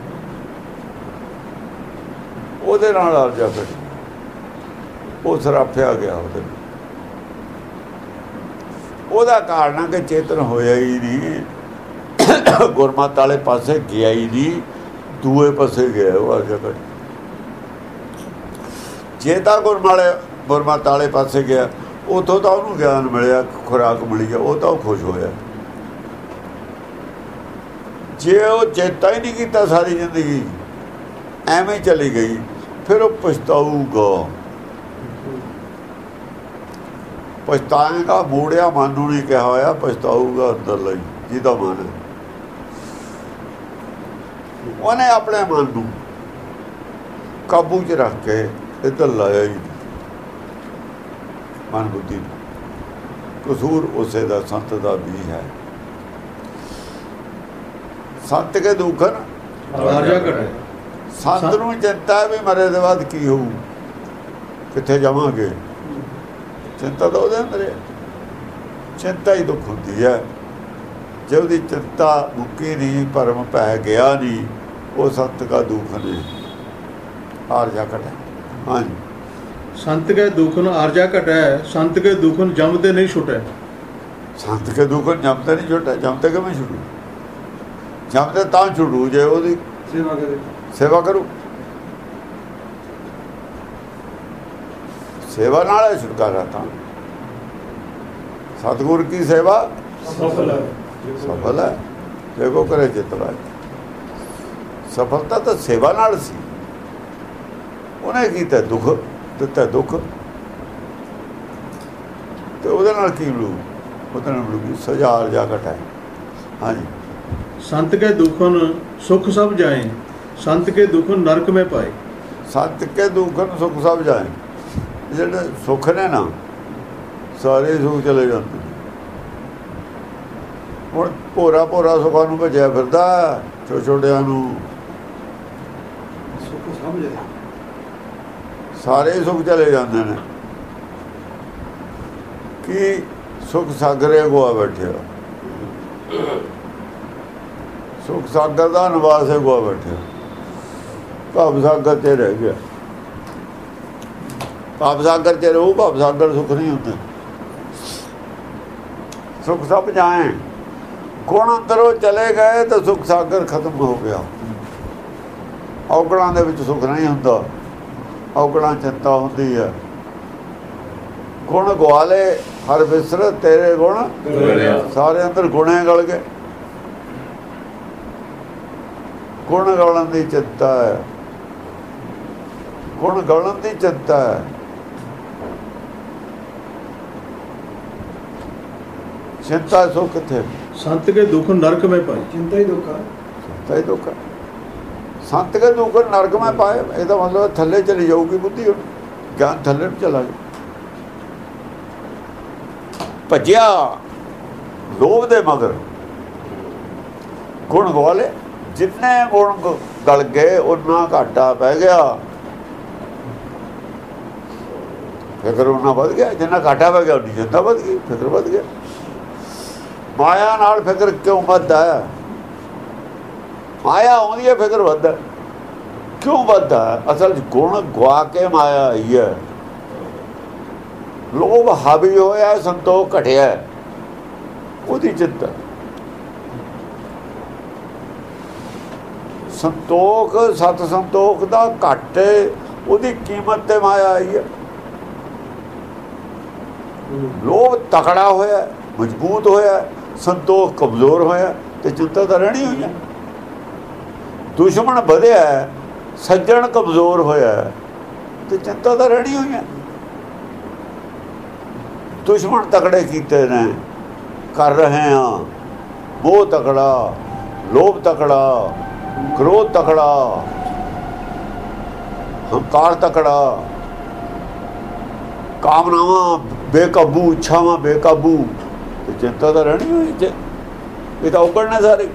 ਉਹਦੇ ਨਾਲ ਆਰਜਾ ਫਿਰ ਉਹ ਸਰਾਫਿਆ ਗਿਆ। ਉਹਦੇ ਉਹਦਾ ਕਾਰਨ ਕਿ ਚੇਤਨ ਹੋਇਆ ਹੀ ਨਹੀਂ, ਗੁਰਮਤਿ ਵਾਲੇ ਪਾਸੇ ਗਿਆ ਹੀ ਨਹੀਂ, ਦੂਏ ਪਾਸੇ ਗਿਆ ਉਹ ਆਰਜਾ ਫਿਰ। ਜੇ ਤਾਂ ਗੁਰਮਾਲੇ ਗੁਰਮਤਿ ਵਾਲੇ ਪਾਸੇ ਗਿਆ, ਉੱਥੋਂ ਤਾਂ ਉਹਨੂੰ ਗਿਆਨ ਮਿਲਿਆ, ਖੁਰਾਕ ਮਿਲੀ ਆ, ਉਹ ਤਾਂ ਉਹ ਖੁਸ਼ ਹੋਇਆ। ਜੇ ਉਹ ਚੇਤਾ ਹੀ ਨਹੀਂ ਕੀਤਾ ਸਾਰੀ ਜ਼ਿੰਦਗੀ, ਐਵੇਂ ਚਲੀ ਗਈ, ਫਿਰ ਉਹ ਪਛਤਾਊਗਾ। ਪਛਤਾਏਗਾ, ਮੋੜਿਆ ਮਨ ਨੂੰ ਨਹੀਂ ਕਿਹਾ ਹੋਇਆ, ਪਛਤਾਊਗਾ ਅੰਦਰ ਲਈ ਜਿਹਦਾ ਮਨ ਹੈ। ਉਹਨੇ ਆਪਣੇ ਮਨ ਨੂੰ ਕਾਬੂ 'ਚ ਰੱਖ ਕੇ ਇੱਧਰ ਲਾਇਆ ਹੀ ਮਨ ਬੁੱਧੀ ਨੂੰ। ਕਸੂਰ ਉਸੇ ਦਾ, ਸੰਤ ਦਾ ਵੀ ਹੈ। ਸੰਤ ਕੇ ਦੁੱਖਨ ਆਰਜਾ ਘਟ। ਸੰਤ ਨੂੰ ਚਿੰਤਾ ਵੀ ਮਰੇ ਦੇ ਬਾਅਦ ਕੀ ਹੋਊ, ਕਿੱਥੇ ਜਾਵਾਂਗੇ। ਚਿੰਤਾ ਤਾਂ ਉਹਦੇ ਅੰਦਰ ਹੈ, ਚਿੰਤਾ ਹੀ ਦੁੱਖ ਹੁੰਦੀ ਹੈ। ਜੇ ਉਹਦੀ ਚਿੰਤਾ ਮੁੱਕੀ ਨਹੀਂ, ਭਰਮ ਪੈ ਗਿਆ ਨਹੀਂ, ਉਹ ਸੰਤ ਕਾ ਦੁੱਖ ਨੇ ਆਰਜਾ ਘਟੈ। ਹਾਂਜੀ, ਸੰਤ ਕੇ ਦੁਖਨ ਆਰਜਾ ਘਟੈ, ਸੰਤ ਕੇ ਦੁਖਨ ਜਮਤੇ ਨਹੀਂ ਛੁਟੈ। ਸੰਤ ਕੇ ਦੁੱਖ ਜਮਤੇ ਨਹੀਂ ਛੁਟੈ। ਜਮਤੇ ਕਿਵੇਂ ਛੁੱਟੂ? ਜਮਤੇ ਤਾਂ ਛੁੱਟੂ ਜੇ ਉਹਦੀ ਸੇਵਾ ਕਰੇ, ਸੇਵਾ ਕਰੂ। ਸੇਵਾ ਨਾਲ ਹੈ ਛੁਟਕਾਰਾ। ਤਾਂ ਸਤਿਗੁਰ ਕੀ ਸੇਵਾ ਸਫਲ ਹੈ। ਸਫਲ ਹੈ। ਦੇਖੋ ਕਰੇ ਜਿਤਨਾ ਸਫਲਤਾ ਤਾਂ ਸੇਵਾ ਨਾਲ ਸੀ। ਉਹਨੇ ਕੀਤਾ ਦੁੱਖ, ਦਿੱਤਾ ਦੁੱਖ, ਤੇ ਉਹਦੇ ਨਾਲ ਕੀ ਮਿਲੂ? ਉਹਦੇ ਨਾਲ ਮਿਲੂਗੀ ਸਜ਼ਾ ਆਰਜਾ ਘਟੈ। ਹਾਂਜੀ, ਸੰਤ ਕੇ ਦੁਖਨ ਸੁਖ ਸਭ ਜਾਏ, ਸੰਤ ਕੇ ਦੁਖਨ ਨਰਕ में पाए। ਸੰਤ ਕੇ ਦੁੱਖਨ ਸੁਖ ਸਭ ਜਾਏ। ਜਿਹੜੇ ਸੁੱਖ ਨੇ ਨਾ, ਸਾਰੇ ਸੁੱਖ ਚਲੇ ਜਾਂਦੇ। ਹੁਣ ਭੋਰਾ ਭੋਰਾ ਸੁੱਖਾਂ ਨੂੰ ਭਜਿਆ ਫਿਰਦਾ, ਛੋਟੇ ਛੋਟਿਆਂ ਨੂੰ ਸੁੱਖ ਸਭ ਜਾਏ, ਸਾਰੇ ਸੁੱਖ ਚਲੇ ਜਾਂਦੇ ਨੇ। ਕੀ ਸੁੱਖ ਸਾਗਰੇ ਗੋਆ ਬੈਠਿਆ, ਸੁੱਖ ਸਾਗਰ ਦਾ ਨਿਵਾਸ ਹੈ ਗੋਆ ਬੈਠਿਆ, ਭਵ ਸਾਗਰ ਤੇ ਰਹਿ ਗਿਆ। ਭਵ ਸਾਗਰ ਚ ਰਹੂ, ਭਵ ਸਾਗਰ ਸੁੱਖ ਨਹੀਂ ਹੁੰਦਾ। ਸੁੱਖ ਸਭ ਜਾਏ, ਗੁਣ ਅੰਦਰੋਂ ਚਲੇ ਗਏ ਤਾਂ ਸੁੱਖ ਸਾਗਰ ਖਤਮ ਹੋ ਗਿਆ। ਔਗਣਾਂ ਦੇ ਵਿੱਚ ਸੁੱਖ ਨਹੀਂ ਹੁੰਦਾ, ਔਗਣਾਂ ਚਿੰਤਾ ਹੁੰਦੀ ਹੈ। ਗੁਣ ਗਵਾਲੇ ਹਰ ਵਿਸਰ ਤੇਰੇ ਗੁਣ, ਸਾਰੇ ਅੰਦਰ ਗੁਣੇ ਗਲ ਗਏ। ਗੁਣ ਗਲਣ ਦੀ ਚਿੰਤਾ ਹੈ, ਗੁਣ ਗਲਣ ਦੀ ਚਿੰਤਾ ਹੈ। ਚਿੰਤਾ ਸੁੱਖ ਕਿੱਥੇ? ਸੰਤ ਕੇ ਦੁਖ ਨਰਕ में पाए। ਚਿੰਤਾ ਹੀ ਦੁੱਖ ਆ। ਚਿੰਤਾ ਹੀ ਦੁੱਖ ਹੈ। ਸੰਤ ਕੇ ਦੁੱਖ ਨਰਕ ਮੈਂ ਪਾਏ, ਇਹਦਾ ਮਤਲਬ ਥੱਲੇ ਚਲੀ ਜਾਊਗੀ ਬੁੱਧੀ, ਗਿਆਨ ਥੱਲੇ ਨੂੰ ਚਲਾ ਜਾਊ। ਭੱਜਿਆ ਲੋਭ ਦੇ ਮਗਰ, ਗੁਣ ਗਵਾਲੇ, ਜਿੰਨੇ ਗੁਣ ਗਲ ਗਏ ਉਹਨਾਂ ਘਾਟਾ ਪੈ ਗਿਆ। ਫਿਕਰ ਉਹਨਾਂ ਵੱਧ ਗਿਆ, ਜਿੰਨਾ ਘਾਟਾ ਪੈ ਗਿਆ ਉਨੀ ਚਿੰਤਾ ਵੱਧ ਗਈ, ਫਿਕਰ ਵੱਧ ਗਿਆ। ਮਾਇਆ ਨਾਲ ਫਿਕਰ ਕਿਉਂ ਵੱਧਦਾ ਹੈ? ਮਾਇਆ ਆਉਂਦੀ ਹੈ, ਫਿਕਰ ਵੱਧਦਾ। ਕਿਉਂ ਵੱਧਦਾ? ਅਸਲ ਗੁਣ ਗਵਾ ਕੇ ਮਾਇਆ ਆਈ ਹੈ। ਲੋਭ ਹਾਵੀ ਹੋਇਆ, ਸੰਤੋਖ ਘਟਿਆ, ਉਹਦੀ ਚਿੰਤਾ। ਸੰਤੋਖ, ਸਤ ਸੰਤੋਖ ਦਾ ਘਾਟੇ, ਉਹਦੀ ਕੀਮਤ ਤੇ ਮਾਇਆ ਆਈ ਹੈ। ਲੋਭ ਤਕੜਾ ਹੋਇਆ, ਮਜ਼ਬੂਤ ਹੋਇਆ, ਸੰਤੋਖ ਕਮਜ਼ੋਰ ਹੋਇਆ, ਤੇ ਚਿੰਤਾ ਤਾਂ ਰਹਿਣੀ ਹੋਈ ਹੈ। ਦੁਸ਼ਮਣ ਵਧਿਆ, ਸੱਜਣ ਕਮਜ਼ੋਰ ਹੋਇਆ, ਤੇ ਚਿੰਤਾ ਤਾਂ ਰਹਿਣੀ ਹੋਈ ਹੈ। ਦੁਸ਼ਮਣ ਤਕੜੇ ਕੀਤੇ ਨੇ, ਕਰ ਰਹੇ ਹਾਂ। ਮੋਹ ਤਕੜਾ, ਲੋਭ ਤਕੜਾ, ਕ੍ਰੋਧ ਤਕੜਾ, ਹੰਕਾਰ ਤਕੜਾ, ਕਾਮਨਾਵਾਂ ਬੇਕਾਬੂ, ਇੱਛਾਵਾਂ ਬੇਕਾਬੂ, ਤੇ ਚਿੰਤਾ ਤਾਂ ਰਹਿਣੀ ਹੋਈ। ਇਹ ਤਾਂ ਉਗੜਨੇ ਸਾਰੇ।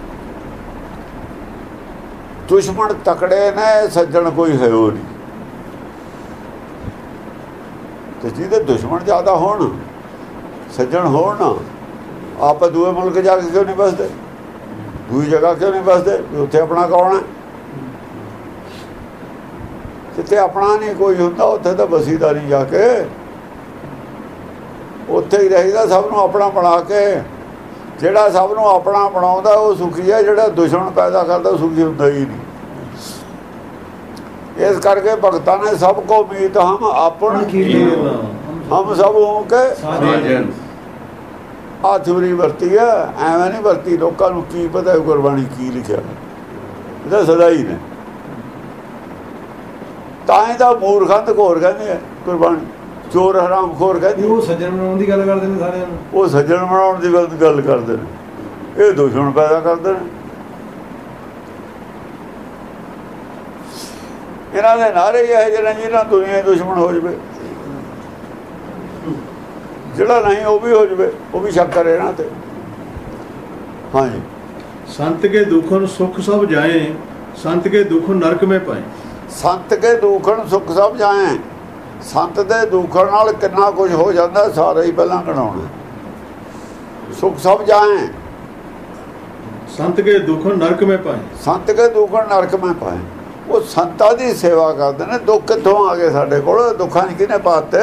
ਦੁਸ਼ਮਣ ਤਕੜੇ ਨੇ, ਸੱਜਣ ਕੋਈ ਹੈ ਉਹ ਨਹੀਂ। ਤੇ ਜਿਹਦੇ ਦੁਸ਼ਮਣ ਜ਼ਿਆਦਾ ਹੋਣ, ਸੱਜਣ ਹੋਣ, ਆਪਾਂ ਦੂਏ ਮੁਲਕ ਜਾ ਕੇ ਕਿਉਂ ਨਹੀਂ ਬਸਦੇ? ਦੂਜੀ ਜਗ੍ਹਾ ਕਿਉਂ ਨਹੀਂ ਬਸਦੇ? ਉੱਥੇ ਆਪਣਾ ਕੌਣ ਹੈ? ਜਿੱਥੇ ਆਪਣਾ ਨਹੀਂ ਕੋਈ ਹੁੰਦਾ, ਉੱਥੇ ਤਾਂ ਬਸੀਦਾ ਨਹੀਂ ਜਾ ਕੇ। ਉੱਥੇ ਹੀ ਰਹੀਦਾ ਸਭ ਨੂੰ ਆਪਣਾ ਬਣਾ ਕੇ। ਜਿਹੜਾ ਸਭ ਨੂੰ ਆਪਣਾ ਬਣਾਉਂਦਾ ਉਹ ਸੁਖੀ ਹੈ, ਜਿਹੜਾ ਦੁਸ਼ਮਣ ਪੈਦਾ ਕਰਦਾ ਉਹ ਸੁਖੀ ਹੁੰਦਾ ਹੀ ਨਹੀਂ। ਇਸ ਕਰਕੇ ਭਗਤਾਂ ਨੇ ਸਭ ਕੋ ਮੀਤ ਹਮ ਆਪਣ ਹਮ ਸਭ ਹੋ ਕੇ ਆ ਥਿਊਰੀ ਵਰਤੀ ਹੈ। ਐਵੇਂ ਨਹੀਂ ਵਰਤੀ। ਲੋਕਾਂ ਨੂੰ ਕੀ ਪਤਾ ਗੁਰਬਾਣੀ ਕੀ ਲਿਖਿਆ, ਇਹਦਾ ਸਦਾ ਹੀ ਨੇ। ਤਾਂ ਹੀ ਤਾਂ ਮੂਰਖਾਂ ਤੇ ਘੋਰ ਕਹਿੰਦੇ ਆ ਗੁਰਬਾਣੀ, ਚੋਰ ਹਰਾਮ ਖੋਰ ਕਹਿੰਦੀ। ਉਹ ਸੱਜਣ ਬਣਾਉਣ ਦੀ ਗੱਲ ਕਰਦੇ ਨੇ ਸਾਰਿਆਂ ਨੂੰ। ਉਹ ਸੱਜਣ ਬਣਾਉਣ ਦੀ ਗੱਲ ਕਰਦੇ ਨੇ, ਇਹ ਦੁਸ਼ਮਣ ਪੈਦਾ ਕਰਦੇ ਨੇ। ਇਹਨਾਂ ਦੇ ਨਾਰੇ ਇਹ ਜਿਹੜੇ ਜਿਹਨਾਂ ਦੁਨੀਆ ਦੁਸ਼ਮਣ ਹੋ ਜਾਵੇ, ਜਿਹੜਾ ਨਹੀਂ ਉਹ ਵੀ ਹੋ ਜਾਵੇ, ਉਹ ਵੀ ਸ਼ੱਕ ਕਰੇ ਇਹਨਾਂ ਤੇ। ਹਾਂਜੀ, ਸੰਤ ਕੇ ਦੁਖਨ ਸੁਖ ਸਭ ਜਾਏ, ਸੰਤ ਕੇ ਦੁਖਨ ਨਰਕ में पाए। ਸੰਤ ਕੇ ਦੁਖਣ ਸੁਖ ਸਭ ਜਾਏ। ਸੰਤ ਦੇ ਦੁਖਣ ਨਾਲ ਕਿੰਨਾ ਕੁਝ ਹੋ ਜਾਂਦਾ, ਸਾਰਾ ਹੀ ਪਹਿਲਾਂ ਗਣਾਉਣਾ। ਸੁਖ ਸਭ ਜਾਏ, ਸੰਤ ਕੇ ਦੁੱਖ ਨਰਕ ਮੈਂ ਪਾਏ। ਸੰਤ ਕੇ ਦੁੱਖ ਨਰਕ ਮੈਂ ਪਾਏ। ਉਹ ਸੰਤਾਂ ਦੀ ਸੇਵਾ ਕਰਦੇ ਨੇ। ਦੁੱਖ ਕਿੱਥੋਂ ਆ ਗਏ ਸਾਡੇ ਕੋਲ? ਦੁੱਖਾਂ 'ਚ ਕਿਹਨੇ ਪਾਤੇ?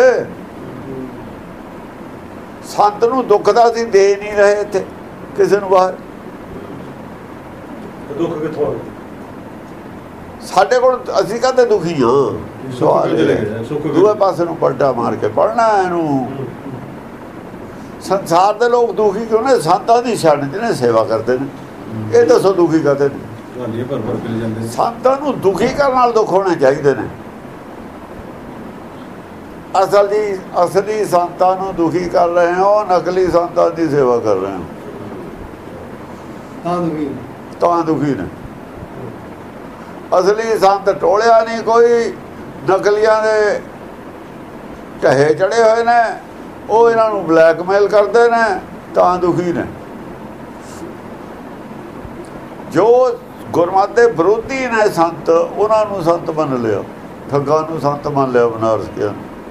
ਸੰਤ ਨੂੰ ਦੁੱਖ ਦਾ ਅਸੀਂ ਦੇ ਨਹੀਂ ਰਹੇ ਇੱਥੇ ਕਿਸੇ ਨੂੰ ਬਾਹਰ। ਦੁੱਖ ਕਿੱਥੋਂ ਆ ਗਏ? ਸਾਡੇ ਕੋਲ ਅਸੀਂ ਕਹਿੰਦੇ ਦੁਖੀ ਹਾਂ। ਸਵਾਲ ਦੂਏ ਪਾਸੇ ਨੂੰ ਪਲਟਾ ਮਾਰ ਕੇ ਪੜਨਾ ਇਹਨੂੰ। ਸੰਸਾਰ ਦੇ ਲੋਕ ਦੁਖੀ ਕਿਉਂ ਨੇ? ਸੰਤਾਂ ਦੀ ਸ਼ਰਨ 'ਚ ਨੇ, ਸੇਵਾ ਕਰਦੇ ਨੇ। ਇਹ ਦੱਸੋ ਦੁਖੀ ਕਰਦੇ ਨੇ? ਸੰਤਾਂ ਨੂੰ ਦੁਖੀ ਕਰਨ ਨਾਲ ਦੁੱਖ ਹੋਣੇ ਚਾਹੀਦੇ ਨੇ। ਅਸਲ ਦੀ ਅਸਲੀ ਸੰਤਾਂ ਨੂੰ ਦੁਖੀ ਕਰ ਰਹੇ ਹੋ, ਨਕਲੀ ਸੰਤਾਂ ਦੀ ਸੇਵਾ ਕਰ ਰਹੇ ਹੋ ਤਾਂ ਦੁਖੀ ਤਾਂ ਦੁਖੀ ਨੇ। ਅਸਲੀ ਸੰਤ ਟੋਲਿਆ ਨਹੀਂ ਕੋਈ, ਨਕਲੀਆਂ ਦੇ ਢਹੇ ਚੜੇ ਹੋਏ ਨੇ। ਉਹ ਇਹਨਾਂ ਨੂੰ ਬਲੈਕਮੇਲ ਕਰਦੇ ਨੇ ਤਾਂ ਦੁਖੀ ਨੇ। ਜੋ ਗੁਰਮਤਿ ਦੇ ਵਿਰੋਧੀ ਨੇ ਸੰਤ, ਉਹਨਾਂ ਨੂੰ ਸੰਤ ਮੰਨ ਲਿਆ। ਠੱਗਾਂ ਨੂੰ ਸੰਤ ਮੰਨ ਲਿਆ, ਬਨਾਰਸ ਕੇ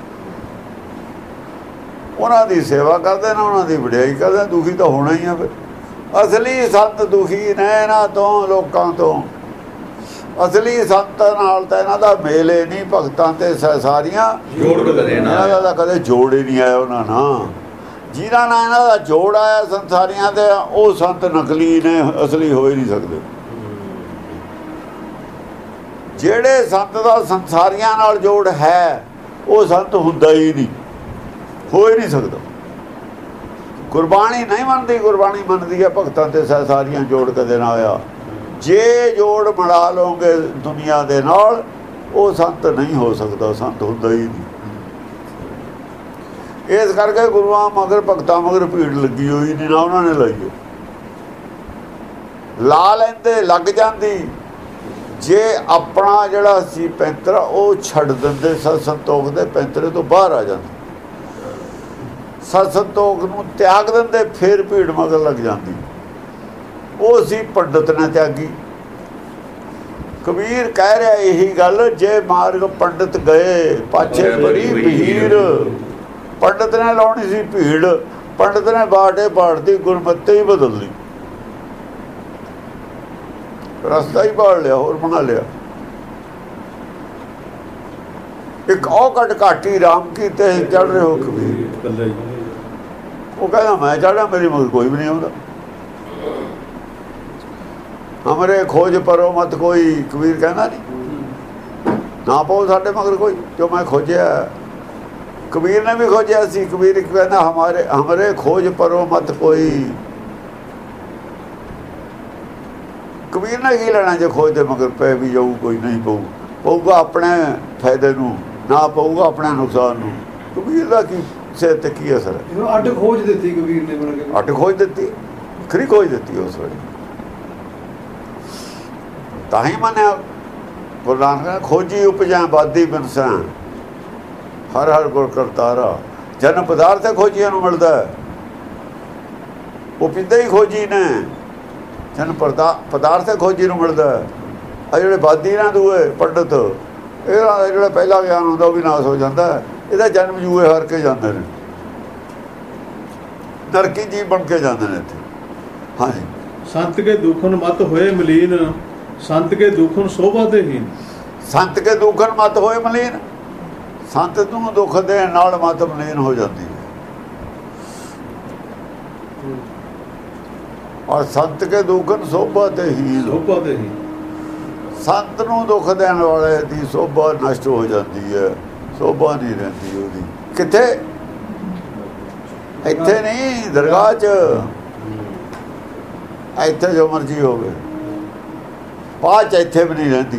ਉਹਨਾਂ ਦੀ ਸੇਵਾ ਕਰਦੇ ਨੇ, ਉਹਨਾਂ ਦੀ ਵਡਿਆਈ ਕਰਦੇ। ਦੁਖੀ ਤਾਂ ਹੋਣਾ ਹੀ ਆ ਫਿਰ। ਅਸਲੀ ਸੰਤ ਦੁਖੀ ਨੇ ਇਹਨਾਂ ਤੋਂ, ਲੋਕਾਂ ਤੋਂ। ਅਸਲੀ ਸੰਤ ਨਾਲ ਤਾਂ ਇਹਨਾਂ ਦਾ ਮੇਲੇ ਨਹੀਂ, ਭਗਤਾਂ ਤੇ ਸਾਰੀਆਂ ਜੋੜ ਕਦੇ ਨਾ ਇਹਨਾਂ ਦਾ ਕਦੇ ਜੋੜ ਹੀ ਨਹੀਂ ਆਇਆ ਉਹਨਾਂ ਨਾਲ। ਜਿਨ੍ਹਾਂ ਨਾਲ ਇਹਨਾਂ ਦਾ ਜੋੜ ਆਇਆ ਸੰਸਾਰੀਆਂ ਦੇ, ਉਹ ਸੰਤ ਨਕਲੀ ਨੇ, ਅਸਲੀ ਹੋ ਹੀ ਨਹੀਂ ਸਕਦੇ। ਜਿਹੜੇ ਸੰਤ ਦਾ ਸੰਸਾਰੀਆਂ ਨਾਲ ਜੋੜ ਹੈ, ਉਹ ਸੰਤ ਹੁੰਦਾ ਹੀ ਨਹੀਂ, ਹੋ ਹੀ ਨਹੀਂ ਸਕਦਾ। ਗੁਰਬਾਣੀ ਨਹੀਂ ਮੰਨਦੀ, ਗੁਰਬਾਣੀ ਮੰਨਦੀ ਹੈ ਭਗਤਾਂ ਤੇ ਸਾਰੀਆਂ ਜੋੜ ਕਦੇ ਨਾ ਹੋਇਆ। ਜੇ ਜੋੜ ਬਣਾ ਲਓਗੇ ਦੁਨੀਆ ਦੇ ਨਾਲ, ਉਹ ਸੰਤ ਨਹੀਂ ਹੋ ਸਕਦਾ, ਸੰਤ ਹੁੰਦਾ ਹੀ ਨਹੀਂ। ਇਸ ਕਰਕੇ ਗੁਰੂਆਂ ਮਗਰ, ਭਗਤਾਂ ਮਗਰ ਭੀੜ ਲੱਗੀ ਹੋਈ ਨਹੀਂ, ਨਾ ਉਹਨਾਂ ਨੇ ਲਾਈ। ਲਾ ਲੈਂਦੇ, ਲੱਗ ਜਾਂਦੀ ਜੇ ਆਪਣਾ ਜਿਹੜਾ ਸੀ ਪੈਂਤਰਾ ਉਹ ਛੱਡ ਦਿੰਦੇ, ਸਤ ਸੰਤੋਖ ਦੇ ਪੈਂਤਰੇ ਤੋਂ ਬਾਹਰ ਆ ਜਾਂਦੇ, ਸਤ ਸੰਤੋਖ ਨੂੰ ਤਿਆਗ ਦਿੰਦੇ, ਫਿਰ ਭੀੜ ਮਗਰ ਲੱਗ ਜਾਂਦੀ। ਉਹ ਸੀ ਪੰਡਤ ਨੇ ਤਿਆਗੀ। ਕਬੀਰ ਕਹਿ ਰਿਹਾ ਇਹੀ ਗੱਲ, ਜੇ ਮਾਰਗ ਪੰਡਤ ਗਏ ਪਾਛੇ ਬੜੀ ਭੀੜ। ਪੰਡਤ ਨੇ ਲਾਉਣੀ ਸੀ ਭੀੜ, ਪੰਡਤ ਨੇ ਬਾਟੇ ਪਾੜਦੀ, ਗੁਰਮਤਿ ਹੀ ਬਦਲ ਲਈ, ਰਸਤਾ ਹੀ ਪਾੜ ਲਿਆ, ਹੋਰ ਬਣਾ ਲਿਆ। ਇੱਕ ਔਕਟ ਘਾਟੀ ਰਾਮ ਕੀ ਤੇ ਚੜ ਰਹੇ ਹੋ ਕਬੀਰ। ਉਹ ਕਹਿੰਦਾ ਮੈਂ ਚੜ੍ਹਾ, ਮੇਰੀ ਮਗਰ ਕੋਈ ਵੀ ਨਹੀਂ ਆਉਂਦਾ। ਹਮਰੇ ਖੋਜ ਪਰੋ ਮਤ ਕੋਈ, ਕਬੀਰ ਕਹਿੰਦਾ ਨਹੀਂ, ਨਾ ਪਾਓ ਸਾਡੇ ਮਗਰ ਕੋਈ, ਜੋ ਮੈਂ ਖੋਜਿਆ। ਕਬੀਰ ਨੇ ਵੀ ਖੋਜਿਆ ਸੀ। ਕਬੀਰ ਕਹਿੰਦਾ ਹਮਾਰੇ ਹਮਰੇ ਖੋਜ ਪਰੋ ਮਤ ਕੋਈ। ਕਬੀਰ ਨੇ ਕੀ ਲੈਣਾ ਜੇ ਖੋਜ ਦੇ ਮਗਰ ਪੈ ਵੀ ਜਾਊ ਕੋਈ? ਨਹੀਂ ਪਊ, ਪਊਗਾ ਆਪਣੇ ਫਾਇਦੇ ਨੂੰ, ਨਾ ਪਊਗਾ ਆਪਣੇ ਨੁਕਸਾਨ ਨੂੰ। ਕਬੀਰ ਦਾ ਕੀ ਸਿਰ ਤੇ ਕੀ ਅਸਰ ਹੈ? ਅੱਡ ਖੋਜ ਦਿੱਤੀ ਕਬੀਰ ਨੇ, ਬਣ ਕੇ ਅੱਡ ਖੋਜ ਦਿੱਤੀ, ਖਰੀ ਖੋਜ ਦਿੱਤੀ ਉਸ ਵੇਲੇ। ਤਾਂ ਹੀ ਮੰਨਿਆ ਗੁਰੂ ਨਾਨਕ ਖੋਜੀ ਉਪਜਾ ਬਾਦੀ ਬਿਨਸਾ, ਹਰ ਹਰ ਗੁਰ ਕਰਤਾਰਾ। ਜਨਮ ਪਦਾਰਥ ਖੋਜੀਆਂ ਨੂੰ ਮਿਲਦਾ, ਉਹ ਪਿੰਦੇ ਹੀ ਖੋਜੀ ਨੇ। ਜਨਮ ਪਦਾਰਥ ਖੋਜੀ ਨੂੰ ਮਿਲਦਾ। ਆ ਜਿਹੜੇ ਬਾਦੀ ਨਾ ਦੂਏ ਪੰਡਤ, ਇਹਦਾ ਜਿਹੜਾ ਪਹਿਲਾ ਗਿਆਨ ਹੁੰਦਾ ਉਹ ਵੀ ਨਾਸ ਹੋ ਜਾਂਦਾ। ਇਹਦਾ ਜਨਮ ਜੂਏ ਹਾਰ ਕੇ ਜਾਂਦੇ ਨੇ, ਨਰਕੀ ਜੀਵ ਬਣ ਕੇ ਜਾਂਦੇ ਨੇ ਇੱਥੇ। ਹਾਂਜੀ, ਸੰਤ ਕੇ ਦੁਖਨ ਮਤ ਹੋਏ ਮਲੀਨ, ਸੰਤ ਕੇ ਦੁਖਨ ਸੋਭਾ ਦੇ ਹੀਨ। ਸੰਤ ਕੇ ਦੁਖਨ ਮਤ ਹੋਏ ਮਲੀਨ, ਸੰਤ ਨੂੰ ਦੁੱਖ ਦੇਣ ਨਾਲ ਮਤ ਮਲੀਨ ਹੋ ਜਾਂਦੀ ਹੈ। ਔਰ ਸੰਤ ਕੇ ਦੁਖਨ ਸੋਭਾ ਤੇ ਹੀਨ, ਸੋਭਾ ਦੇ ਹੀਨ। ਸੰਤ ਨੂੰ ਦੁੱਖ ਦੇਣ ਵਾਲੇ ਦੀ ਸੋਭਾ ਨਸ਼ਟ ਹੋ ਜਾਂਦੀ ਹੈ, ਸੋਭਾ ਨਹੀਂ ਰਹਿੰਦੀ ਉਹਦੀ। ਕਿੱਥੇ? ਇੱਥੇ ਨਹੀਂ, ਦਰਗਾਹ 'ਚ। ਇੱਥੇ ਜੋ ਮਰਜ਼ੀ ਹੋਵੇ, ਬਾਅਦ 'ਚ ਇੱਥੇ ਵੀ ਨਹੀਂ ਰਹਿੰਦੀ।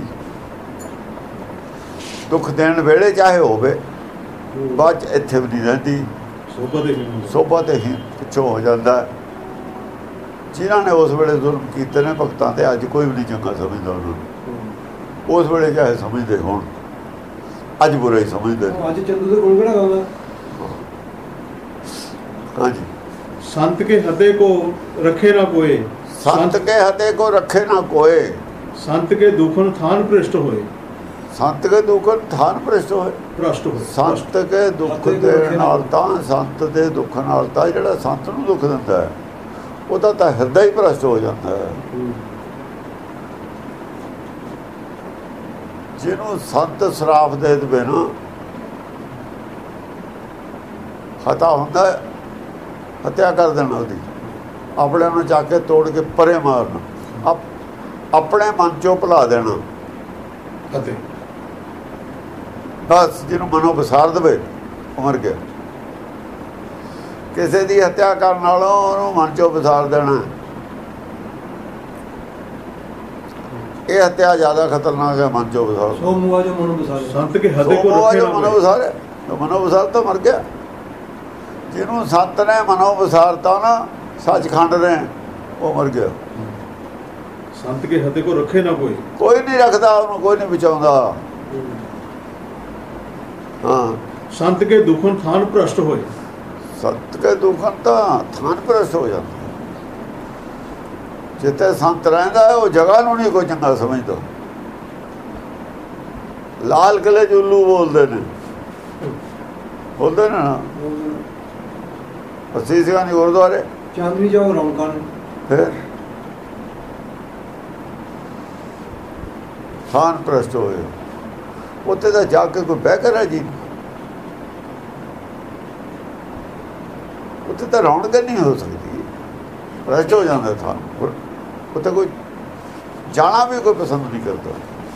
ਦੁੱਖ ਦੇਣ ਵੇਲੇ ਚਾਹੇ ਹੋਵੇ, ਬਾਅਦ 'ਚ ਇੱਥੇ ਵੀ ਨਹੀਂ ਰਹਿੰਦੀ। ਸੋਭਾ ਦੇ ਹੀਨ, ਸੋਭਾ ਤੇ ਹੀ ਪਿੱਛੋਂ ਹੋ ਜਾਂਦਾ। ਜਿਨ੍ਹਾਂ ਨੇ ਉਸ ਵੇਲੇ ਜ਼ੁਲਮ ਕੀਤੇ ਨੇ ਭਗਤਾਂ ਤੇ, ਅੱਜ ਕੋਈ ਵੀ ਨਹੀਂ ਚੰਗਾ ਸਮਝਦਾ ਉਹਨਾਂ ਨੂੰ। ਉਸ ਵੇਲੇ ਚਾਹੇ ਸਮਝਦੇ ਹੋਣ, ਅੱਜ ਬੁਰਾ ਹੀ ਸਮਝਦੇ। ਅੱਜ ਚੰਦੂ ਦੇ ਗੁਣ ਕਿਹੜਾ ਗਾਉਂਦਾ? ਹਾਂਜੀ, ਸੰਤ ਕੇ ਹਤੇ ਕੋ ਰੱਖੇ ਨਾ ਕੋਏ, ਸੰਤ ਕੇ ਹਤੇ ਕੋ ਰੱਖੇ ਨਾ ਕੋਏ। ਸੰਤ ਕੇ ਦੁਖਨ ਥਾਨ ਭ੍ਰਿਸ਼ਟ ਹੋਏ, ਸੰਤ ਕੇ ਦੁੱਖ ਥਾਨ ਭ੍ਰਿਸ਼ਟ ਹੋਏ। ਭ੍ਰਸ਼ਟ ਹੋਏ। ਸੰਤ ਕੇ ਦੁੱਖ ਦੇ ਨਾਲ ਤਾਂ, ਸੰਤ ਦੇ ਦੁੱਖ ਨਾਲ ਤਾਂ, ਜਿਹੜਾ ਸੰਤ ਨੂੰ ਦੁੱਖ ਦਿੰਦਾ ਹੈ ਉਹਦਾ ਤਾਂ ਹਿਰਦਾ ਹੀ ਭ੍ਰਸ਼ਟ ਹੋ ਜਾਂਦਾ ਹੈ। ਜਿਹਨੂੰ ਸੰਤ ਸਰਾਫ ਦੇ ਦੇਵੇ ਨਾ, ਹਤਾ ਹੁੰਦਾ, ਹੱਤਿਆ ਕਰ ਦੇਣਾ ਉਹਦੀ, ਆਪਣੇ ਨੂੰ ਜਾ ਕੇ ਤੋੜ ਕੇ ਪਰੇ ਮਾਰਨਾ, ਆਪਣੇ ਮਨ ਚੋਂ ਭੁਲਾ ਦੇਣਾ। ਅਤੇ ਬਸ ਜਿਹਨੂੰ ਮਨੋਂ ਵਿਸਾਰ ਦੇਵੇ ਉਹ ਮਰ ਗਿਆ। ਕਿਸੇ ਦੀ ਹੱਤਿਆ ਕਰਨ ਨਾਲੋਂ ਉਹਨੂੰ ਮਨ ਚੋਂ ਵਿਸਾਰ ਦੇਣਾ, ਇਹ ਹੱਤਿਆ ਜ਼ਿਆਦਾ ਖਤਰਨਾਕ ਹੈ। ਮਨ ਚੋਂ ਵਿਸਾਰ ਸੋ ਮੂਆ ਜੋ ਮਨੋਂ ਵਿਸਾਰੇ, ਸੰਤ ਕੇ ਹਦੇ ਕੋ ਰੱਖੇ ਨਾ ਮਨੋਂ ਵਿਸਾਰ, ਮਨੋਂ ਵਿਸਾਰ ਤਾਂ ਮਰ ਗਿਆ। ਜਿਹਨੂੰ ਸੰਤ ਨੇ ਮਨੋਂ ਵਿਸਾਰਤਾ ਨਾ, ਸੱਚਖੰਡ ਨੇ, ਉਹ ਮਰ ਗਿਆ। ਸੰਤ ਕੇ ਹਦੇ ਕੋ ਰੱਖੇ ਨਾ ਕੋਈ, ਕੋਈ ਨਹੀਂ ਰੱਖਦਾ ਉਹਨੂੰ, ਕੋਈ ਨਹੀਂ ਬਚਾਉਂਦਾ। ਹਾਂ, ਸੰਤ ਕੇ ਦੁਖਨ ਥਾਨ ਭ੍ਰਸ਼ਟ ਹੋਏ, ਸੰਤ ਕੇ ਦੁਖਨ ਤਾਂ ਥਾਨ ਭ੍ਰਸ਼ਟ ਹੋ ਜਾਂਦਾ। ਜਿੱਥੇ ਸੰਤ ਰਹਿੰਦਾ ਹੈ ਉਹ ਜਗ੍ਹਾ ਨੂੰ ਨਹੀਂ ਕੋਈ ਚੰਗਾ ਸਮਝਦਾ। ਲਾਲ ਕਿਲੇ ਜੁੱਲੂ ਬੋਲਦੇ ਨੇ, ਬੋਲਦੇ ਨੇ ਨਾ ਅਸੀਂ ਸਿੰਘਾਂ ਦੀ ਗੁਰਦੁਆਰੇ ਚਾਂਦਨੀ ਜਾਓ ਰੌਣਕਾਂ ਨੇ, ਫਿਰ ਥਾਨ ਭ੍ਰਸ਼ਟ ਹੋਏ। ਉੱਥੇ ਤਾਂ ਜਾ ਕੇ ਕੋਈ ਬਹਿ ਕਰ ਜੀ, ਉੱਥੇ ਤਾਂ ਰੌਣਕ ਨਹੀਂ ਹੋ ਸਕਦੀ, ਭ੍ਰਸ਼ਟ ਹੋ ਜਾਂਦਾ ਥਾਨ। ਉੱਥੇ ਕੋਈ ਜਾਣਾ ਵੀ ਕੋਈ ਪਸੰਦ ਨਹੀਂ ਕਰਦਾ,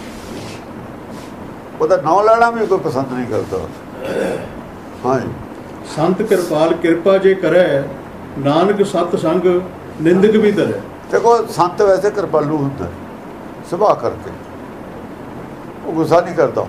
ਉਹਦਾ ਨਾਂ ਲੈਣਾ ਵੀ ਕੋਈ ਪਸੰਦ ਨਹੀਂ ਕਰਦਾ। ਹਾਂਜੀ, ਸੰਤ ਕਿਰਪਾਲ ਕਿਰਪਾ ਜੇ ਕਰੈ, ਨਾਨਕ ਸਤ ਸੰਗ ਨਿੰਦਕ ਵੀ ਧਰੈ। ਦੇਖੋ ਸੰਤ ਵੈਸੇ ਕਿਰਪਾਲੂ ਹੁੰਦਾ ਸੁਭਾਅ ਕਰਕੇ, ਉਹ ਗੁੱਸਾ ਨਹੀਂ ਕਰਦਾ।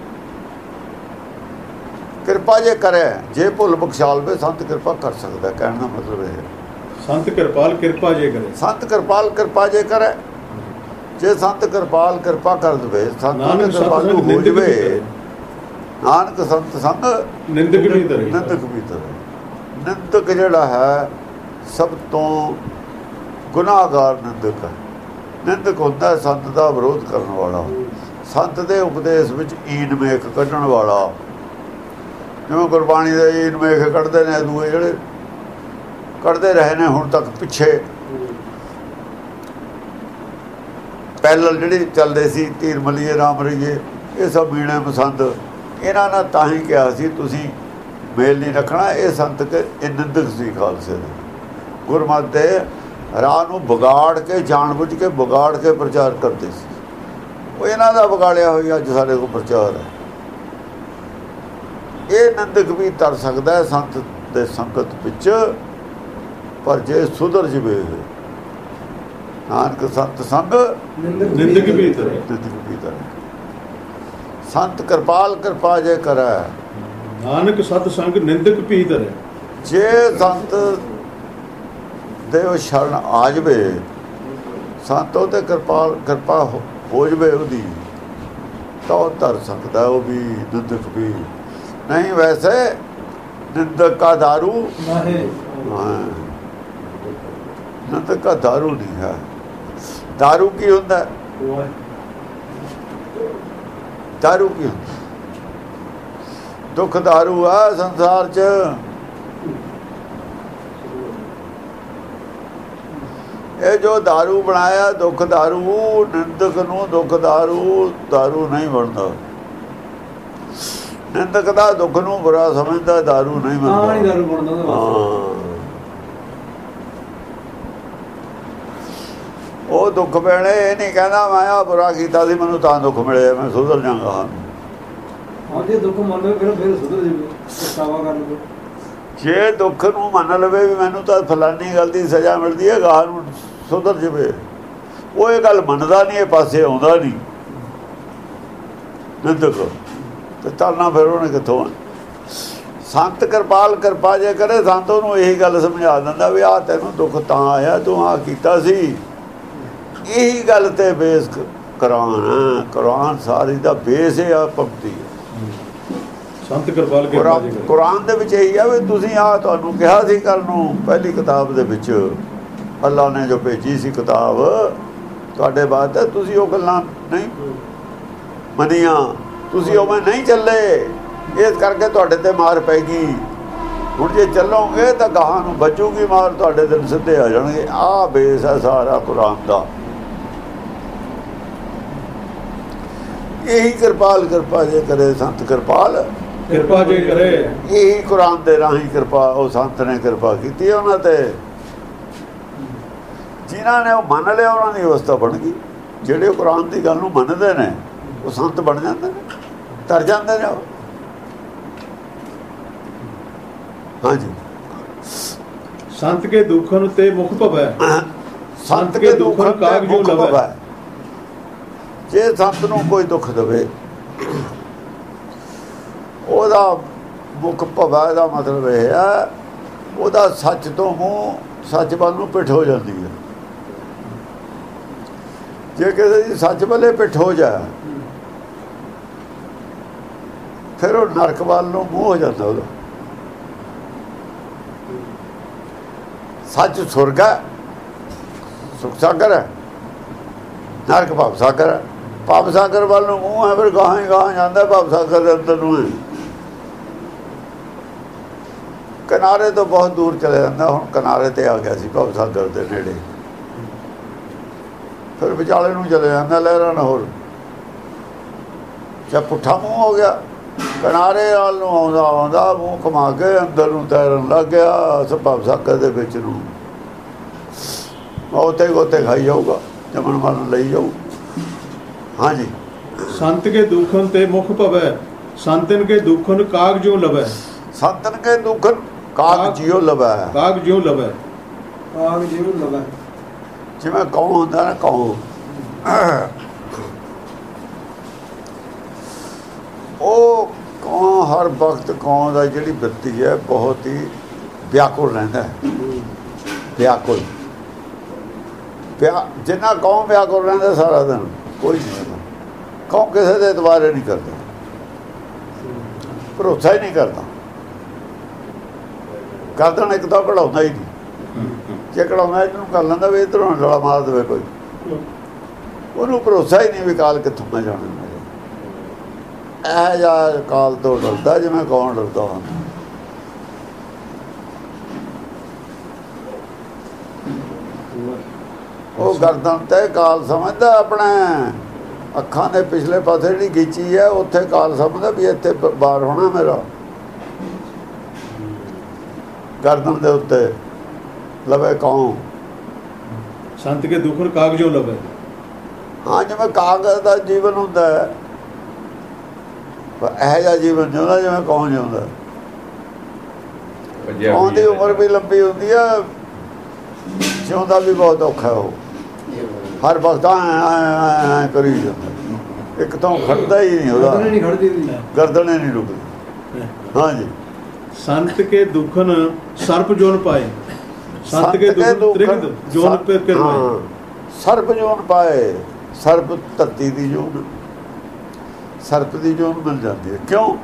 ਕਿਰਪਾ ਜੇ ਕਰੇ, ਜੇ ਭੁੱਲ ਬਖਸ਼ਾਲਵੇ, ਸੰਤ ਕਿਰਪਾ ਕਰ ਸਕਦਾ। ਕਹਿਣ ਦਾ ਮਤਲਬ ਇਹ ਹੈ ਸੰਤ ਕਿਰਪਾਲ ਕਿਰਪਾ ਜੇ ਕਰੇ, ਸੰਤ ਕਿਰਪਾਲ ਕਿਰਪਾ ਜੇ ਕਰੇ। ਜੇ ਸੰਤ ਕਿਰਪਾਲ ਕਿਰਪਾ ਕਰ ਦੇਵੇ, ਸੰਤ ਕਿਰਪਾਲੂ ਹੋ ਜਾਵੇ, ਨਾਨਕ ਸੰਤ ਸੰਗ ਨਿੰਦਕ ਵੀ ਧਰੇ। ਨਿੰਦਕ ਵੀ ਧਰੇ। ਨਿੰਦਕ ਜਿਹੜਾ ਹੈ ਸਭ ਤੋਂ ਗੁਨਾਹਗਾਰ ਨਿੰਦਕ ਹੈ। ਨਿੰਦਕ ਹੁੰਦਾ ਸੰਤ ਦਾ ਵਿਰੋਧ ਕਰਨ ਵਾਲਾ, ਸੰਤ ਦੇ ਉਪਦੇਸ਼ ਵਿੱਚ ਈਨ ਮੇਖ ਕੱਢਣ ਵਾਲਾ। ਜਿਵੇਂ ਗੁਰਬਾਣੀ ਦੇ ਈਨ ਮੇਖ ਕੱਢਦੇ ਨੇ ਦੂਏ ਜਿਹੜੇ ਕੱਢਦੇ ਰਹੇ ਨੇ ਹੁਣ ਤੱਕ ਪਿੱਛੇ, ਪਹਿਲਾਂ ਜਿਹੜੀ ਚੱਲਦੇ ਸੀ ਧੀਰ ਮਲੀਏ ਰਾਮ ਰਹੀਏ, ਇਹ ਸਭ ਮੀਣੇ ਪਸੰਦ, ਇਹਨਾਂ ਨੇ ਤਾਂ ਹੀ ਕਿਹਾ ਸੀ ਤੁਸੀਂ ਮੇਲ ਨਹੀਂ ਰੱਖਣਾ। ਇਹ ਸੰਤ ਕੇ ਇਹ ਨਿੰਦਕ ਸੀ ਖਾਲਸੇ ਦੇ, ਗੁਰਮਤਿ ਦੇ ਰਾਹ ਨੂੰ ਵਿਗਾੜ ਕੇ, ਜਾਣ ਬੁੱਝ ਕੇ ਵਿਗਾੜ ਕੇ ਪ੍ਰਚਾਰ ਕਰਦੇ ਸੀ। ਉਹ ਇਹਨਾਂ ਦਾ ਵਿਗਾੜਿਆ ਹੋਇਆ ਅੱਜ ਸਾਡੇ ਕੋਲ ਪ੍ਰਚਾਰ ਹੈ। ਇਹ ਨਿੰਦਕ ਵੀ ਤਰ ਸਕਦਾ ਸੰਤ ਦੇ ਸੰਗਤ ਵਿੱਚ, ਪਰ ਜੇ ਸੁਧਰ ਜਵੇ, ਨਾਨਕ ਸੰਤ ਸੰਗ ਨਿੰਦਕ ਵੀ ਧਰੇ। ਨਿੰਦਕ ਵੀ ਧਰੇ। ਸੰਤ ਕਿਰਪਾਲ ਕਿਰਪਾ ਜੇ ਕਰੈ, ਨਾਨਕ ਸਤ ਸੰਗ ਨਿੰਦਕ ਵੀ ਧਰੇ। ਜੇ ਸੰਤ ਦੇ ਉਹ ਸ਼ਰਨ ਆ ਜਾਵੇ, ਸੰਤੋਂ ਤੇ ਕਿਰਪਾਲ ਕਿਰਪਾ ਹੋ ਜਾਵੇ ਉਹਦੀ, ਤਾਂ ਉਹ ਧਰ ਸਕਦਾ ਉਹ ਵੀ, ਨਿੰਦਕ ਵੀ ਨਹੀਂ। ਵੈਸੇ ਨਿੰਦਕ ਕਾ ਦਾਰੂ ਨਾਹੇ, ਨਿੰਦਕ ਕਾ ਦਾਰੂ ਨਹੀਂ ਹੈ। ਦਾਰੂ ਕੀ ਹੁੰਦਾ? ਦਾਰੂ ਕੀ ਹੁੰਦਾ? ਦੁੱਖ ਦਾਰੂ ਆ ਸੰਸਾਰ 'ਚ। ਇਹ ਜੋ ਦਾਰੂ ਬਣਾਇਆ ਦੁੱਖ ਦਾਰੂ, ਨਿੰਦਕ ਨੂੰ ਦੁੱਖ ਦਾਰੂ ਦਾਰੂ ਨਹੀਂ ਬਣਦਾ। ਨਿੰਦਕ ਦਾ ਦੁੱਖ ਨੂੰ ਬੁਰਾ ਸਮਝਦਾ, ਦਾਰੂ ਨਹੀਂ ਬਣਦਾ। ਹਾਂ, ਉਹ ਦੁੱਖ ਵੇਲੇ ਇਹ ਨਹੀਂ ਕਹਿੰਦਾ ਮੈਂ ਆ ਬੁਰਾ ਕੀਤਾ ਸੀ ਮੈਨੂੰ ਤਾਂ ਦੁੱਖ ਮਿਲਿਆ, ਮੈਂ ਸੁਧਰ ਜਾਵਾਂਗਾ। ਹਾਂ, ਜੇ ਦੁੱਖ ਮੰਨ ਲਵੇ ਫਿਰ ਫਿਰ ਸੁਧਰ ਜਾਵੇ, ਪਛਤਾਵਾ ਕਰ ਲਵੇ। ਜੇ ਦੁੱਖ ਨੂੰ ਮੰਨ ਲਵੇ ਵੀ ਮੈਨੂੰ ਤਾਂ ਫਲਾਨੀ ਗੱਲ ਦੀ ਸਜ਼ਾ ਮਿਲਦੀ ਹੈ, ਗਾਹ ਨੂੰ ਸੁਧਰ ਜਾਵੇ, ਉਹ ਇਹ ਗੱਲ ਮੰਨਦਾ ਨਹੀਂ, ਇਹ ਪਾਸੇ ਆਉਂਦਾ ਨਹੀਂ ਨਿੰਦਕ, ਤੇ ਤਰਨਾ ਫਿਰ ਉਹਨੇ ਕਿੱਥੋਂ? ਸੰਤ ਕਿਰਪਾਲ ਕਿਰਪਾ ਜੇ ਕਰੇ, ਸੰਤ ਉਹਨੂੰ ਇਹੀ ਗੱਲ ਸਮਝਾ ਦਿੰਦਾ ਵੀ ਆਹ ਤੈਨੂੰ ਦੁੱਖ ਤਾਂ ਆਇਆ, ਤੂੰ ਆਹ ਕੀਤਾ ਸੀ। ਇਹੀ ਗੱਲ ਤੇ ਬੇਸ ਕੁਰਾਨ, ਕੁਰਾਨ ਸਾਰੀ ਦਾ ਬੇਸ ਇਹ ਆ ਭਗਤੀ। ਸੰਤ ਕਿਰਪਾਲ ਕਿਰਪਾ ਜੇ ਕਰੇ, ਕੁਰਾਨ ਦੇ ਵਿੱਚ ਇਹੀ ਆ ਵੀ ਤੁਸੀਂ ਆਹ ਤੁਹਾਨੂੰ ਕਿਹਾ ਸੀ ਕਰਨ ਨੂੰ, ਪਹਿਲੀ ਕਿਤਾਬ ਦੇ ਵਿੱਚ ਅੱਲਾ ਨੇ ਜੋ ਭੇਜੀ ਸੀ ਕਿਤਾਬ ਤੁਹਾਡੇ ਬਾਅਦ, ਤੁਸੀਂ ਉਹ ਗੱਲਾਂ ਨਹੀਂ ਮੰਨੀਆਂ, ਤੁਸੀਂ ਉਵੇਂ ਨਹੀਂ ਚੱਲੇ, ਇਸ ਕਰਕੇ ਤੁਹਾਡੇ ਤੇ ਮਾਰ ਪੈ ਗਈ। ਹੁਣ ਜੇ ਚੱਲੋਗੇ ਤਾਂ ਗਾਹਾਂ ਨੂੰ ਬਚੂਗੀ ਮਾਰ, ਤੁਹਾਡੇ ਦਿਨ ਸਿੱਧੇ ਆ ਜਾਣਗੇ। ਆਹ ਬੇਸ ਹੈ ਸਾਰਾ ਕੁਰਾਨ ਦਾ। ਇਹੀ ਕਿਰਪਾਲ ਕਿਰਪਾ ਜੇ ਕਰੇ ਸੰਤ ਕਿਰਪਾਲ ਕਿਰਪਾ ਜੇ ਕਰੇ। ਇਹੀ ਕੁਰਾਨ ਦੇ ਰਾਹੀਂ ਕਿਰਪਾ ਉਹ ਸੰਤ ਨੇ ਕਿਰਪਾ ਕੀਤੀ ਉਹਨਾਂ ਤੇ। ਜਿਨ੍ਹਾਂ ਨੇ ਉਹ ਮੰਨ ਲਿਆ ਉਹਨਾਂ ਦੀ ਅਵਸਥਾ ਬਣ ਗਈ। ਜਿਹੜੇ ਕੁਰਾਨ ਦੀ ਗੱਲ ਨੂੰ ਮੰਨਦੇ ਨੇ ਉਹ ਸੰਤ ਬਣ ਜਾਂਦੇ ਨੇ, ਤਰ ਜਾਂਦੇ ਨੇ ਉਹ। ਹਾਂਜੀ, ਸੰਤ ਕੇ ਦੁਖਨ ਤੇ ਮੁਖ ਭਵੈ, ਸੰਤ ਕੇ ਦੁਖਨ ਕਾਗ ਜੋ ਲਵੈ। ਜੇ ਸੰਤ ਨੂੰ ਕੋਈ ਦੁੱਖ ਦੇਵੇ ਉਹਦਾ ਮੁਖ ਭਵੈ ਦਾ ਮਤਲਬ ਇਹ ਹੈ ਉਹਦਾ ਸੱਚ ਤੋਂ ਮੂੰਹ, ਸੱਚ ਵੱਲ ਨੂੰ ਪਿੱਠ ਹੋ ਜਾਂਦੀ ਹੈ। ਜੇ ਕਿਸੇ ਦੀ ਸੱਚ ਵੱਲੇ ਪਿੱਠ ਹੋ ਜਾਏ ਫਿਰ ਉਹ ਨਰਕ ਵੱਲ ਨੂੰ ਮੂੰਹ ਹੋ ਜਾਂਦਾ ਉਹਦਾ। ਸੱਚ ਸੁਰਗ ਹੈ, ਸੁਖ ਸਾਗਰ ਹੈ, ਨਰਕ ਭਵ ਸਾਗਰ ਹੈ। ਭਵ ਸਾਗਰ ਵੱਲ ਨੂੰ ਮੂੰਹ ਹੈ, ਫਿਰ ਗਾਹਾਂ ਹੀ ਗਾਹਾਂ ਜਾਂਦਾ ਭਵ ਸਾਗਰ ਦੇ ਅੰਦਰ ਨੂੰ। ਕਿਨਾਰੇ ਤੋਂ ਬਹੁਤ ਦੂਰ ਚਲੇ ਜਾਂਦਾ। ਹੁਣ ਕਿਨਾਰੇ ਤੇ ਆ ਗਿਆ ਸੀ ਭਵ ਸਾਗਰ ਦੇ ਨੇੜੇ, ਫਿਰ ਵਿਚਾਲੇ ਨੂੰ ਚਲੇ ਜਾਂਦਾ ਲਹਿਰਾਂ ਨਾਲ। ਹੋਰ ਜਦ ਪੁੱਠਾ ਮੂੰਹ ਹੋ ਗਿਆ, ਕਿਨਾਰੇ ਵੱਲ ਨੂੰ ਆਉਂਦਾ ਆਉਂਦਾ ਮੂੰਹ ਘੁਮਾ ਕੇ ਅੰਦਰ ਨੂੰ ਤੈਰਨ ਲੱਗ ਗਿਆ ਭਵ ਸਾਗਰ ਦੇ ਵਿੱਚ ਨੂੰ। ਉੱਥੇ ਗੋਤੇ ਖਾਈ ਜਾਊਗਾ, ਜਮਨ ਮਨ ਲਈ ਜਾਊ। ਹਾਂਜੀ, ਸੰਤ ਕੇ ਦੁਖਨ ਤੇ ਮੁਖ ਭਵੈ, ਸੰਤਨ ਕੇ ਦੁਖਨ ਕਾਗ ਜਿਉ ਲਵੈ। ਸੰਤਨ ਕੇ ਦੁਖਨ ਕਾਗ ਜਿਉ ਲਵੈ, ਕਾਗ ਜਿਉ ਲਵੈ, ਕਾਗ ਜਿਉ ਲਵੈ। ਜਿਵੇਂ ਕੌਂ ਹੁੰਦਾ ਨਾ, ਕੌਂ ਉਹ ਕੌਂ ਹਰ ਵਕਤ ਕੌਂ ਦਾ ਜਿਹੜੀ ਬਿਰਤੀ ਹੈ ਬਹੁਤ ਹੀ ਵਿਆਕੁਲ ਰਹਿੰਦਾ ਹੈ। ਵਿਆਕੁਲ ਪਿਆ ਜਿੰਨਾ ਕੌਂ ਵਿਆਕੁਲ ਰਹਿੰਦਾ ਸਾਰਾ ਦਿਨ, ਕੋਈ ਨਹੀਂ ਕੌਂ ਕਿਸੇ ਦੇ ਦੁਆਰੇ ਨਹੀਂ ਕਰਦਾ, ਭਰੋਸਾ ਹੀ ਨਹੀਂ ਕਰਦਾ। ਕਰਦਣ ਇੱਕ ਤਾਂ ਕਢਾਉਂਦਾ ਹੀ ਨਹੀਂ। ਜੇ ਕਢਾਉਂਦਾ ਇਹਨੂੰ ਕਰ ਲੈਂਦਾ ਵੀ ਇੱਧਰੋਂ ਡਲਾ ਮਾਰ ਦੇਵੇ ਕੋਈ, ਉਹਨੂੰ ਭਰੋਸਾ ਹੀ ਨਹੀਂ ਵੀ ਕਾਲ ਕਿੱਥੋਂ ਮੈਂ ਜਾਣਾ। ਇਹ ਜਿਹਾ ਕਾਲ ਤੋਂ ਡਰਦਾ ਜਿਵੇਂ ਕੌਣ ਡਰਦਾ ਹੁੰਦਾ। ਉਹ ਗਰਦਨ ਤੇ ਕਾਲ ਸਮਝਦਾ, ਆਪਣੇ ਅੱਖਾਂ ਦੇ ਪਿਛਲੇ ਪਾਸੇ ਜਿਹੜੀ ਗੀਚੀ ਹੈ ਉੱਥੇ ਕਾਲ ਸਮਝਦਾ ਵੀ ਇੱਥੇ ਬਾਹਰ ਹੋਣਾ ਮੇਰਾ। ਗਰਦਨ ਦੇ ਉੱਤੇ ਲਵੇ ਕੌਂ। ਸੰਤ ਕੇ ਦੁਖਨ ਕਾਗ ਜਿਉ ਲਵੈ। ਹਾਂ, ਜਿਵੇਂ ਕਾਗਜ਼ ਦਾ ਜੀਵਨ ਹੁੰਦਾ ਹੈ, ਇਹੋ ਜਿਹਾ ਜੀਵਨ ਜਿਉਂਦਾ ਜਿਵੇਂ ਕੌਣ ਜਿਉਂਦਾ। ਕੌਣ ਦੀ ਉਮਰ ਵੀ ਲੰਬੀ ਹੁੰਦੀ ਹੈ, ਜਿਉਂਦਾ ਵੀ ਬਹੁਤ ਔਖਾ। ਉਹ ਹਰ ਵਕਤ ਐ ਕਰੀ ਜਾਂਦਾ, ਇੱਕ ਤਾਂ ਖੜਦਾ ਹੀ ਨਹੀਂ ਉਹਦਾ, ਨਹੀਂ ਖੜਦੀ, ਗਰਦਨੇ ਨਹੀਂ ਰੁਕਦੀ। ਹਾਂਜੀ, ਸੰਤ ਕੇ ਦੁਖਨ ਸਰਪ ਜੋਨ ਪਾਏ, ਸੰਤ ਕੇ ਦੁਖਨ ਤ੍ਰਿਗਦ ਜੋਨ ਪੇ ਕਰਵਾਏ। ਸਰਪ ਜੋਨ ਪਾਏ, ਸਰਪ ਧਰਤੀ ਦੀ ਜੋਨ, ਸਰਪ ਦੀ ਜੋਨ ਮਿਲ ਜਾਂਦੀ ਹੈ। ਕਿਉਂ?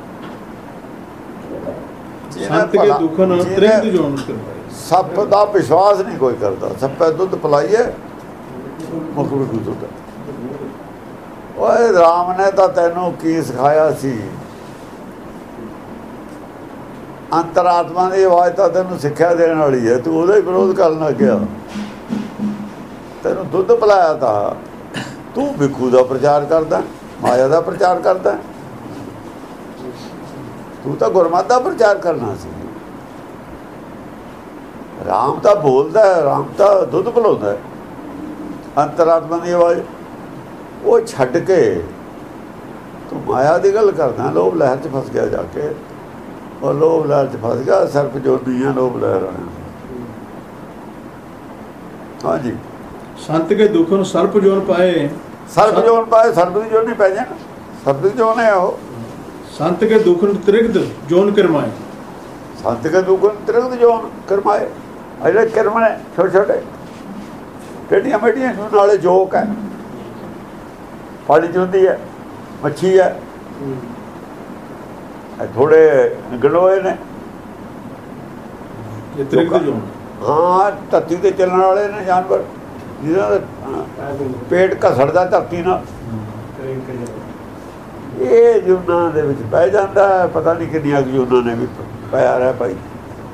ਸੰਤ ਕੇ ਦੁਖਨ ਤ੍ਰਿਗਦ ਜੋਨ ਕਰਵਾਏ। ਸੱਪ ਦਾ ਵਿਸ਼ਵਾਸ ਨਹੀਂ ਕੋਈ ਕਰਦਾ। ਸੱਪੇ ਦੁੱਧ ਪਿਲਾਈਏ ਮੁਖ ਵੀ ਦੁੱਧ। ਓਏ ਰਾਮ ਨੇ ਤਾਂ ਤੈਨੂੰ ਕੀ ਸਿਖਾਇਆ ਸੀ? ਅੰਤਰਾਤਮਾ ਦੀ ਆਵਾਜ਼ ਤਾਂ ਤੈਨੂੰ ਸਿੱਖਿਆ ਦੇਣ ਵਾਲੀ ਹੈ, ਤੂੰ ਉਹਦਾ ਹੀ ਵਿਰੋਧ ਕਰਨ ਲੱਗਿਆ। ਤੈਨੂੰ ਦੁੱਧ ਪਿਲਾਇਆ ਤਾਂ ਤੂੰ ਭਿੱਖੂ ਦਾ ਪ੍ਰਚਾਰ ਕਰਦਾ, ਮਾਇਆ ਦਾ ਪ੍ਰਚਾਰ ਕਰਦਾ। ਤੂੰ ਤਾਂ ਗੁਰਮਤਿ ਦਾ ਪ੍ਰਚਾਰ ਕਰਨਾ ਸੀ। ਰਾਮ ਤਾਂ ਬੋਲਦਾ ਹੈ, ਰਾਮ ਤਾਂ ਦੁੱਧ ਪਿਲਾਉਂਦਾ ਹੈ। ਅੰਤਰਾਤਮਾ ਦੀ ਆਵਾਜ਼ ਉਹ ਛੱਡ ਕੇ ਤੂੰ ਮਾਇਆ ਦੀ ਗੱਲ ਕਰਦਾ। ਲੋਭ ਲਹਿਰ 'ਚ ਫਸ ਗਿਆ ਜਾ ਕੇ, ਉਹ ਲੋਭ ਲਹਿਰ 'ਚ ਫਸ ਗਿਆ। ਸਰਪ ਜੋਨੀਆਂ ਲੋਭ ਲਹਿਰ। ਹਾਂਜੀ, ਸੰਤ ਕੇ ਦੁਖਨ ਸਰਪ ਜੋਨ ਪਾਏ, ਸਰਪ ਜੋਨ ਪਾਏ। ਸਰਪ ਦੀ ਜੋਨ ਨਹੀਂ ਪੈ ਜਾਣਾ, ਸਰਪ ਦੀ ਜੋਨ ਹੈ ਉਹ। ਸੰਤ ਕੇ ਦੁਖਨ ਤ੍ਰਿਗਦ ਜੋਨ ਕਰਮਾਏ, ਸੰਤ ਕੇ ਦੁਖਨ ਤ੍ਰਿਗਦ ਜੋਨ ਕਰਮਾਏ। ਜਿਹੜੇ ਕਰਮ ਨੇ ਛੋਟੇ ਛੋਟੇ ਟੇਡੀਆਂ ਮੇਡੀਆਂ ਨਾਲੇ ਜੋਕ ਹੈ, ਪਾਣੀ 'ਚ ਹੁੰਦੀ ਹੈ, ਮੱਛੀ ਹੈ, ਥੋੜੇ ਗਲੋਏ ਨੇ। ਹਾਂ, ਧਰਤੀ ਤੇ ਚੱਲਣ ਵਾਲੇ ਨੇ ਜਾਨਵਰ, ਜਿਹਨਾਂ ਦਾ ਪੇਟ ਘਸੜਦਾ ਧਰਤੀ ਨਾਲ। ਇਹ ਜੂਨਾਂ ਦੇ ਵਿੱਚ ਪੈ ਜਾਂਦਾ ਹੈ। ਪਤਾ ਨਹੀਂ ਕਿੰਨੀਆਂ ਜੂਨਾਂ ਨੇ ਵੀ ਪਿਆ ਰਿਹਾ ਭਾਈ।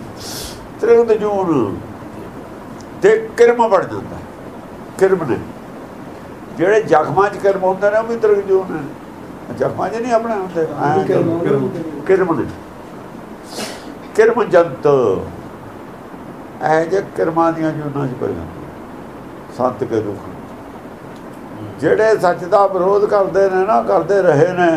ਤ੍ਰਿਗਦ ਜੂਨ ਤੇ ਕਿਰਮ ਬਣ ਜਾਂਦਾ। ਕਿਰਮ ਨੇ ਜਿਹੜੇ ਜ਼ਖਮਾਂ 'ਚ ਕਿਰਮ ਹੁੰਦੇ ਨੇ ਉਹ ਵੀ ਤ੍ਰਿਗਦ ਜੂਨ ਨੇ। ਜ਼ਖਮਾਂ 'ਚ ਨਹੀਂ ਆਪਣੇ ਹੁੰਦੇ, ਕਿਰਮ ਨੇ। ਕਿਰਮ ਜੰਤ ਇਹ ਜਿਹੇ ਕਿਰਮਾਂ ਦੀਆਂ ਜੂਨਾਂ 'ਚ ਪੈ ਜਾਂਦੇ ਸੰਤ ਕੇ ਦੁੱਖ। ਜਿਹੜੇ ਸੱਚ ਦਾ ਵਿਰੋਧ ਕਰਦੇ ਨੇ ਨਾ, ਕਰਦੇ ਰਹੇ ਨੇ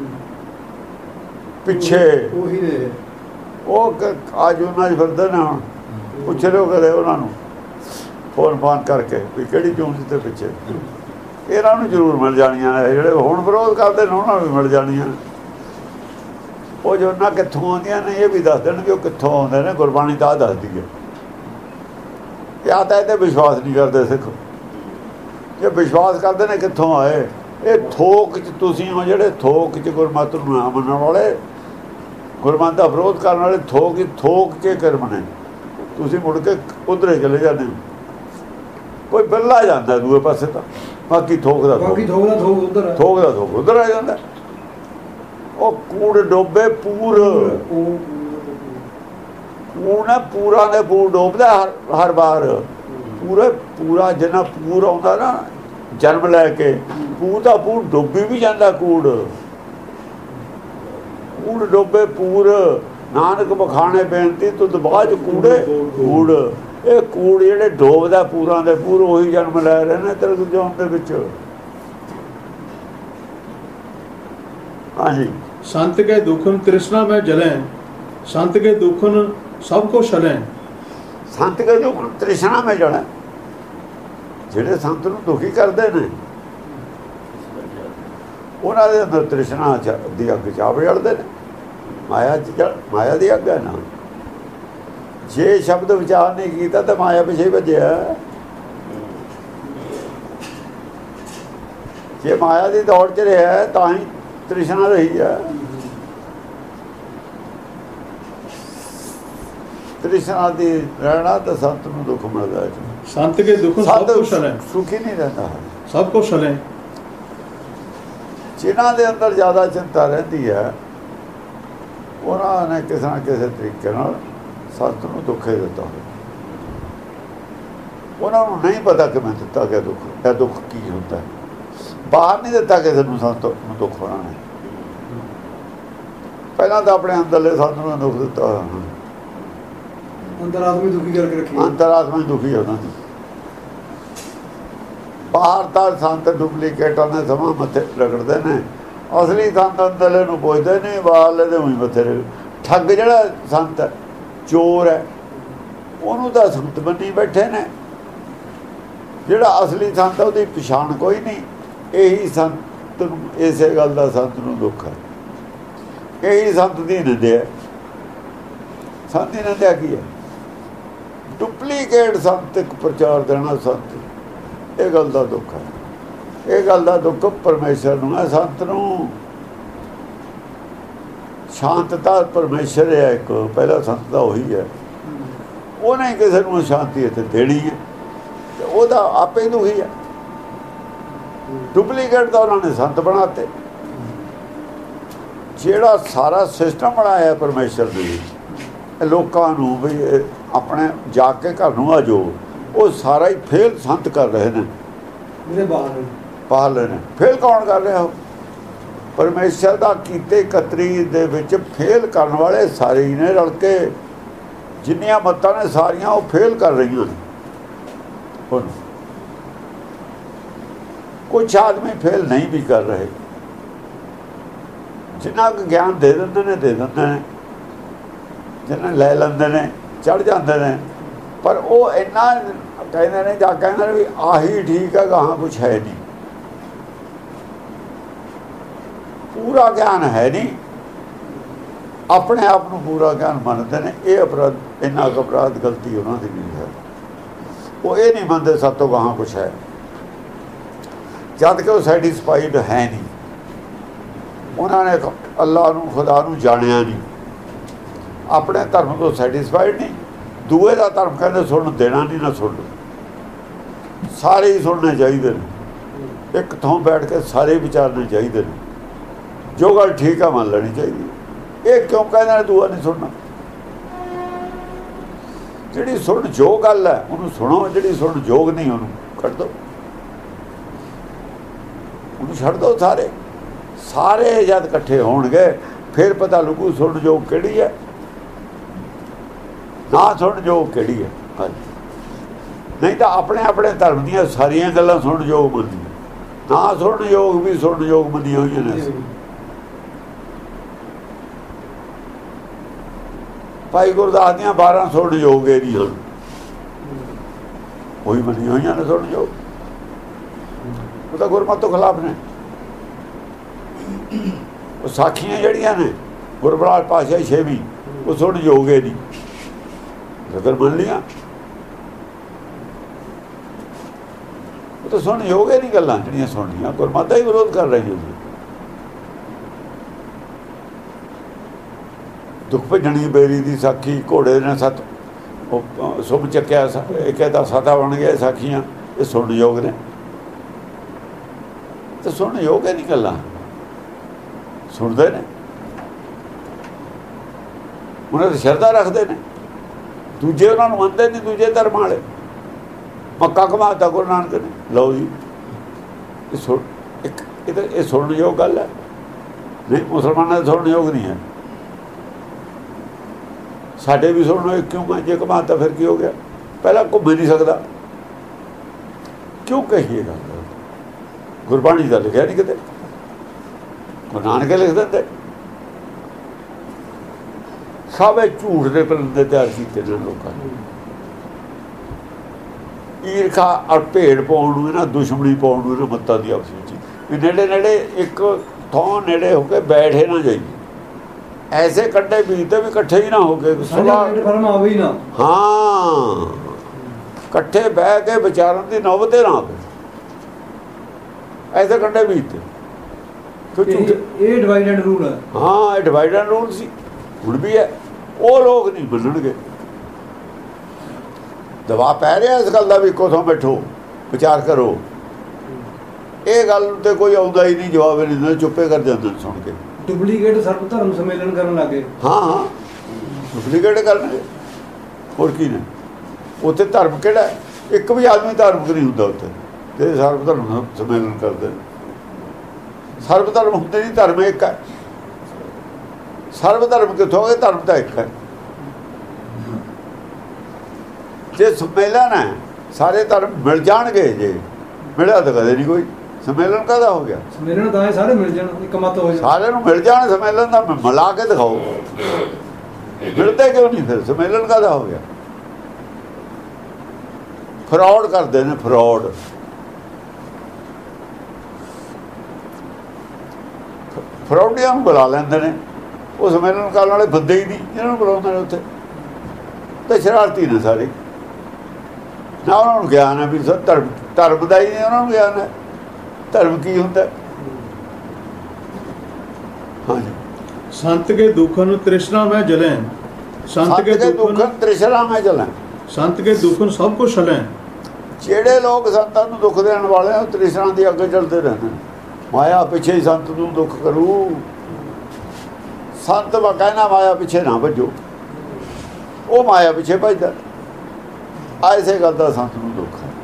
ਪਿੱਛੇ, ਉਹੀ ਨੇ ਉਹ ਆ ਜੂਨਾਂ 'ਚ ਫਿਰਦੇ ਨੇ। ਹੁਣ ਪੁੱਛ ਲਿਓ ਕਦੇ ਉਹਨਾਂ ਨੂੰ ਫੋਨ ਫਾਨ ਕਰਕੇ ਵੀ ਕਿਹੜੀ ਜੂਨ ਤੇ ਪਿੱਛੇ। ਇਹਨਾਂ ਨੂੰ ਜ਼ਰੂਰ ਮਿਲ ਜਾਣੀਆਂ ਨੇ, ਜਿਹੜੇ ਹੁਣ ਵਿਰੋਧ ਕਰਦੇ ਨੇ ਉਹਨਾਂ ਨੂੰ ਵੀ ਮਿਲ ਜਾਣੀਆਂ। ਉਹ ਜੂਨਾਂ ਕਿੱਥੋਂ ਆਉਂਦੀਆਂ ਨੇ ਇਹ ਵੀ ਦੱਸ ਦੇਣ ਵੀ ਉਹ ਕਿੱਥੋਂ ਆਉਂਦੇ ਨੇ। ਗੁਰਬਾਣੀ ਤਾਂ ਦੱਸਦੀ ਹੈ। ਜਾਂ ਤਾਂ ਇਹਦੇ ਵਿਸ਼ਵਾਸ ਨਹੀਂ ਕਰਦੇ ਸਿੱਖ। ਜੇ ਵਿਸ਼ਵਾਸ ਕਰਦੇ ਨੇ ਕਿੱਥੋਂ ਆਏ? ਇਹ ਥੋਕ 'ਚ ਤੁਸੀਂ ਹੋ, ਜਿਹੜੇ ਥੋਕ 'ਚ ਗੁਰਮਤਿ ਨੂੰ ਨਾ ਮੰਨਣ ਵਾਲੇ, ਗੁਰਮਤਿ ਦਾ ਵਿਰੋਧ ਕਰਨ ਵਾਲੇ ਥੋਕ ਥੋਕ ਕੇ ਕਰਮ ਨੇ। ਤੁਸੀਂ ਮੁੜ ਕੇ ਉਧਰੇ ਚਲੇ ਜਾਂਦੇ ਹੋ। ਕੋਈ ਬਿੱਲਾ ਜਾਂਦਾ ਦੂਏ ਪਾਸੇ, ਤਾਂ ਬਾਕੀ ਥੋਕ ਦਾ ਬਾਕੀ ਥੋਕ ਦਾ ਥੋਕ ਉਧਰ ਥੋਕ ਦਾ ਥੋਕ ਉਧਰ ਆ ਜਾਂਦਾ। ਉਹ ਕੂੜ ਡੋਬੇ ਪੂਰ, ਕੂੜ ਨਾ ਪੂਰਾ ਦੇ ਪੂਰ ਡੋਬਦਾ ਹਰ ਹਰ ਵਾਰ। ਪੂਰੇ ਪੂਰਾ ਜਿੰਨਾ ਪੂਰ ਆਉਂਦਾ ਨਾ ਜਨਮ ਲੈ ਕੇ, ਪੂਰ ਦਾ ਪੂਰ ਡੋਬੀ ਵੀ ਜਾਂਦਾ। ਕੂੜ ਕੂੜ ਡੋਬੇ ਪੂਰ, ਨਾਨਕ ਬਖਾਣੇ ਬੇਨਤੀ ਤੁਧ ਬਾਝ ਕੂੜੇ ਕੂੜ। ਇਹ ਕੂੜ ਜਿਹੜੇ ਡੋਬਦਾ ਪੂਰਾਂ ਦੇ ਪੂਰ, ਉਹੀ ਜਨਮ ਲੈ ਰਹੇ ਨੇ ਤ੍ਰਿਗਦ ਜੂਨ ਦੇ ਵਿੱਚ। ਹਾਂਜੀ। ਸੰਤ ਕੇ ਦੁਖਨ ਤ੍ਰਿਸ਼ਨਾ ਮੈਂ ਜਲੈ, ਸੰਤ ਕੇ ਦੁਖਨ ਸਭ ਕੋ ਛਲੈ। ਸੰਤ ਕੇ ਦੁਖਨ ਤ੍ਰਿਸ਼ਨਾ ਮੈਂ ਜਲੈ, ਜਿਹੜੇ ਸੰਤ ਨੂੰ ਦੁਖੀ ਕਰਦੇ ਨੇ ਉਹਨਾਂ ਦੇ ਅੰਦਰ ਤ੍ਰਿਸ਼ਨਾ ਦੀ ਅੱਗ ਚਾਪ ਜਲਦੇ ਨੇ। ਮਾਇਆ ਮਾਇਆ ਦੀ ਅੱਗ ਹੈ ਨਾ। ਜੇ ਸ਼ਬਦ ਵਿਚਾਰ ਨਹੀਂ ਕੀਤਾ ਤਾਂ ਮਾਇਆ ਪਿੱਛੇ ਭੱਜਿਆ। ਜੇ ਮਾਇਆ ਦੀ ਦੌੜ 'ਚ ਰਿਹਾ ਤਾਂ ਹੀ ਤ੍ਰਿਸ਼ਨਾ ਰਹੀ ਹੈ। ਤ੍ਰਿਸ਼ਨਾ ਦੀ ਰਹਿਣਾ ਤਾਂ ਸੰਤ ਨੂੰ ਦੁੱਖ ਮਿਲਦਾ ਹੈ। ਸੰਤ ਕੇ ਦੁੱਖ ਸਭ ਕੁਛ ਹੈ, ਸੁਖੀ ਨਹੀਂ ਰਹਿੰਦਾ, ਸਭ ਕੁਛ ਹੈ। ਜਿਨ੍ਹਾਂ ਦੇ ਅੰਦਰ ਜ਼ਿਆਦਾ ਚਿੰਤਾ ਰਹਿੰਦੀ ਹੈ ਉਹਨਾਂ ਨੇ ਕਿਸੇ ਨਾ ਕਿਸੇ ਤਰੀਕੇ ਨਾਲ ਸੰਤ ਨੂੰ ਦੁੱਖ ਹੀ ਦਿੱਤਾ। ਉਹਨਾਂ ਨੂੰ ਨਹੀਂ ਪਤਾ ਕਿ ਮੈਂ ਦਿੱਤਾ ਗਿਆ ਦੁੱਖ, ਇਹ ਦੁੱਖ ਕੀ ਹੁੰਦਾ। ਬਾਹਰ ਨਹੀਂ ਦਿੱਤਾ ਕਿਸੇ ਨੂੰ ਸੰਤ ਨੂੰ ਦੁੱਖ ਹੋਣਾ ਨੇ। ਪਹਿਲਾਂ ਤਾਂ ਆਪਣੇ ਅੰਦਰਲੇ ਸੰਤ ਨੂੰ ਦੁੱਖ ਦਿੱਤਾ ਹੋਇਆ, ਅੰਦਰ ਆਦਮੀ ਦੁਖੀ ਕਰਕੇ ਰੱਖੀ, ਅੰਦਰ ਆਤਮਾ ਦੁਖੀ ਉਹਨਾਂ ਦੀ। ਬਾਹਰ ਤਾਂ ਸੰਤ ਡੁਪਲੀਕੇਟਾਂ ਦੇ ਸਮਾਂ ਮੱਥੇ ਰਗੜਦੇ ਨੇ, ਅਸਲੀ ਸੰਤ ਅੰਦਰਲੇ ਨੂੰ ਪੁੱਛਦੇ ਨੇ। ਬਾਹਰਲੇ ਦੇ ਉਹੀ ਮੱਥੇ ਠੱਗ ਜਿਹੜਾ ਸੰਤ ਹੈ, ਚੋਰ ਹੈ, ਉਹਨੂੰ ਤਾਂ ਸੰਤ ਬੰਨੀ ਬੈਠੇ ਨੇ। ਜਿਹੜਾ ਅਸਲੀ ਸੰਤ ਉਹਦੀ ਪਛਾਣ ਕੋਈ ਨਹੀਂ। ਇਹੀ ਸੰਤ ਨੂੰ, ਇਸੇ ਗੱਲ ਦਾ ਸੰਤ ਨੂੰ ਦੁੱਖ ਹੈ। ਇਹੀ ਸੰਤ ਦੀ ਨਿੰਦਿਆ। ਸੰਤ ਦੀ ਨਿੰਦਿਆ ਕੀ ਹੈ? ਡੁਪਲੀਕੇਟ ਸੰਤ ਇੱਕ ਪ੍ਰਚਾਰ ਦੇਣਾ ਸੰਤ, ਇਹ ਗੱਲ ਦਾ ਦੁੱਖ ਹੈ। ਇਹ ਗੱਲ ਦਾ ਦੁੱਖ ਪਰਮੇਸ਼ਰ ਨੂੰ ਹੈ। ਸੰਤ ਨੂੰ ਸ਼ਾਂਤਤਾ ਪਰਮੇਸ਼ਰ ਹੈ ਇੱਕ, ਪਹਿਲਾ ਸੰਤ ਦਾ ਉਹੀ ਹੈ। ਉਹਨੇ ਕਿਸੇ ਨੂੰ ਸ਼ਾਂਤੀ ਇੱਥੇ ਦੇਣੀ ਹੈ ਤੇ ਉਹਦਾ ਆਪੇ ਦੁਖੀ ਹੈ। ਡੁਪਲੀਕੇਟ ਤਾਂ ਉਹਨਾਂ ਨੇ ਸੰਤ ਬਣਾਤੇ। ਜਿਹੜਾ ਸਾਰਾ ਸਿਸਟਮ ਬਣਾਇਆ ਪਰਮੇਸ਼ਰ ਦੇ ਵਿੱਚ ਲੋਕਾਂ ਨੂੰ ਵੀ ਆਪਣੇ ਜਾ ਕੇ ਘਰ ਨੂੰ ਆ ਜੋ, ਉਹ ਸਾਰਾ ਹੀ ਫੇਲ ਸੰਤ ਕਰ ਰਹੇ ਨੇ। ਜਿਹੜੇ ਬਾਹਰ ਬਾਹਰਲੇ ਨੇ ਫੇਲ ਕੌਣ ਕਰ ਰਿਹਾ? ਉਹ ਪਰਮੇਸ਼ਰ ਦਾ ਕੀਤੇ ਕਤਰੀ ਦੇ ਵਿੱਚ ਫੇਲ ਕਰਨ ਵਾਲੇ ਸਾਰੇ ਹੀ ਨੇ ਰਲ ਕੇ। ਜਿੰਨੀਆਂ ਮੱਤਾਂ ਨੇ ਸਾਰੀਆਂ ਉਹ ਫੇਲ ਕਰ ਰਹੀਆਂ ਨੇ। ਹੁਣ ਕੁਛ ਆਦਮੀ ਫੇਲ ਨਹੀਂ ਵੀ ਕਰ ਰਹੇ। ਜਿੰਨਾ ਕੁ ਗਿਆਨ ਦੇ ਦਿੰਦੇ ਨੇ ਦੇ ਦਿੰਦੇ ਨੇ, ਜਿੰਨਾ ਲੈ ਲੈਂਦੇ ਨੇ ਚੜ੍ਹ ਜਾਂਦੇ ਨੇ। ਪਰ ਉਹ ਇੰਨਾ ਕਹਿੰਦੇ ਨੇ ਜਾਂ ਕਹਿੰਦੇ ਨੇ ਵੀ ਆਹੀ ਠੀਕ ਹੈ, ਗਾਹਾਂ ਕੁਛ ਹੈ ਨਹੀਂ। ਪੂਰਾ ਗਿਆਨ ਹੈ ਨਹੀਂ। ਆਪਣੇ ਆਪ ਨੂੰ ਪੂਰਾ ਗਿਆਨ ਮੰਨਦੇ ਨੇ। ਇਹ ਅਪਰਾਧ, ਇੰਨਾ ਕੁ ਅਪਰਾਧ ਗਲਤੀ ਉਹਨਾਂ ਦੀ ਨਹੀਂ ਹੈ। ਉਹ ਇਹ ਨਹੀਂ ਮੰਨਦੇ ਸਭ ਤੋਂ ਗਾਹਾਂ ਕੁਛ ਹੈ, ਜਦ ਕਿ ਉਹ ਸੈਟਿਸਫਾਈਡ ਹੈ ਨਹੀਂ। ਉਹਨਾਂ ਨੇ ਅੱਲਾਹ ਨੂੰ, ਖੁਦਾ ਨੂੰ ਜਾਣਿਆ ਨਹੀਂ। ਆਪਣੇ ਧਰਮ ਤੋਂ ਸੈਟਿਸਫਾਈਡ ਨਹੀਂ। ਦੂਏ ਦਾ ਧਰਮ ਕਹਿੰਦੇ ਸੁਣ ਦੇਣਾ ਨਹੀਂ, ਨਾ ਸੁਣ। ਸਾਰੇ ਹੀ ਸੁਣਨੇ ਚਾਹੀਦੇ ਨੇ। ਇੱਕ ਥਾਂ ਬੈਠ ਕੇ ਸਾਰੇ ਵਿਚਾਰਨੇ ਚਾਹੀਦੇ ਨੇ। ਜੋ ਗੱਲ ਠੀਕ ਆ ਮੰਨ ਲੈਣੀ ਚਾਹੀਦੀ। ਇਹ ਕਿਉਂ ਕਹਿੰਦੇ ਨੇ ਦੂਆ ਨਹੀਂ ਸੁਣਨਾ? ਜਿਹੜੀ ਸੁਣ ਜੋ ਗੱਲ ਹੈ ਉਹਨੂੰ ਸੁਣੋ, ਜਿਹੜੀ ਸੁਣ ਯੋਗ ਨਹੀਂ ਉਹਨੂੰ ਕੱਢ ਦਿਓ, ਉਹਨੂੰ ਛੱਡ ਦਿਓ। ਸਾਰੇ ਸਾਰੇ ਜਦ ਇਕੱਠੇ ਹੋਣਗੇ ਫਿਰ ਪਤਾ ਲੱਗੂ ਸੁਣ ਯੋਗ ਕਿਹੜੀ ਹੈ, ਨਾ ਸੁਣ ਯੋਗ ਕਿਹੜੀ ਹੈ। ਨਹੀਂ ਤਾਂ ਆਪਣੇ ਆਪਣੇ ਧਰਮ ਦੀਆਂ ਸਾਰੀਆਂ ਗੱਲਾਂ ਸੁਣ ਯੋਗ ਮੰਨੀ, ਨਾ ਸੁਣ ਯੋਗ ਵੀ ਸੁਣ ਯੋਗ ਮੰਨੀਆਂ ਹੋਈਆਂ ਨੇ। ਭਾਈ ਗੁਰਦਾਸ ਦੀਆਂ ਬਾਰਾਂ ਸੁਣ ਯੋਗ ਇਹ ਨਹੀਂ ਹਨ, ਉਹੀ ਮੰਨੀਆਂ ਹੋਈਆਂ ਨੇ ਸੁਣ ਯੋਗ, ਉਹ ਤਾਂ ਗੁਰਮਤਿ ਤੋਂ ਖਿਲਾਫ ਨੇ। ਉਹ ਸਾਖੀਆਂ ਜਿਹੜੀਆਂ ਨੇ ਗੁਰਬਰਾਜ ਪਾਤਸ਼ਾਹ ਛੇਵੀਂ, ਉਹ ਸੁਣ ਯੋਗ ਇਹ ਨਹੀਂ, ਨਜ਼ਰ ਮੰਨ ਲਿਆ, ਉਹ ਤਾਂ ਸੁਣ ਯੋਗ ਇਹ ਨਹੀਂ ਗੱਲਾਂ ਜਿਹੜੀਆਂ ਸੁਣਨੀਆਂ, ਗੁਰਮਤਿ ਦਾ ਹੀ ਵਿਰੋਧ ਕਰ ਰਹੀ ਹੈ। ਦੁੱਖ ਭਜਣੀ ਬੇਰੀ ਦੀ ਸਾਖੀ, ਘੋੜੇ ਨੇ ਸੱਤ ਉਹ ਸੁਭ ਚੱਕਿਆ, ਇਹ ਕਹਿੰਦਾ ਸਾਦਾ ਬਣ ਗਿਆ, ਸਾਖੀਆਂ ਇਹ ਸੁਣ ਯੋਗ ਨੇ, ਤੇ ਸੁਣ ਯੋਗ ਨਹੀਂ ਗੱਲਾਂ ਸੁਣਦੇ ਨੇ, ਉਹਨਾਂ ਦੀ ਸ਼ਰਧਾ ਰੱਖਦੇ ਨੇ, ਦੂਜੇ ਉਹਨਾਂ ਨੂੰ ਮੰਨਦੇ ਨਹੀਂ, ਦੂਜੇ ਧਰਮ ਵਾਲੇ। ਮੱਕਾ ਘੁਮਾਤਾ ਗੁਰੂ ਨਾਨਕ ਨੇ, ਲਓ ਜੀ ਇਹ ਸੁਣ, ਇੱਕ ਇਹ ਸੁਣਨ ਯੋਗ ਗੱਲ ਹੈ ਨਹੀਂ, ਮੁਸਲਮਾਨਾਂ ਦਾ ਸੁਣਨ ਯੋਗ ਨਹੀਂ ਹੈ। ਸਾਡੇ ਵੀ ਸੁਣੋ ਕਿਉਂ, ਜੇ ਘੁਮਾਤਾ ਫਿਰ ਕੀ ਹੋ ਗਿਆ, ਪਹਿਲਾਂ ਘੁੰਮ ਨਹੀਂ ਸਕਦਾ, ਕਿਉਂ ਕਹੀਏ ਗੱਲ, ਗੁਰਬਾਣੀ ਦਾ ਲਿਖਿਆ ਨਹੀਂ ਕਿਤੇ, ਗੁਰੂ ਨਾਨਕ ਲਿਖ ਦਿੰਦੇ। ਸਭ ਇਹ ਝੂਠ ਦੇ ਪਰਦੇ ਤਿਆਰ ਕੀਤੇ ਨੇ ਲੋਕਾਂ ਨੇ, ਈਰਖਾ ਔਰ ਭੇੜ ਪਾਉਣ ਨੂੰ, ਇਹਨਾਂ ਦੁਸ਼ਮਣੀ ਪਾਉਣ ਨੂੰ, ਇਹਨਾਂ ਮੱਤਾਂ ਦੀ ਆਪਸ ਵਿੱਚ ਵੀ ਨੇੜੇ ਨੇੜੇ ਇੱਕ ਥਾਂ ਨੇੜੇ ਹੋ ਕੇ ਬੈਠੇ ਨਾ ਜਾਈਏ, ਐਸੇ ਕੱਢੇ ਬੀਜਦੇ ਵੀ ਇਕੱਠੇ ਹੀ ਨਾ ਹੋ ਕੇ ਸੁਲਾਹ, ਹਾਂ ਇਕੱਠੇ ਬਹਿ ਕੇ ਵਿਚਾਰਨ ਦੀ ਨੌਬਤ ਨਾ ਆਵੇ, ਐਸੇ ਕੱਢੇ ਬੀਜਦੇ। ਇਹ ਡਿਵਾਈਡ ਐਂਡ ਰੂਲ ਹੈ, ਹਾਂ ਇਹ ਡਿਵਾਈਡ ਐਂਡ ਰੂਲ ਸੀ, ਹੁਣ ਵੀ ਹੈ। ਉਹ ਲੋਕ ਨਹੀਂ ਮੰਨਣਗੇ, ਦਬਾਅ ਪੈ ਰਿਹਾ ਇਸ ਗੱਲ ਦਾ ਵੀ ਇੱਕੋ ਥਾਂ ਬੈਠੋ ਵਿਚਾਰ ਕਰੋ, ਇਹ ਗੱਲ ਤੇ ਕੋਈ ਆਉਂਦਾ ਹੀ ਨਹੀਂ, ਜਵਾਬ ਨਹੀਂ ਦਿੰਦਾ, ਚੁੱਪੇ ਕਰ ਜਾਂਦੇ ਸੁਣ ਕੇ। ਡੁਪਲੀਕੇਟ ਸਰਬ ਧਰਮ ਸੰਮੇਲਨ ਕਰਨ ਲੱਗੇ, ਹਾਂ ਹਾਂ ਡੁਪਲੀਕੇਟ ਕਰਨਗੇ, ਹੋਰ ਕੀ ਨੇ। ਉੱਥੇ ਧਰਮ ਕਿਹੜਾ, ਇੱਕ ਵੀ ਆਦਮੀ ਧਾਰਮਿਕ ਨਹੀਂ ਹੁੰਦਾ ਉੱਥੇ, ਜੇ ਸਰਬ ਧਰਮ ਸੰਮੇਲਨ ਕਰਦੇ। ਸਰਬ ਧਰਮ ਹੁੰਦੇ ਨਹੀਂ, ਧਰਮ ਇੱਕ ਹੈ। ਸਰਬ ਧਰਮ ਕਿੱਥੋਂ ਹੋਵੇ, ਧਰਮ ਤਾਂ ਇੱਕ ਹੈ। ਜੇ ਸੰਮੇਲਨ ਹੈ ਸਾਰੇ ਧਰਮ ਮਿਲ ਜਾਣਗੇ, ਜੇ ਮਿਲਿਆ ਤਾਂ ਕਦੇ ਨਹੀਂ ਕੋਈ, ਸੰਮੇਲਨ ਕਾਹਦਾ ਹੋ ਗਿਆ, ਸੰਮੇਲਨ ਤਾਂ ਸਾਰੇ ਮਿਲ ਜਾਣ, ਇੱਕ ਮਤ ਹੋ ਜਾਣ, ਸਾਰਿਆਂ ਨੂੰ ਮਿਲ ਜਾਣ, ਸੰਮੇਲਨ ਦਾ ਮਿਲਾ ਕੇ ਦਿਖਾਓ, ਮਿਲਦੇ ਕਿਉਂ ਨਹੀਂ ਫਿਰ, ਸੰਮੇਲਨ ਕਾਹਦਾ ਹੋ ਗਿਆ। ਫਰਾਡ ਕਰਦੇ ਨੇ, ਫਰਾਡ ਫਰੌਡੀਆਂ ਨੂੰ ਬੁਲਾ ਲੈਂਦੇ ਨੇ, ਉਹ ਸੰਮੇਲਨ ਕਰਨ ਵਾਲੇ ਬੰਦੇ ਹੀ ਨਹੀਂ, ਇਹਨਾਂ ਨੂੰ ਬੁਲਾਉਂਦੇ ਨੇ ਉੱਥੇ, ਤੇ ਸ਼ਰਾਰਤੀ ਨੇ ਸਾਰੇ, ਨਾ ਉਹਨਾਂ ਨੂੰ ਗਿਆਨ ਹੈ ਵੀ ਧਰਮ ਧਰਮ ਦਾ ਹੀ ਨਹੀਂ ਉਹਨਾਂ ਨੂੰ ਗਿਆਨ ਹੈ, ਧਰਮ ਕੀ ਹੁੰਦਾ। ਹਾਂਜੀ, ਸੰਤ ਕੇ ਦੁਖਨ ਤ੍ਰਿਸ਼ਨਾ ਮੈਂ ਜਲੈਂ, ਸੰਤ ਕੇ ਦੁਖਨ ਤ੍ਰਿਸ਼ਨਾ ਮੈਂ ਜਲੈਂ, ਸੰਤ ਕੇ ਦੁਖਨ ਸਭ ਕੁਛ ਛਲੈਂ। ਜਿਹੜੇ ਲੋਕ ਸੰਤਾਂ ਨੂੰ ਦੁੱਖ ਦੇਣ ਵਾਲੇ ਉਹ ਤ੍ਰਿਸ਼ਨਾ ਦੀ ਅੱਗੇ ਚੱਲਦੇ ਰਹਿੰਦੇ, ਮਾਇਆ ਪਿੱਛੇ ਹੀ ਸੰਤ ਨੂੰ ਦੁੱਖ ਕਰੂ। ਸੰਤ ਵਾ ਕਹਿਣਾ ਮਾਇਆ ਪਿੱਛੇ ਨਾ ਭੱਜੋ, ਉਹ ਮਾਇਆ ਪਿੱਛੇ ਭੱਜਦਾ, ਐਸੇ ਗੱਲ ਦਾ ਸੰਤ ਨੂੰ ਦੁੱਖ ਹੈ।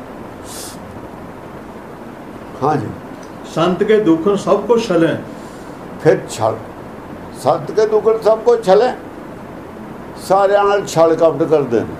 ਹਾਂਜੀ, ਸੰਤ ਕੇ ਦੁਖਨ ਸਭ ਕੁਛ ਛਲੈਂ, ਫਿਰ ਛਲ, ਸੰਤ ਕੇ ਦੁਖਨ ਸਭ ਕੁਛ ਛਲੈਂ, ਸਾਰਿਆਂ ਨਾਲ ਛਲ ਕਪਟ ਕਰਦੇ ਨੇ।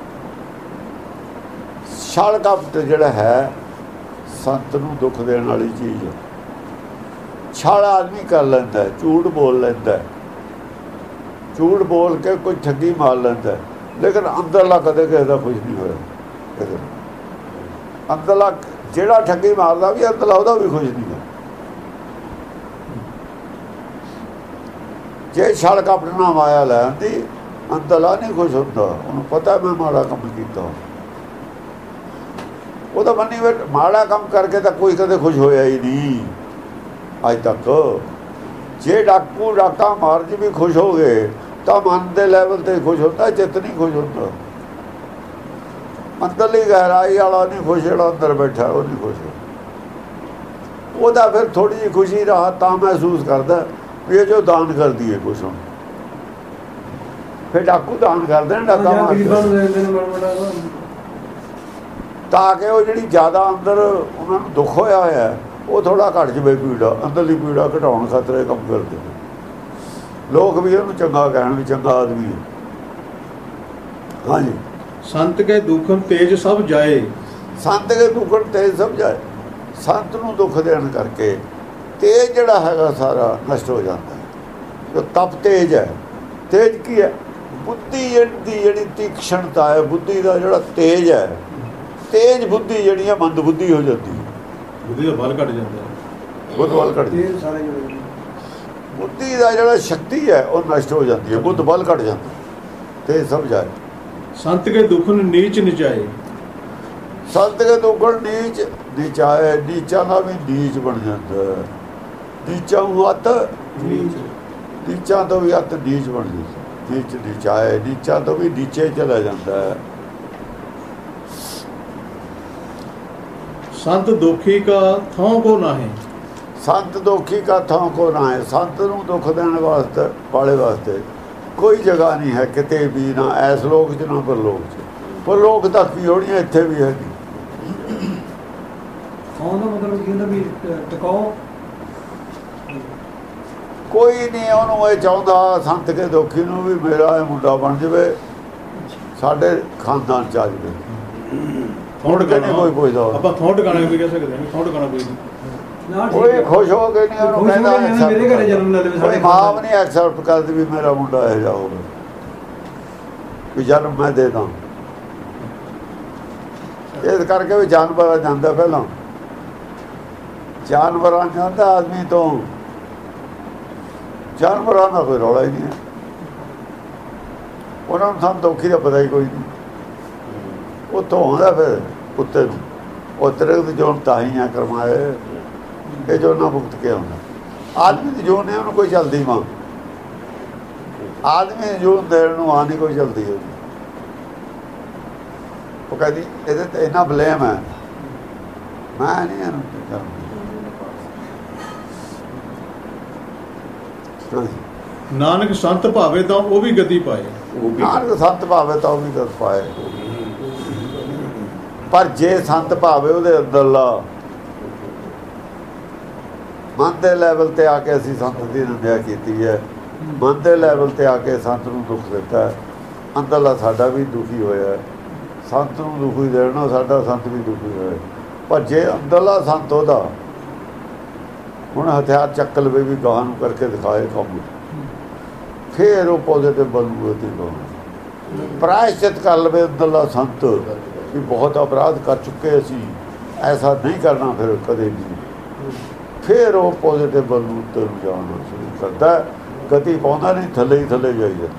ਛਲ ਕਪਟ ਜਿਹੜਾ ਹੈ ਸੰਤ ਨੂੰ ਦੁੱਖ ਦੇਣ ਵਾਲੀ ਚੀਜ਼ ਹੈ। ਛਲ ਆਦਮੀ ਕਰ ਲੈਂਦਾ, ਝੂਠ ਬੋਲ ਲੈਂਦਾ, ਝੂਠ ਬੋਲ ਕੇ ਕੋਈ ਠੱਗੀ ਮਾਰ ਲੈਂਦਾ, ਲੇਕਿਨ ਅੰਦਰਲਾ ਕਦੇ ਕਿਸੇ ਦਾ ਕੁਝ ਨਹੀਂ ਹੋਇਆ। ਕਦੇ ਅੰਦਰਲਾ ਜਿਹੜਾ ਠੱਗੀ ਮਾਰਦਾ ਵੀ ਅੰਦਰਲਾ ਉਹਦਾ ਵੀ ਖੁਸ਼ ਨਹੀਂ ਹੈ। ਜੇ ਛਲ ਕਪਟ ਨਾ ਮਾਇਆ ਲੈ ਆਉਂਦੀ, ਅੰਦਰਲਾ ਨਹੀਂ ਖੁਸ਼ ਹੁੰਦਾ, ਉਹਨੂੰ ਪਤਾ ਮੈਂ ਮਾੜਾ ਕੰਮ ਕੀਤਾ, ਉਹ ਤਾਂ ਮੰਨੀ ਮਾੜਾ ਕੰਮ ਕਰਕੇ ਤਾਂ ਕੋਈ ਕਦੇ ਖੁਸ਼ ਹੋਇਆ ਹੀ ਨਹੀਂ ਅੱਜ ਤੱਕ। ਜੇ ਡਾਕੂ ਡਾਕਾ ਮਾਰ ਜੀ ਵੀ ਖੁਸ਼ ਹੋ ਗਏ ਤਾਂ ਮਨ ਦੇ ਲੈਵਲ ਤੇ ਖੁਸ਼ ਹੁੰਦਾ, ਚਿੱਤ ਨਹੀਂ ਖੁਸ਼ ਹੁੰਦਾ। ਅੰਦਰਲੀ ਗਹਿਰਾਈ ਵਾਲਾ ਨਹੀਂ ਖੁਸ਼, ਜਿਹੜਾ ਅੰਦਰ ਬੈਠਾ ਉਹ ਨਹੀਂ ਖੁਸ਼। ਉਹਦਾ ਫਿਰ ਥੋੜ੍ਹੀ ਜਿਹੀ ਖੁਸ਼ੀ ਰਾਹਤ ਤਾਂ ਮਹਿਸੂਸ ਕਰਦਾ ਵੀ ਇਹ ਜੋ ਦਾਨ ਕਰਦੀ ਹੈ ਕੁਛ ਹੁਣ ਫਿਰ ਡਾਕੂ ਦਾਨ ਕਰਦੇ ਨੇ, ਡਾਕਾ ਮਾਰਦੇ ਤਾਂ ਕਿ ਉਹ ਜਿਹੜੀ ਜ਼ਿਆਦਾ ਅੰਦਰ ਉਹਨਾਂ ਨੂੰ ਦੁੱਖ ਹੋਇਆ ਹੋਇਆ ਉਹ ਥੋੜਾ ਘਟ ਜਵੇ, ਪੀੜਾ ਅੰਦਰਲੀ ਪੀੜਾ ਘਟਾਉਣ ਖਾਤਰ ਇਹ ਕੰਮ ਕਰਦੇ ਨੇ। ਲੋਕ ਵੀ ਉਹਨੂੰ ਚੰਗਾ ਕਹਿਣ ਵੀ ਚੰਗਾ ਆਦਮੀ ਹੈ। ਹਾਂਜੀ, ਸੰਤ ਕੇ ਦੁਖਨ ਤੇਜ ਸਭ ਜਾਏ, ਸੰਤ ਕੇ ਦੁਖਨ ਤੇਜ ਸਭ ਜਾਏ। ਸੰਤ ਨੂੰ ਦੁੱਖ ਦੇਣ ਕਰਕੇ ਤੇਜ ਜਿਹੜਾ ਹੈਗਾ ਸਾਰਾ ਨਸ਼ਟ ਹੋ ਜਾਂਦਾ ਹੈ। ਜੋ ਤਪ ਤੇਜ ਹੈ, ਤੇਜ ਕੀ ਹੈ? ਬੁੱਧੀ ਜਿਹੜੀ ਜਿਹੜੀ ਤੀਕਸ਼ਣਤਾ ਹੈ, ਬੁੱਧੀ ਦਾ ਜਿਹੜਾ ਤੇਜ ਹੈ, ਤੇਜ ਬੁੱਧੀ ਜਿਹੜੀ ਹੈ ਮੰਦ ਬੁੱਧੀ ਹੋ ਜਾਂਦੀ ਹੈ, ਬੁੱਧੀ ਦਾ ਬਲ ਘਟ ਜਾਂਦਾ ਹੈ, ਬੁੱਧ ਬਲ ਘਟ ਜਾਂਦਾ। ਬੁੱਧੀ ਦਾ ਜਿਹੜਾ ਸ਼ਕਤੀ ਹੈ ਉਹ ਨਸ਼ਟ ਹੋ ਜਾਂਦੀ ਹੈ, ਬੁੱਧ ਬਲ ਘਟ ਜਾਂਦਾ, ਤੇਜ ਸਭ ਜਾਏ। ਸੰਤ ਕੇ ਦੁਖਨ ਨੀਚ ਨਿਚਾਏ, ਸੰਤ ਕੇ ਦੁਖਨ ਨੀਚ ਨਿਚਾਏ। ਨੀਚਾਂ ਦਾ ਵੀ ਨੀਚ ਬਣ ਜਾਂਦਾ, ਨੀਚਾਂ ਨੂੰ ਅੱਤ ਨੀਚਾਂ ਤੋਂ ਵੀ ਅੱਤ ਨੀਚ ਬਣ ਜਾਂਦਾ। ਨੀਚ ਨਿਚਾਏ, ਨੀਚਾਂ ਤੋਂ ਵੀ ਨੀਚੇ ਚਲਾ ਜਾਂਦਾ ਹੈ। ਸੰਤ ਦੋਖੀ ਕਾ ਥਾਂ ਕੋ ਨਾਹੀਂ, ਸੰਤ ਦੁਖੀ ਕਾ ਥਾਂ ਕੋ ਨਾ ਹੈ। ਸੰਤ ਨੂੰ ਦੁੱਖ ਦੇਣ ਵਾਸਤੇ ਵਾਲੇ ਵਾਸਤੇ ਕੋਈ ਜਗ੍ਹਾ ਨਹੀਂ ਹੈ ਕਿਤੇ ਵੀ, ਨਾ ਐਸ ਲੋਕ 'ਚ ਨਾ ਪਰਲੋਕ 'ਚ। ਪਰਲੋਕ ਤਾਂ ਕੀ ਹੋਣੀ, ਇੱਥੇ ਵੀ ਹੈਗੀ। ਖਾਣ ਦਾ ਮਤਲਬ ਕੀ ਹੁੰਦਾ ਵੀ ਟਿਕਾਓ, ਕੋਈ ਨਹੀਂ ਉਹਨੂੰ ਇਹ ਚਾਹੁੰਦਾ ਸੰਤ ਕੇ ਦੁਖੀ ਨੂੰ ਵੀ ਮੇਰਾ ਇਹ ਮੁੰਡਾ ਬਣ ਜਾਵੇ, ਸਾਡੇ ਖਾਨਦਾਨ 'ਚ ਆ ਜਾਵੇ। ਥੋੜ ਨਹੀਂ ਕੋਈ ਪੁੱਛਦਾ, ਆਪਾਂ ਥੋੜ ਗਾਣਾ ਵੀ ਕਹਿ ਸਕਦੇ ਹਾਂ, ਥੋੜ ਗਾਣਾ ਕੋਈ ਨਹੀਂ, ਕੋਈ ਖੁਸ਼ ਹੋ ਕੇ ਨਹੀਂ ਉਹਨੂੰ ਕਹਿੰਦਾ ਮੇਰੇ ਘਰੇ ਜਨਮ ਲੈ ਲਵੇ। ਕੋਈ ਮਾਂ ਵੀ ਨਹੀਂ ਐਕਸੈਪਟ ਕਰਦੀ ਵੀ ਮੇਰਾ ਮੁੰਡਾ ਇਹੋ ਜਿਹਾ ਹੋਵੇ, ਵੀ ਜਨਮ ਮੈਂ ਦੇ ਦਾਂ। ਇਸ ਕਰਕੇ ਵੀ ਜਾਨਵਰਾਂ ਜਾਂਦਾ, ਪਹਿਲਾਂ ਜਾਨਵਰਾਂ ਜਾਂਦਾ ਆਦਮੀ ਤੋਂ, ਜਾਨਵਰਾਂ ਦਾ ਕੋਈ ਰੌਲਾ ਹੀ ਨਹੀਂ ਹੈ। ਉਹਨਾਂ ਨੂੰ ਸਾਨੂੰ ਦੁਖੀ ਦਾ ਪਤਾ ਹੀ ਕੋਈ ਨਹੀਂ। ਉੱਥੋਂ ਆਉਂਦਾ ਫਿਰ ਉੱਤੇ ਨੂੰ, ਉਤਰੇ ਦੀ ਜੋਨ ਤਾਂ ਹੀ ਆ ਕਰਮਾਏ, ਇਹ ਜੋ ਨਾ ਭੁਗਤ ਕੇ ਆਉਂਦਾ। ਆਦਮੀ ਦੀ ਜੋਨ ਨੇ ਉਹਨੂੰ ਕੋਈ ਚਲਦੀ ਮਾਂ, ਆਦਮੀ ਦੀ ਜੋਨ ਦੇਣ ਨੂੰ ਆ ਨਹੀਂ ਕੋਈ ਚਲਦੀ ਉਹਦੀ। ਉਹ ਕਹਿੰਦੀ ਇਹਦੇ ਤੇ ਇੰਨਾ ਬਲੇਮ ਹੈ, ਮੈਂ ਨਹੀਂ ਇਹਨੂੰ ਨਾਨਕ ਸੰਤ ਭਾਵੇ ਤਾਂ ਉਹ ਵੀ ਗਤੀ ਪਾਏ, ਨਾਨਕ ਸੰਤ ਭਾਵੇ ਤਾਂ ਉਹ ਵੀ ਗਤੀ ਪਾਏ। ਪਰ ਜੇ ਸੰਤ ਭਾਵੇ ਉਹਦੇ ਅੰਦਰਲਾ ਮਨ ਦੇ ਲੈਵਲ ਤੇ ਆ ਕੇ ਅਸੀਂ ਸੰਤ ਦੀ ਨਿੰਦਿਆ ਕੀਤੀ ਹੈ, ਮਨ ਦੇ ਲੈਵਲ ਤੇ ਆ ਕੇ ਸੰਤ ਨੂੰ ਦੁੱਖ ਦਿੱਤਾ, ਅੰਦਰਲਾ ਸਾਡਾ ਵੀ ਦੁਖੀ ਹੋਇਆ। ਸੰਤ ਨੂੰ ਦੁਖੀ ਦੇਣਾ, ਸਾਡਾ ਸੰਤ ਵੀ ਦੁਖੀ ਹੋਇਆ। ਪਰ ਜੇ ਅੰਦਰਲਾ ਸੰਤ ਉਹਦਾ ਹੁਣ ਹਥਿਆਰ ਚੱਕ ਲਵੇ ਵੀ ਗਾਹਾਂ ਨੂੰ ਕਰਕੇ ਦਿਖਾਏ ਕੰਮ, ਫਿਰ ਉਹ ਪੋਜ਼ਿਟਿਵ ਬਣੂਗਾ। ਤੇ ਪ੍ਰਾਇਸ਼ਚਿਤ ਕਰ ਲਵੇ ਅੰਦਰਲਾ ਸੰਤ ਵੀ ਬਹੁਤ ਅਪਰਾਧ ਕਰ ਚੁੱਕੇ ਅਸੀਂ, ਐਸਾ ਨਹੀਂ ਕਰਨਾ ਫਿਰ ਕਦੇ ਵੀ, ਫਿਰ ਉਹ ਪੋਜ਼ਿਟਿਵ ਬਲੂ ਉੱਤੇ ਨੂੰ ਜਾਣਾ ਸ਼ੁਰੂ ਕਰਦਾ। ਗਤੀ ਪਾਉਂਦਾ ਨਹੀਂ, ਥੱਲੇ ਹੀ ਥੱਲੇ ਜਾਈ ਜਾਂਦਾ।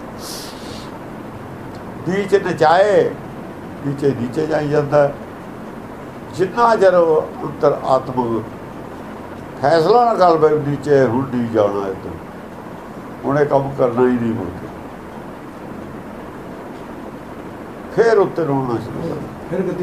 ਨੀਚ ਨਚਾਏ, ਨੀਚੇ ਨੀਚੇ ਜਾਈ ਜਾਂਦਾ। ਜਿੰਨਾ ਚਿਰ ਅੰਤਰ ਆਤਮਕ ਫੈਸਲਾ ਨਾ ਕਰ ਬਈ ਨੀਚੇ ਹੁਣ ਨਹੀਂ ਜਾਣਾ, ਇੱਧਰ ਹੁਣ ਇਹ ਕੰਮ ਕਰਨਾ ਹੀ ਨਹੀਂ ਮੁੜ ਕੇ, ਫਿਰ ਉੱਤੇ ਰੋਣਾ ਸ਼ੁਰੂ ਕਰ, ਫਿਰ ਗਤੀ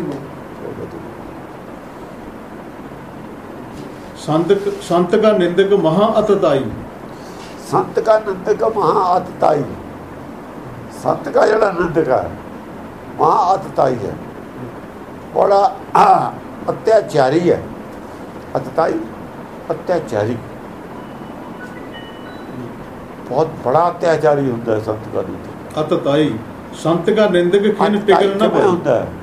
संत संत का निंदक महा अतताई, संत का निंदक महा अतताई। संत का जड़ा निंदक है महा अतताई है, बड़ा अत्याचारी है। अतताई अत्याचारी, बहुत बड़ा अत्याचारी होता है संत का निंदक। अतताई संत का निंदक खिन टिकल ना पाए होता है।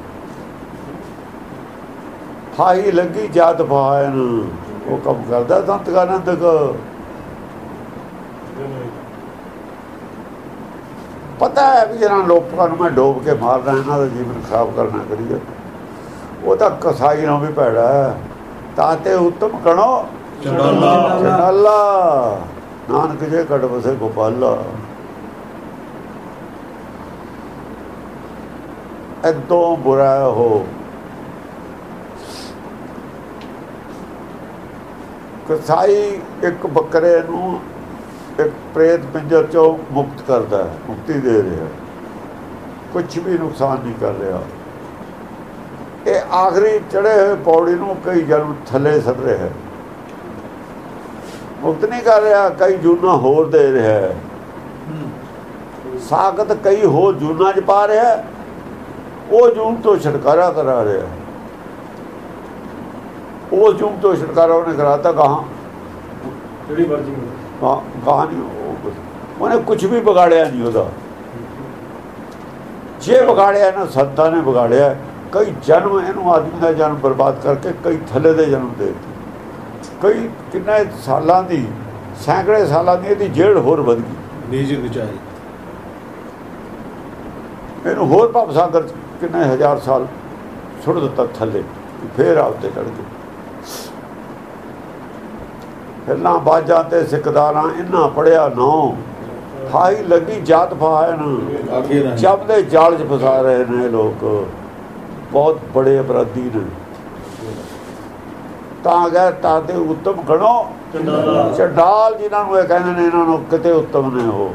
फाही लगी जात फायन वो कम करता संत का निंदक। पता है भी जरा लोगों को मैं डोब के मारना, इन्हों का जीवन खराब करना करिए, वो तो कसाई ना भी भैड़ा है। ताते उत्तम कणो चंडाला, चंडाला नानक जे कट बसे गोपाला। इदों बुरा हो कसाई एक बकरे नूं एक प्रेत पिंजर चों मुक्त करता है, मुक्ति दे रहा, कुछ भी नुकसान नहीं कर रहा। ये आखिरी चढ़े हुए पौड़ी नूं कई जन्म थले सट रहा है, मुक्त नहीं कर रहा, कई जूना होर दे रहा है। ਸਾਖਤ ਕਈ ਹੋ ਜੂਨਾਂ 'ਚ ਪਾ ਰਿਹਾ, ਉਹ ਜੂਨ ਤੋਂ ਛੁਟਕਾਰਾ ਕਰਾ ਰਿਹਾ। ਉਹ ਜੂਨ ਤੋਂ ਛੁਟਕਾਰਾ ਉਹਨੇ ਕਰਾਤਾ। ਗਾਹਾਂ ਜਿਹੜੀ ਮਰਜ਼ੀ ਗਾਹਾਂ ਗਾਹਾਂ ਨਹੀਂ, ਉਹ ਉਹਨੇ ਕੁਝ ਵੀ ਵਿਗਾੜਿਆ ਨਹੀਂ ਉਹਦਾ। ਜੇ ਵਿਗਾੜਿਆ ਨਾ ਸੰਤਾਂ ਨੇ ਵਿਗਾੜਿਆ। ਕਈ ਜਨਮ ਇਹਨੂੰ ਆਦਮੀ ਦਾ ਜਨਮ ਬਰਬਾਦ ਕਰਕੇ ਕਈ ਥੱਲੇ ਦੇ ਜਨਮ ਦੇ ਦਿੱਤੇ। ਕਈ ਕਿੰਨੇ ਸਾਲਾਂ ਦੀ, ਸੈਂਕੜੇ ਸਾਲਾਂ ਦੀ ਇਹਦੀ ਜੇਲ੍ਹ ਹੋਰ ਵਧ ਗਈ। ਨੀਜ ਵਿਚਾਰੀ ਇਹਨੂੰ ਹੋਰ ਭਵ ਸਾਗਰ ਕਿੰਨੇ ਹਜ਼ਾਰ ਸਾਲ ਛੁੱਟ ਦਿੱਤਾ ਥੱਲੇ, ਫੇਰ ਆਪਤੇ ਚੜ੍ਹ ਗਏ। ਪਹਿਲਾਂ ਬਾਜਾਂ ਤੇ ਸਿੱਕਦਾਰਾਂ ਇੰਨਾ ਪੜਿਆ ਨੌ ਖਾਈ ਲੱਗੀ ਜਾਤ ਫਾਇਨ, ਜਬ ਦੇ ਜਾਲ 'ਚ ਫਸਾ ਰਹੇ ਨੇ ਲੋਕ। ਬਹੁਤ ਬੜੇ ਅਪਰਾਧੀ ਨੇ। ਤਾਂ ਗਏ ਤਾਂ ਤੇ ਉੱਤਮ ਗਣੋ ਚੰਡਾਲ, ਜਿਨ੍ਹਾਂ ਨੂੰ ਇਹ ਕਹਿੰਦੇ ਨੇ ਇਹਨਾਂ ਨੂੰ ਕਿਤੇ ਉੱਤਮ ਨੇ। ਉਹ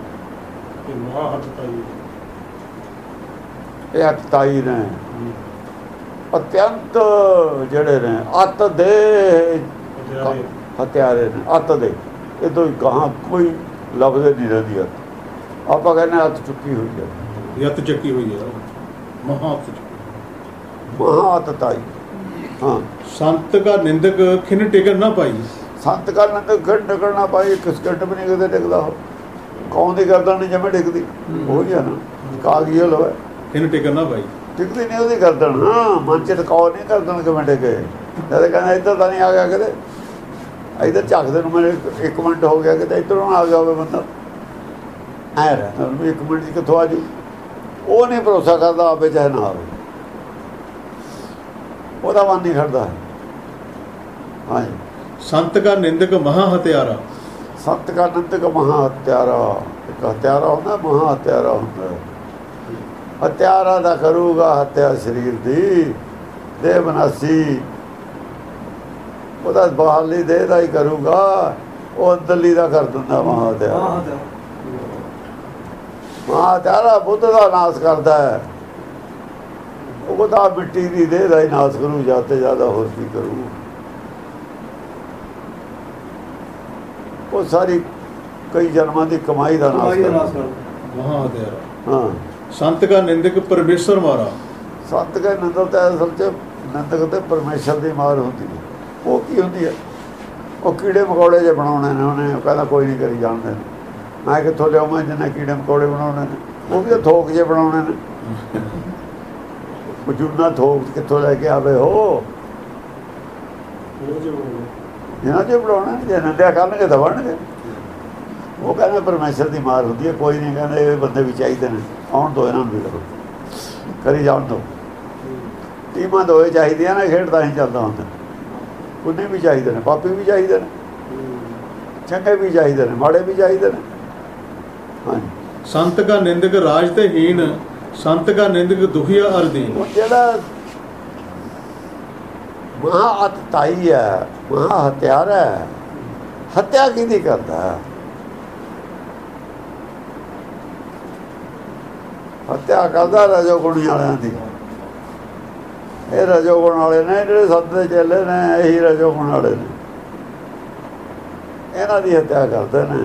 ਇਹ ਅਤਤਾਈ ਨੇ, ਅਤਿਅੰਤ ਜਿਹੜੇ ਨੇ, ਅੱਤ ਦੇ ਹਥਿਆਰੇ ਨੇ, ਅੱਤ ਦੇ। ਇਹ ਤੋਂ ਗਾਹਾਂ ਕੋਈ ਲਫ਼ਜ਼ ਨਹੀਂ ਰਹਿੰਦੀ। ਅੱਤ ਆਪਾਂ ਕਹਿੰਦੇ ਅੱਤ ਚੁੱਕੀ ਹੋਈ ਹੈ, ਅੱਤ ਚੱਕੀ ਹੋਈ ਹੈ, ਮਹਾ ਮਹਾ ਅਤਤਾਈ। ਹਾਂ, ਸੰਤ ਕਾ ਨਿੰਦਕ ਖਿਨ ਟਿਕਣ ਨਾ ਪਾਈ। ਸੰਤ ਕਾ ਨਿੰਦਕ ਖਿਨ ਟਿਕਣ ਨਾ ਪਾਈ। ਕਿਸ ਘੰਟ ਵੀ ਨਹੀਂ ਕਿਤੇ ਟਿਕਦਾ। ਉਹ ਕੌਣ ਦੀ ਗਰਦਨ ਨਹੀਂ ਜਿਵੇਂ ਟਿਕਦੀ, ਉਹੀ ਆ ਨਾ। ਕਾਗਜ਼ ਲਵੇ ਖਿਨ ਟਿਕਣ ਨਾ ਪਾਈ, ਟਿਕਦੀ ਨਹੀਂ ਉਹਦੀ ਗਰਦਨ। ਹਾਂ, ਮਨ 'ਚ ਟਿਕਾਉ ਨਹੀਂ ਗਰਦਨ ਕਿਵੇਂ ਟਿਕੇ। ਜਦ ਕਹਿੰਦਾ ਇੱਧਰ ਤਾਂ ਨਹੀਂ ਆ ਗਿਆ ਕਿਤੇ, ਇੱਧਰ ਝਾਕਦੇ ਨੂੰ ਮੇਰੇ ਇੱਕ ਮਿੰਟ ਹੋ ਗਿਆ ਕਿਤੇ ਇੱਧਰੋਂ ਆ ਗਿਆ ਹੋਵੇ ਬੰਦਾ, ਐ ਰਹਿੰਦਾ ਇੱਕ ਮਿੰਟ 'ਚ ਕਿੱਥੋਂ ਆ ਜੂ। ਉਹ ਨਹੀਂ ਭਰੋਸਾ ਕਰਦਾ ਆਵੇ ਚਾਹੇ ਨਾ ਆਵੇ, ਉਹਦਾ ਮਨ ਨਹੀਂ ਖੜਦਾ। ਹਾਂਜੀ, ਸੰਤ ਕਾ ਨਿੰਦਕ ਮਹਾ ਹਥਿਆਰਾ। ਸੰਤ ਕਾ ਨਿੰਦਕ ਮਹਾ ਹਥਿਆਰਾ। ਇੱਕ ਹਥਿਆਰਾ ਹੁੰਦਾ, ਮਹਾ ਹਥਿਆਰਾ ਹੁੰਦਾ। ਹਥਿਆਰਾ ਦਾ ਕਰੂਗਾ ਹੱਤਿਆ ਸਰੀਰ ਦੀ, ਦੇਹ ਬਨਾਸੀ। ਉਹਦਾ ਬਹਾਲੀ ਦੇਹ ਦਾ ਹੀ ਕਰੂਗਾ, ਉਹ ਅੰਦਰਲੀ ਦਾ ਕਰ ਦਿੰਦਾ ਮਹਾ ਹਥਿਆਰਾ। ਮਹਾ ਹਥਿਆਰਾ ਬੁੱਧ ਦਾ ਨਾਸ਼ ਕਰਦਾ ਹੈ। ਉਹਦਾ ਮਿੱਟੀ ਦੀ ਦੇਹ ਦਾ ਹੀ ਨਾਸ਼ ਕਰੂ, ਜ਼ਿਆਦਾ ਤੋਂ ਜ਼ਿਆਦਾ ਹੋਰ ਕੀ ਕਰੂ। ਉਹ ਸਾਰੀ ਕਈ ਜਨਮਾਂ ਦੀ ਕਮਾਈ ਦਾ ਨਾਸ਼ ਕਰਦਾ ਮਹਾ ਹਥਿਆਰਾ। ਹਾਂ, ਸੰਤ ਕਾ ਨਿੰਦਕ ਪਰਮੇਸ਼ਰ ਮਾਰਾ। ਸੰਤ ਕਾ ਨਿੰਦਕ ਤਾਂ ਅਸਲ 'ਚ ਨਿੰਦਕ ਤੇ ਪਰਮੇਸ਼ਰ ਦੀ ਮਾਰ ਹੁੰਦੀ ਹੈ। ਉਹ ਕੀ ਹੁੰਦੀ ਹੈ? ਉਹ ਕੀੜੇ ਮਕੌੜੇ ਜੇ ਬਣਾਉਣੇ ਨੇ ਉਹਨੇ। ਉਹ ਕਹਿੰਦਾ ਕੋਈ ਨਹੀਂ ਕਰੀ ਜਾਣਦੇ ਨੇ। ਮੈਂ ਕਿੱਥੋਂ ਲਿਆਵਾਂ ਜਿੰਨੇ ਕੀੜੇ ਮਕੌੜੇ ਬਣਾਉਣੇ ਨੇ? ਉਹ ਵੀ ਥੋਕ ਜੇ ਬਣਾਉਣੇ ਨੇ। ਜੁਨਾ ਥੋਕ ਕਿੱਥੋਂ ਲੈ ਕੇ ਆਵੇ? ਉਹ ਇਹਨਾਂ 'ਚ ਬਣਾਉਣਾ, ਜੇ ਨੰਦਿਆ ਕਰਨਗੇ ਤਾਂ ਬਣਨਗੇ। ਉਹ ਕਹਿੰਦੇ ਪਰਮੇਸ਼ਰ ਦੀ ਮਾਰ ਹੁੰਦੀ ਹੈ। ਕੋਈ ਨਹੀਂ, ਕਹਿੰਦੇ ਇਹ ਬੰਦੇ ਵੀ ਚਾਹੀਦੇ ਨੇ, ਆਉਣ ਦਿਓ ਇਹਨਾਂ ਨੂੰ ਵੀ, ਕਰੋ ਕਰੀ ਜਾਣ ਦਿਓ। ਟੀਮਾਂ ਦੋਏ ਚਾਹੀਦੀਆਂ ਨੇ, ਖੇਡ ਤਾਂ ਹੀ ਚੱਲਦਾ ਹੁੰਦਾ। ਪੁੰਨੇ ਵੀ ਚਾਹੀਦੇ ਨੇ, ਪਾਪੀ ਵੀ ਚਾਹੀਦੇ ਨੇ, ਚੰਗੇ ਵੀ ਚਾਹੀਦੇ ਨੇ, ਮਾੜੇ ਵੀ ਚਾਹੀਦੇ ਨੇ। ਹਾਂਜੀ, ਸੰਤ ਕਾ ਨਿੰਦਕ ਰਾਜ ਤੇ ਹੀਣ, ਸੰਤ ਕਾ ਨਿੰਦਕ ਦੁਖੀਆ ਅਰਦੀਨ। ਜਿਹੜਾ ਮਹਾ ਅਤਤਾਈ ਹੈ, ਮਹਾ ਹਥਿਆਰ ਹੈ। ਹੱਤਿਆ ਕਿਹਦੀ ਕਰਦਾ? ਹੱਤਿਆ ਕਰਦਾ ਰਜੋ ਗੁਣੀ ਵਾਲਿਆਂ ਦੀ। ਇਹ ਰਜੋ ਗੁਣ ਵਾਲੇ ਨੇ, ਜਿਹੜੇ ਸੰਤ ਦੇ ਚੇਲੇ ਨੇ, ਇਹੀ ਰਜੋ ਗੁਣ ਵਾਲੇ ਨੇ। ਇਹਨਾਂ ਦੀ ਹੱਤਿਆ ਕਰਦੇ ਨੇ।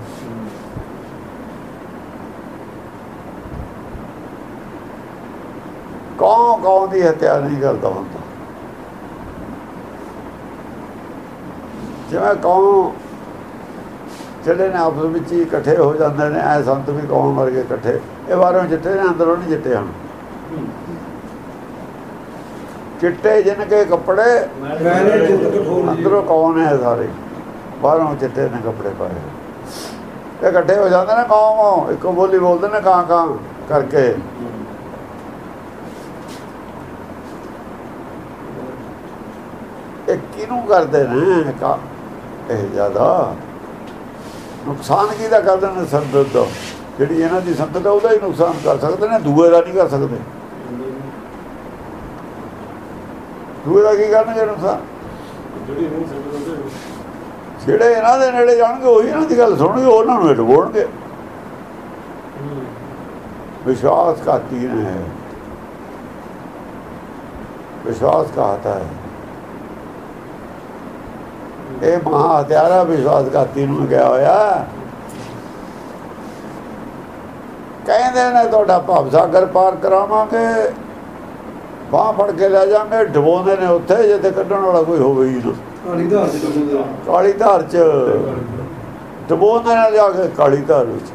ਕੌਣ ਕੌਣ ਦੀ ਹੱਤਿਆ ਨਹੀਂ ਕਰਦਾ ਹੁੰਦਾ। ਜਿਵੇਂ ਕੌਣ ਜਿਹੜੇ ਨੇ ਆਪਸ ਵਿੱਚ ਹੀ ਇਕੱਠੇ ਹੋ ਜਾਂਦੇ ਨੇ, ਐ ਸੰਤ ਵੀ ਕੌਣ ਵਰਗੇ ਇਕੱਠੇ। ਇਹ ਬਾਹਰੋਂ ਚਿੱਟੇ ਨੇ, ਅੰਦਰੋਂ ਨਹੀਂ ਚਿੱਟੇ ਹਨ। ਚਿੱਟੇ ਜਿਨ ਕੇ ਕੱਪੜੇ, ਅੰਦਰੋਂ ਕੌਣ ਹੈ ਸਾਰੇ। ਬਾਹਰੋਂ ਚਿੱਟੇ ਨੇ ਕੱਪੜੇ ਪਾਏ। ਇਹ ਇਕੱਠੇ ਹੋ ਜਾਂਦੇ ਨੇ ਕੌਮ, ਇੱਕੋ ਬੋਲੀ ਬੋਲਦੇ ਨੇ ਕਾਂ ਕਾਂ ਕਰਕੇ। ਇਹ ਕਿਹਨੂੰ ਕਰਦੇ ਨੇ? ਇਹ ਜ਼ਿਆਦਾ ਨੁਕਸਾਨ ਕਿਹਦਾ ਕਰਦੇ ਨੇ? ਸੰਗਤ ਦਾ। ਜਿਹੜੀ ਇਹਨਾਂ ਦੀ ਸੰਗਤ ਹੈ ਉਹਦਾ ਹੀ ਨੁਕਸਾਨ ਕਰ ਸਕਦੇ ਨੇ, ਦੂਏ ਦਾ ਨਹੀਂ ਕਰ ਸਕਦੇ। ਦੂਏ ਦਾ ਕੀ ਕਰਨਗੇ ਨੁਕਸਾਨ? ਜਿਹੜੇ ਇਹਨਾਂ ਦੇ ਨੇੜੇ ਜਾਣਗੇ ਉਹੀ ਇਹਨਾਂ ਦੀ ਗੱਲ ਸੁਣਨਗੇ, ਉਹਨਾਂ ਨੂੰ ਡਬੋਣਗੇ। ਵਿਸ਼ਵਾਸਘਾਤੀ ਨੇ, ਵਿਸ਼ਵਾਸਘਾਤ ਹੈ। ਇਹ ਮਹਾ ਹਥਿਆਰਾ ਵਿਸ਼ਵਾਸਘਾਤੀ ਨੂੰ ਗਿਆ ਹੋਇਆ। ਕਹਿੰਦੇ ਨੇ ਤੁਹਾਡਾ ਭਵ ਸਾਗਰ ਪਾਰ ਕਰਾਵਾਂਗੇ, ਬਾਂਹ ਫੜ ਕੇ ਲੈ ਜਾਵਾਂਗੇ। ਡਬੋਂਦੇ ਨੇ ਉੱਥੇ ਜਿੱਥੇ ਕੱਢਣ ਵਾਲਾ ਕੋਈ ਹੋਵੇ ਹੀ ਨਾ, ਕਾਲੀ ਧਾਰ ਚ ਡੁੱਬਦੇ। ਕਾਲੀ ਧਾਰ ਚ ਡਬੋਂਦੇ ਨੇ ਜਾ ਕੇ ਕਾਲੀ ਧਾਰ ਵਿੱਚ।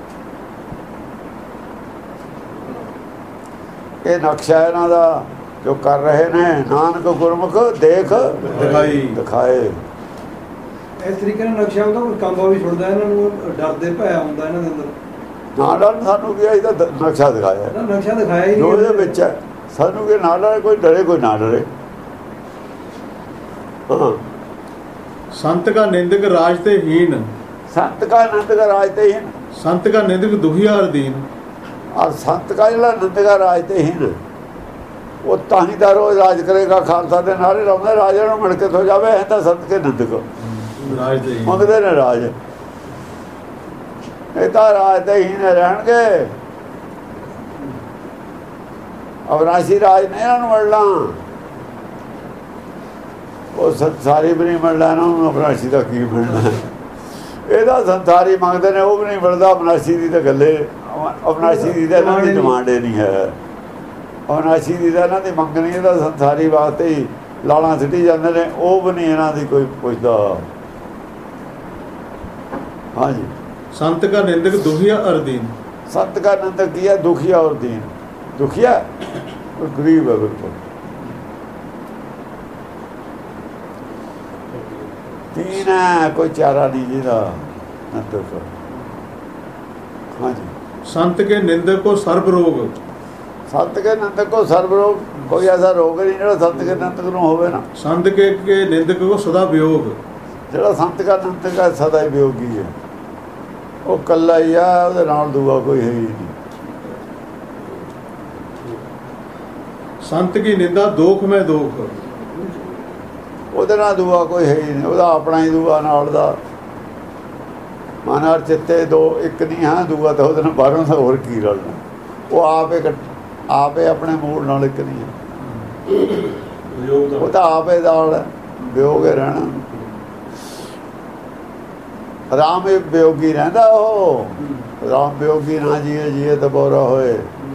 ਇਹ ਨਕਸ਼ਾ ਇਹਨਾਂ ਦਾ ਜੋ ਕਰ ਰਹੇ ਨੇ, ਨਾਨਕ ਗੁਰਮੁਖ ਦੇਖ ਦਿਖਾਈ ਦਿਖਾਏ। ਇਸ ਤਰੀਕੇ ਨਾਲ ਨਕਸ਼ਾ ਉਹਦਾ ਕੋਈ ਕੰਬਾ ਵੀ ਛੁੱਟਦਾ, ਇਹਨਾਂ ਨੂੰ ਡਰਦੇ ਭੈ ਆਉਂਦਾ ਇਹਨਾਂ ਦੇ ਅੰਦਰ। ਨਾਲ ਸਾਨੂੰ ਕੀ ਇਹਦਾ ਨਕਸ਼ਾ ਦਿਖਾਇਆ, ਇਹਦਾ ਨਕਸ਼ਾ ਦਿਖਾਇਆ ਹੀ ਜੋ ਨਹੀਂ ਇਹਦੇ ਵਿੱਚ ਹੈ। ਸਾਨੂੰ ਕੀ ਨਾਲ ਕੋਈ ਡਰੇ ਕੋਈ ਨਾ ਡਰੇ। ਹਾਂ, ਸੰਤ ਕਾ ਨਿੰਦਕ ਰਾਜ ਤੇ ਹੀਨ, ਸੰਤ ਕਾ ਆਨੰਦ ਕਾ ਰਾਜ ਤੇ ਹੀਨ। ਸੰਤ ਕਾ ਨਿੰਦਕ ਦੁਖੀਆ ਅਰਦੀਨ। ਔਰ ਸੰਤ ਕਾ ਜਿਹੜਾ ਆਨੰਦ ਕਾ ਰਾਜ ਤੇ ਹੀਨ, ਉਹ ਤਾਂ ਹੀ ਤਾਂ ਰੋਜ਼ ਰਾਜ ਕਰੇਗਾ। ਖਾਲਸਾ ਦੇ ਨਾਰੇ ਲਾਉਂਦੇ, ਰਾਜਾ ਨੂੰ ਮਿਲ ਕੇ ਥੋ ਜਾਵੇ। ਇਹ ਤਾਂ ਸੰਤ ਕੇ ਨਿੰਦਕ ਰਾਜ ਤੇ ਹੀਨ ਮੰਗਦੇ ਨੇ ਰਾਜ। ਇਹ ਤਾਂ ਰਾਜ ਤੇ ਹੀਨ ਰਹਿਣਗੇ। ਅਵਨਾਸ਼ੀ ਰਾਜ ਨੇ ਇਹਨਾਂ ਨੂੰ ਮਿਲਣਾ, ਉਹ ਸੰਸਾਰੀ ਵੀ ਨਹੀਂ ਮਿਲਣਾ ਇਹਨਾਂ ਨੂੰ। ਅਵਨਾਸ਼ੀ ਦਾ ਕੀ ਮਿਲਣਾ? ਇਹਦਾ ਸੰਸਾਰੀ ਮੰਗਦੇ ਨੇ, ਉਹ ਵੀ ਨਹੀਂ ਮਿਲਦਾ। ਅਵਨਾਸ਼ੀ ਦੀ ਤਾਂ ਗੱਲੇ, ਅਵਨਾਸ਼ੀ ਦੀ ਤਾਂ ਇਹਨਾਂ ਦੀ ਡਿਮਾਂਡ ਹੀ ਨਹੀਂ ਹੈ। ਅਵਨਾਸ਼ੀ ਦੀ ਤਾਂ ਇਹਨਾਂ ਦੀ ਮੰਗ ਨਹੀਂ, ਇਹਦਾ ਸੰਸਾਰੀ ਵਾਸਤੇ ਹੀ ਲਾਲਾਂ ਸਿੱਟੀ ਜਾਂਦੇ ਨੇ। ਉਹ ਵੀ ਨਹੀਂ ਇਹਨਾਂ ਦੀ ਕੋਈ ਪੁੱਛਦਾ। ਹਾਂਜੀ, ਸੰਤ ਕਾ ਨਿੰਦਕ ਦੁਖੀਆ ਅਰਦੀਨ। ਸੰਤ ਕਾ ਨਿੰਦਕ ਕੀ ਹੈ? ਦੁਖੀਆ ਔਰ ਦੀਨ। ਦੁਖੀਆ ਔਰ ਗਰੀਬ ਹੈ ਬਿਲਕੁਲ। ਦੀਨ ਹੈ, ਕੋਈ ਚਾਰਾ ਨਹੀਂ ਜਿਹਦਾ ਨਿੰਦਕ। ਹਾਂਜੀ, ਸੰਤ ਕੇ ਨਿੰਦਕ ਕੋ ਸਰਬ ਰੋਗ। ਸੰਤ ਕੇ ਨਿੰਦਕ ਕੋ ਸਰਬ ਰੋਗ। ਕੋਈ ਐਸਾ ਰੋਗ ਨਹੀਂ ਜਿਹੜਾ ਸੰਤ ਕੇ ਨਿੰਦਕ ਨੂੰ ਹੋਵੇ ਨਾ। ਸੰਤ ਕੇ ਕੇ ਨਿੰਦਕ ਕੋ ਸਦਾ ਵਿਯੋਗ। ਜਿਹੜਾ ਸੰਤ ਕਾ ਨਿੰਦਕ ਹੈ ਸਦਾ ਹੀ ਵਿਯੋਗੀ ਹੈ। ਉਹ ਕੱਲਾ ਹੀ ਆ, ਉਹਦੇ ਨਾਲ ਦੂਆ ਕੋਈ ਹੈ ਹੀ ਨਹੀਂ। ਸੰਤ ਕੀ ਨਿੰਦਾ ਦੋਖ ਮੈਂ ਦੋਖ। ਉਹਦੇ ਨਾਲ ਦੂਆ ਕੋਈ ਹੈ ਹੀ ਨਹੀਂ। ਉਹਦਾ ਆਪਣਾ ਹੀ ਦੂਆ ਨਾਲ ਦਾ। ਮਨ ਔਰ ਚਿੱਤੇ ਦੋ ਇੱਕ ਨਹੀਂ ਹਾਂ। ਦੂਆ ਤਾਂ ਉਹਦੇ ਨਾਲ ਬਾਹਰੋਂ ਦਾ ਹੋਰ ਕੀ ਰਲਣਾ। ਉਹ ਆਪੇ ਆਪੇ ਆਪਣੇ ਮੂਲ ਨਾਲ ਇੱਕ ਨਹੀਂ ਹੈ। ਉਹ ਤਾਂ ਆਪੇ ਨਾਲ ਵਿਯੋਗੇ ਰਹਿਣਾ। ਰਾਮ ਇਹ ਵਿਯੋਗੀ ਰਹਿੰਦਾ। ਉਹ ਰਾਮ ਵਿਯੋਗੀ ਨਾ ਜੀਏ, ਜੀਏ ਤਾਂ ਬੋਰਾ ਹੋਏ।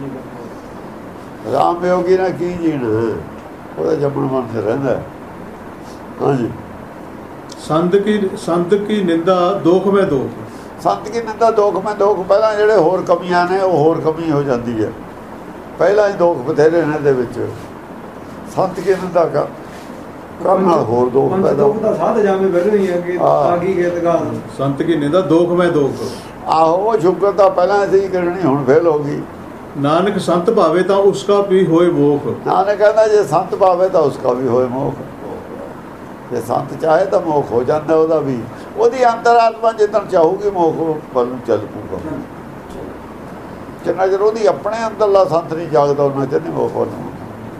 ਰਾਮ ਵਿਯੋਗੀ ਨਾ ਕੀ ਜੀਣਾ, ਉਹਦਾ ਜੰਮਣ ਮਨ ਚ ਰਹਿੰਦਾ। ਹਾਂਜੀ, ਸੰਤ ਕੀ ਸੰਤ ਕੀ ਨਿੰਦਾ ਦੋਖ ਮੈਂ ਦੋਖ। ਸੰਤ ਕੀ ਨਿੰਦਾ ਦੋਖ ਮੈਂ ਦੋਖ। ਪਹਿਲਾਂ ਜਿਹੜੇ ਹੋਰ ਕਮੀਆਂ ਨੇ ਉਹ ਹੋਰ ਕਮੀ ਹੋ ਜਾਂਦੀ ਹੈ। ਪਹਿਲਾਂ ਹੀ ਦੋਖ ਬਥੇਰੇ ਨੇ ਇਹਦੇ ਵਿੱਚ। ਸੰਤ ਕੀ ਨਿੰਦਾ ਕਰ ਕਰਨ ਨਾਲ ਹੋਰ ਦੋਖ ਪੈਦਾ ਹੁੰਦਾ। ਸਾਧ ਜਾਵੇਂ ਬੈਠੇ ਹੀ ਅੱਗੇ ਤਾਂ ਕੀ ਗੀਤਗਾ। ਸੰਤ ਕੀ ਨਿੰਦਾ ਦੋਖ ਮੈਂ ਦੋਖ। ਆਹੋ, ਉਹ ਸ਼ੁਕਰ ਤਾਂ ਪਹਿਲਾਂ ਅਸੀਂ ਕਰਨੀ, ਹੁਣ ਫੇਲ ਹੋ ਗਈ। ਨਾਨਕ ਸੰਤ ਭਾਵੇ ਤਾਂ ਉਸਕਾ ਵੀ ਹੋਏ ਮੋਖ। ਨਾਨਕ ਕਹਿੰਦਾ ਜੇ ਸੰਤ ਭਾਵੇ ਤਾਂ ਉਸਕਾ ਵੀ ਹੋਏ ਮੋਖ। ਜੇ ਸੰਤ ਚਾਹੇ ਤਾਂ ਮੋਖ ਹੋ ਜਾਂਦਾ ਉਹਦਾ ਵੀ। ਉਹਦੀ ਅੰਤਰਾਤਮਾ ਜਿੱਦਣ ਚਾਹੂਗੀ ਮੋਖ ਵੱਲ ਨੂੰ ਚੱਲ ਪੂਗਾ। ਜਿੰਨਾ ਚਿਰ ਉਹਦੀ ਆਪਣੇ ਅੰਦਰਲਾ ਸੰਤ ਨਹੀਂ ਜਾਗਦਾ ਉਹਨਾਂ ਚਿਰ ਨਹੀਂ ਮੋਖ ਵੱਲ ਨੂੰ।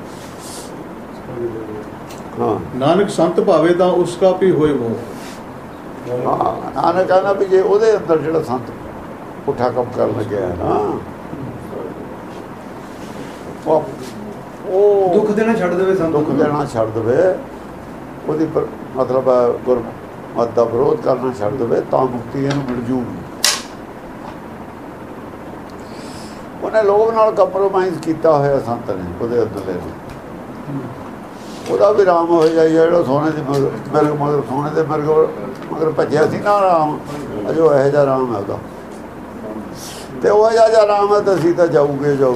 ਹਾਂ, ਨਾਨਕ ਸੰਤ ਭਾਵੇ ਤਾਂ ਉਸਕਾ ਵੀ ਹੋਏ ਮੋਖ। ਹਾਂ, ਨਾਨਕ ਕਹਿੰਦਾ ਵੀ ਜੇ ਉਹਦੇ ਅੰਦਰ ਜਿਹੜਾ ਸੰਤ ਪੁੱਠਾ ਕੰਮ ਕਰਨ ਲੱਗਿਆ ਨਾ, ਉਹ ਦੁੱਖ ਦੇਣਾ ਛੱਡ ਦੇਵੇ। ਸੰਤ ਦੁੱਖ ਦੇਣਾ ਛੱਡ ਦੇਵੇ। ਉਹਦੀ ਮਤਲਬ ਗੁਰਮਤਿ ਦਾ ਵਿਰੋਧ ਕਰਨਾ ਛੱਡ ਦੇਵੇ ਤਾਂ ਮੁਕਤੀ ਇਹਨੂੰ ਮਿਲ ਜੂਗੀ। ਉਹਨੇ ਲੋਭ ਨਾਲ ਕੰਪਰੋਮਾਈਜ਼ ਕੀਤਾ ਹੋਇਆ ਸੰਤ ਨੇ ਉਹਦੇ ਅੰਦਰਲੇ ਨੂੰ। ਉਹਦਾ ਵੀ ਰਾਮ ਹੋ ਜਾਈ ਜਿਹੜਾ ਸੋਨੇ ਦੀ ਮਗਰ ਮਗਰ ਸੋਨੇ ਦੇ ਮਗਰ ਮਗਰ ਭੱਜਿਆ ਸੀ ਨਾ ਰਾਮ। ਅਜੋ ਇਹੋ ਜਿਹਾ ਰਾਮ ਹੈ ਉਹਦਾ। ਤੇ ਉਹ ਜਿਹਾ ਰਾਮ ਹੈ ਤਾਂ ਅਸੀਂ ਤਾਂ ਜਾਊਗੇ ਜਾਊ